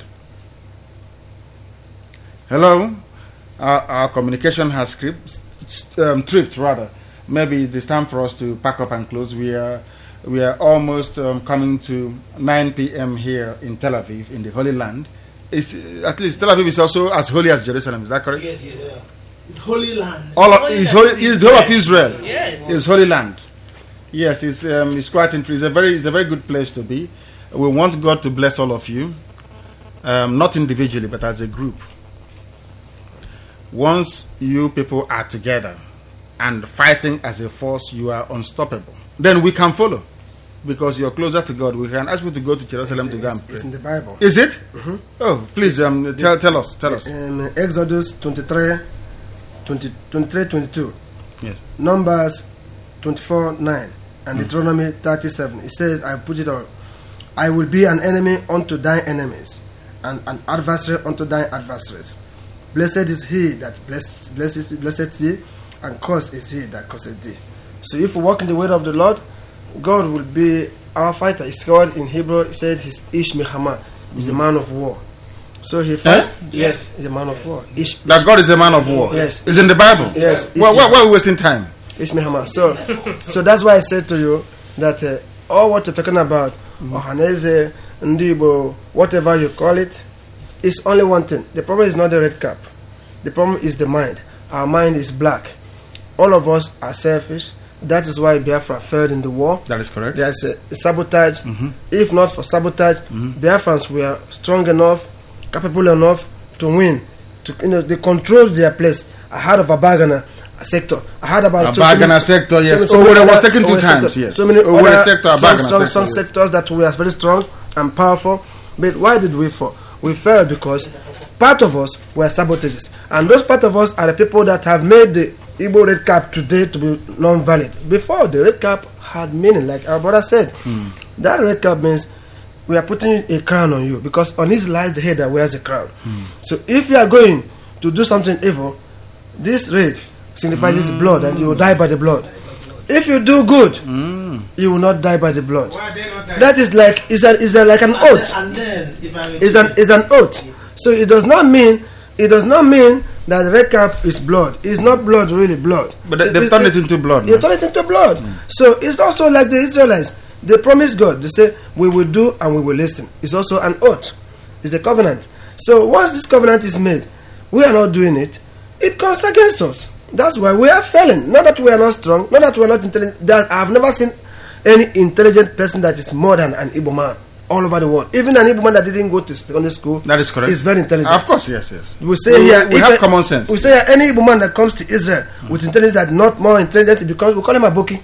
Hello. Our, our communication has script, um, tripped rather. Maybe it's time for us to pack up and close. We are we are almost um, coming to nine p.m. here in Tel Aviv, in the Holy Land. It's, at least Tel Aviv is also as holy as Jerusalem. Is that correct? Yes, yes. Yeah. It's Holy Land. All of, it's holy. It's the whole of Israel. Yes. It's Holy Land. Yes, it's um, it's quite interesting. It's a very it's a very good place to be. We want God to bless all of you, um, not individually but as a group. Once you people are together and fighting as a force, you are unstoppable. Then we can follow, because you're closer to God. We can ask you to go to Jerusalem it's, to go and it's, pray. it's in the Bible. Is it? Mm-hmm. Oh, please um, tell tell us, tell us. In Exodus twenty-three, twenty, twenty-three, twenty-two. Yes. Numbers twenty-four, nine. And Deuteronomy thirty-seven. It says, I put it all. I will be an enemy unto thine enemies, and an adversary unto thine adversaries. Blessed is he that bless, blesses, blessed thee, and cursed is he that curseth thee. So if we walk in the way of the Lord, God will be our fighter. It's called in Hebrew, it said he's Ish Mechama. He's a man of war. So he fight. Eh? Yes, he's a man of war. Ish, That God is a man of war. Yes. It's in the Bible. Yes. Why, why, why are we wasting time? Ishmehama. So, so that's why I said to you that uh, all what you're talking about, Ohaneze, Ndibo, whatever you call it, is only one thing. The problem is not the red cap. The problem is the mind. Our mind is black. All of us are selfish. That is why Biafra failed in the war. That is correct. There's a, a sabotage. Mm-hmm. If not for sabotage, Mm-hmm. Biafrans were strong enough, capable enough to win. To, you know, they controlled their place ahead of a bargainer. A sector. I heard about A Bagana sector, yes. so many Owerri was other- taken two Owerri times, sector. yes. So many Owerri other sector, a some, Bagana some, sector, some yes. sectors that we are very strong and powerful. But why did we fall? We fell because part of us were sabotages, and those part of us are the people that have made the Igbo red cap today to be non-valid. Before, the red cap had meaning, like our brother said. Hmm. That red cap means we are putting a crown on you, because on his lies the head that wears a crown. Hmm. So if you are going to do something evil, this red signifies this blood, and you will die by the blood. If you do good, you will not die by the blood. That is like is a, is a, like an oath. And then, if I may Is an is an oath. So it does not mean it does not mean that the red cap is blood. It's not blood, really blood. But they, they've It- turned it- it into blood. They now. turn it into blood. So it's also like the Israelites. They promise God. They say, we will do and we will listen. It's also an oath. It's a covenant. So once this covenant is made, we are not doing it. It comes against us. That's why we are failing. Not that we are not strong. Not that we are not intelligent. That I have never seen any intelligent person that is more than an Igbo man all over the world. Even an Igbo man that didn't go to secondary school. That is correct. Is very intelligent. Of course, yes, yes. We say We- here, we if have a- common sense. We say here, any Igbo man that comes to Israel with intelligence that not more intelligent, because we call him Aboki.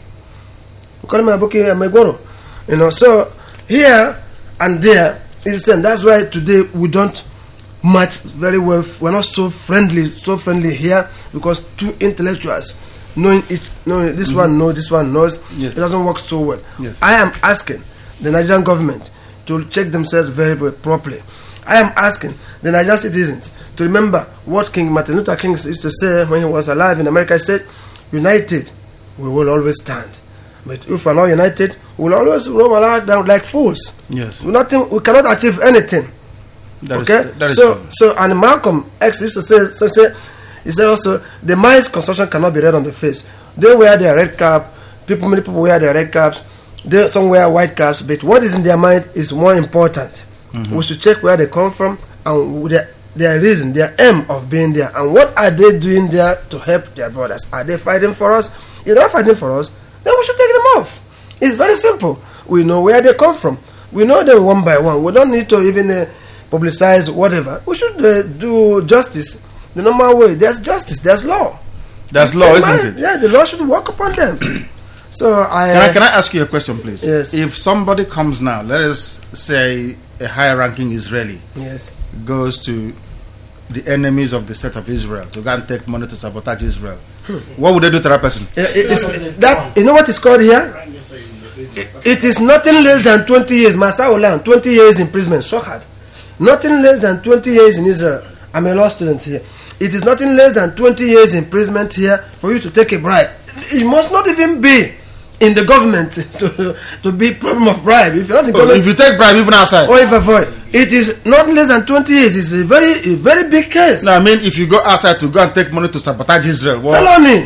We call him Aboki uh, Megoro. You know, so here and there is the same. That's why today we don't match very well. We're not so friendly, so friendly here, because two intellectuals knowing each, knowing this Mhm. one knows, this one knows. Yes. It doesn't work so well. Yes. I am asking the Nigerian government, to check themselves very, very properly. I am asking the Nigerian citizens to remember what King Martin Luther King used to say when he was alive in America. He said, united, we will always stand. But if we are not united, we will always roam around like fools. Yes. Nothing, we cannot achieve anything. That is- okay? that is so, true. so, and Malcolm X used to say, so say, he said also, the mind's construction cannot be read on the face. They wear their red cap, people, many people wear their red caps, they, some wear white caps, but what is in their mind is more important. Mhm. We should check where they come from and their, their reason, their aim of being there, and what are they doing there to help their brothers. Are they fighting for us? If they're not fighting for us, then we should take them off. It's very simple. We know where they come from. We know them one by one. We don't need to even uh, publicize whatever. We should uh, do justice the normal way. There's justice, there's law. There's law, Am I- isn't it? Yeah, the law should work upon them. So I, Can I, can I ask you a question, please? Yes. If somebody comes now, let us say a high-ranking Israeli Yes. goes to the enemies of the state of Israel to go and take money to sabotage Israel, Hmm. what would they do to that person? Uh, it- it's- that you know what is called here? It, it is nothing less than twenty years. Masaulan, twenty years imprisonment. So hard. Nothing less than twenty years in Israel. I'm a law student here. It is nothing less than twenty years imprisonment here for you to take a bribe. It must not even be in the government to to be problem of bribe. If you're not in Oh, government, if you take bribe even outside. or if avoid, it is not less than twenty years. It's a very a very big case. No, I mean, if you go outside to go and take money to sabotage Israel, well, Felony.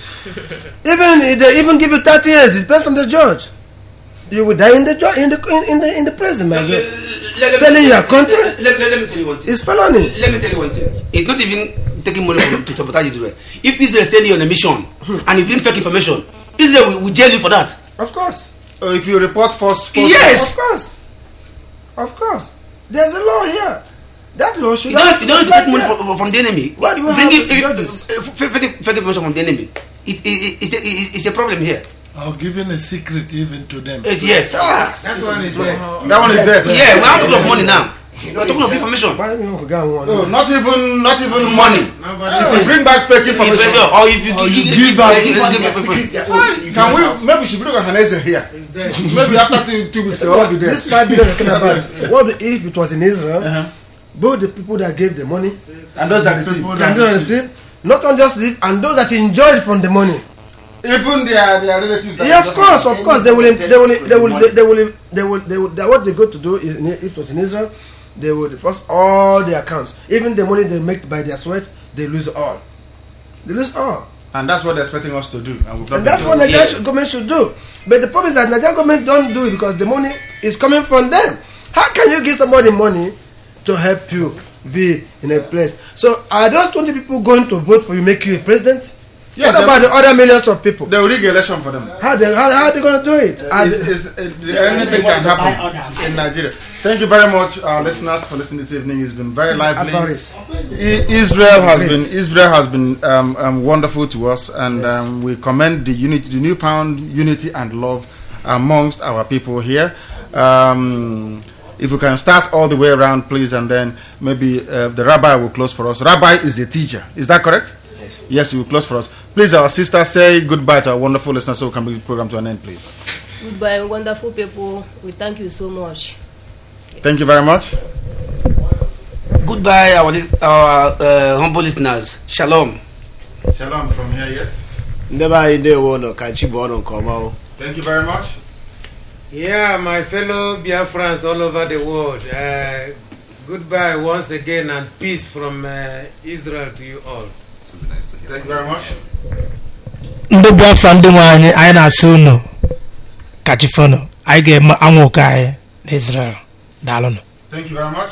Even if they even give you thirty years, it depends on the judge. You will die in the jo- in the in, in the in the prison, my God. Selling your country Let, let, let me tell you one thing. is felony. Let me tell you one thing. It's not even taking money from, to sabotage Israel. If Israel send you on a mission and you bring fake information, Israel will, will jail you for that. Of course. uh, if you report false, false Yes. Of course. Of course. There's a law here. That law should You don't, have you don't need to applied take money there. from, from the enemy. Why do we Bring have it- if- judges? uh, fake, fake, fake information from the enemy. It, it, it, it's, a, it, it's a problem here. Or giving a secret even to them. Uh, yes. That one is there. That one is there. Yeah, we're not talking of money now. We're talking of information. No, not even not even Money. If you bring back fake information, If- or if you Or give- give give- out- give- give out give- their give- secret, give- Why? Can we? Maybe we should bring Hanese here. Maybe after two two weeks they will all be there. This five billion you're talking about, what if it was in Israel? Both the people that gave the money and those that received. and those that received, not only just receive, and those that enjoyed from the money. Even their their relatives. Yeah, of course, of course, they will, they will, they will, they will, they will, they will, they, what they go to do is, in- if it was in Israel, they will first all their accounts, even the money they make by their sweat, they lose all. They lose all. And that's what they're expecting us to do. And, we've not And that's been what doing it. Nigerian government should do. But the problem is that Nigerian government don't do it because the money is coming from them. How can you give somebody money to help you be in a place? So are those twenty people going to vote for you, make you a president? Yes, what about they- the other millions of people? They will rig election for them. How they how, how are they going to do it? Are It's, they- it's, it, anything can happen in Nigeria. Thank you very much, our listeners, for listening this evening. It's been very lively. Avaris. I- Israel has Great. been Israel has been um, um, wonderful to us, and Yes. um, we commend the unity, the newfound unity and love amongst our people here. Um, if we can start all the way around, please, and then maybe uh, the rabbi will close for us. Rabbi is a teacher. Is that correct? Yes. Yes, he will close for us. Please, our sister, say goodbye to our wonderful listeners so we can bring the program to an end, please. Goodbye, wonderful people. We thank you so much. Thank you very much. Goodbye, our, lis- our uh, humble listeners. Shalom. Shalom from here, yes. Never in the one or can she born on Komao. Thank you very much. Yeah, my fellow Biafrans all over the world. Uh, goodbye once again and peace from uh, Israel to you all. Thank you very much. ndị Biafra ndị nwe anyị anyị na-asị unu kachifonu anyị ga-eme anwụ ụka anyị n'Israel daalụnụ. Thank you very much.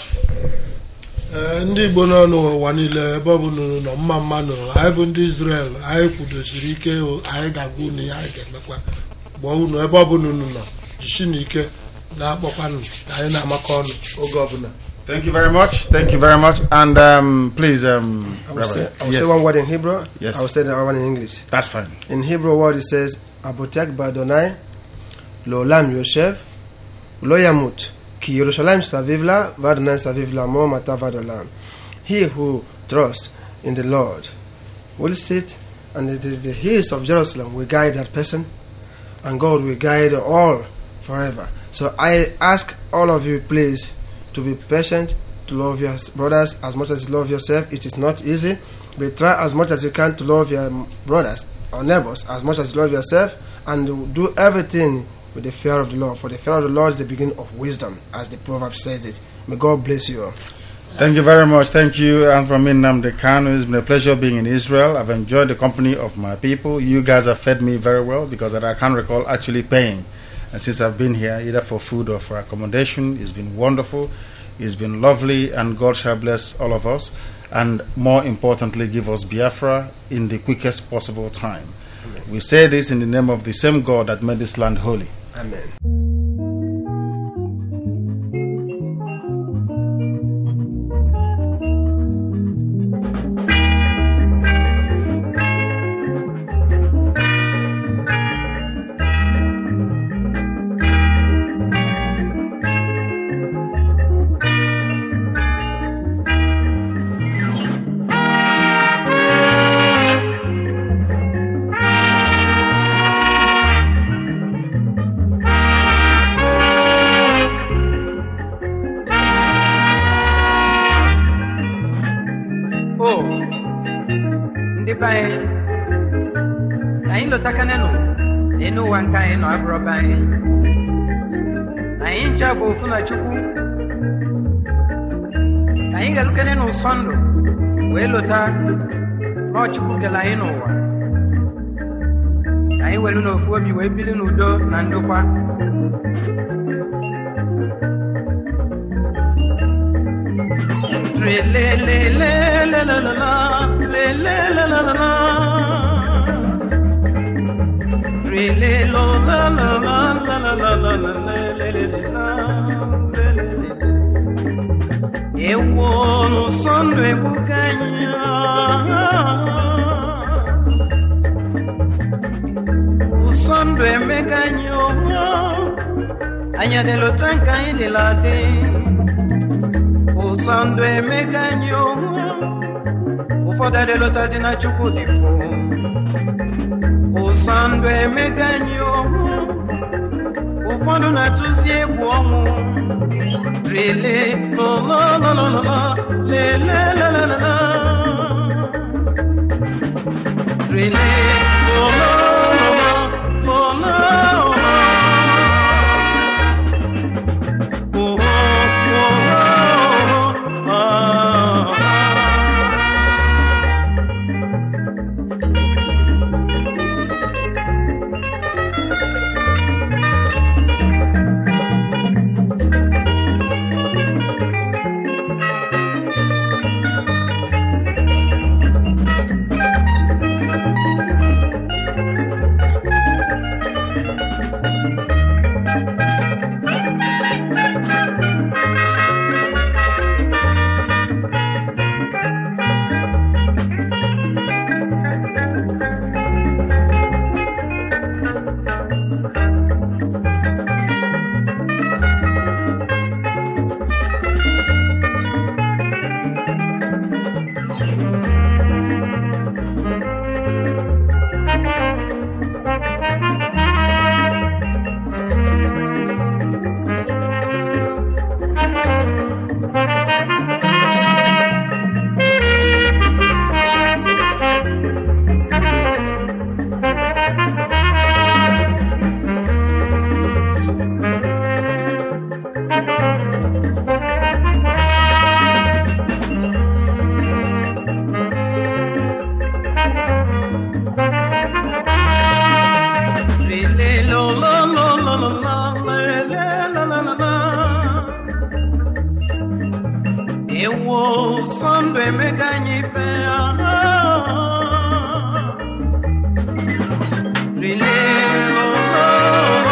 Ee, ndị Igbo nọ n'ụwa niile ebe ọ bụ nụrụ nọ mma mma nụrụ anyị bụ ndị Israel anyị kwudosiri ike anyị ga-agwa unu ihe anyị ga-emekwa gbaa unu ebe ọ bụ nụrụ nọ jisi n'ike na-akpọkwanụ anyị na-amakọ ọnụ oge ọbụla. Thank you very much. Thank you very much. And um, please, um, I will, Rabbi, say, I will yes. say one word in Hebrew. Yes. I will say the other one in English. That's fine. In Hebrew word it says, Abotek Badonai, Lolam Yoshev, Lo Yamut, Ki Yerushalayim Saviv La, Vadonai Saviv La, Mo Mata Vadolam. He who trusts in the Lord will sit, and the, the, the hills of Jerusalem will guide that person, and God will guide all forever. So I ask all of you, please, to be patient, to love your brothers as much as you love yourself. It is not easy, but try as much as you can to love your brothers or neighbors as much as you love yourself, and do everything with the fear of the Lord. For the fear of the Lord is the beginning of wisdom, as the proverb says it. May God bless you all. Thank you very much. Thank you. And from me, Nnamdi Kanu. It's been a pleasure being in Israel. I've enjoyed the company of my people. You guys have fed me very well, because I can't recall actually paying. And since I've been here, either for food or for accommodation, it's been wonderful. It's been lovely, and God shall bless all of us. And more importantly, give us Biafra in the quickest possible time. Amen. We say this in the name of the same God that made this land holy. Amen. anyị ga-elukene n'ụsọ ndụ wee lụta n'ọchukwu kele anyị n'ụwa anyị welu n'ofu obi wee bili n'udo na ndokwa ewo n'ụsọ ndụ egbuka anya ụsọ ndụ emeka anya anya delota nka anyị dịla dị ụsọ ndụ emeka anya ụfọdụ adelotazi na chukwu dịpụ ụsọ ndụ emeka anya ụfọdụ na-atụzi egwu ọnwụ Really, la la la la la la, la la la la la la. Really, la la la la la la. Oh oh oh oh oh.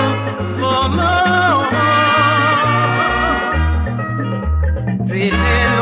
Really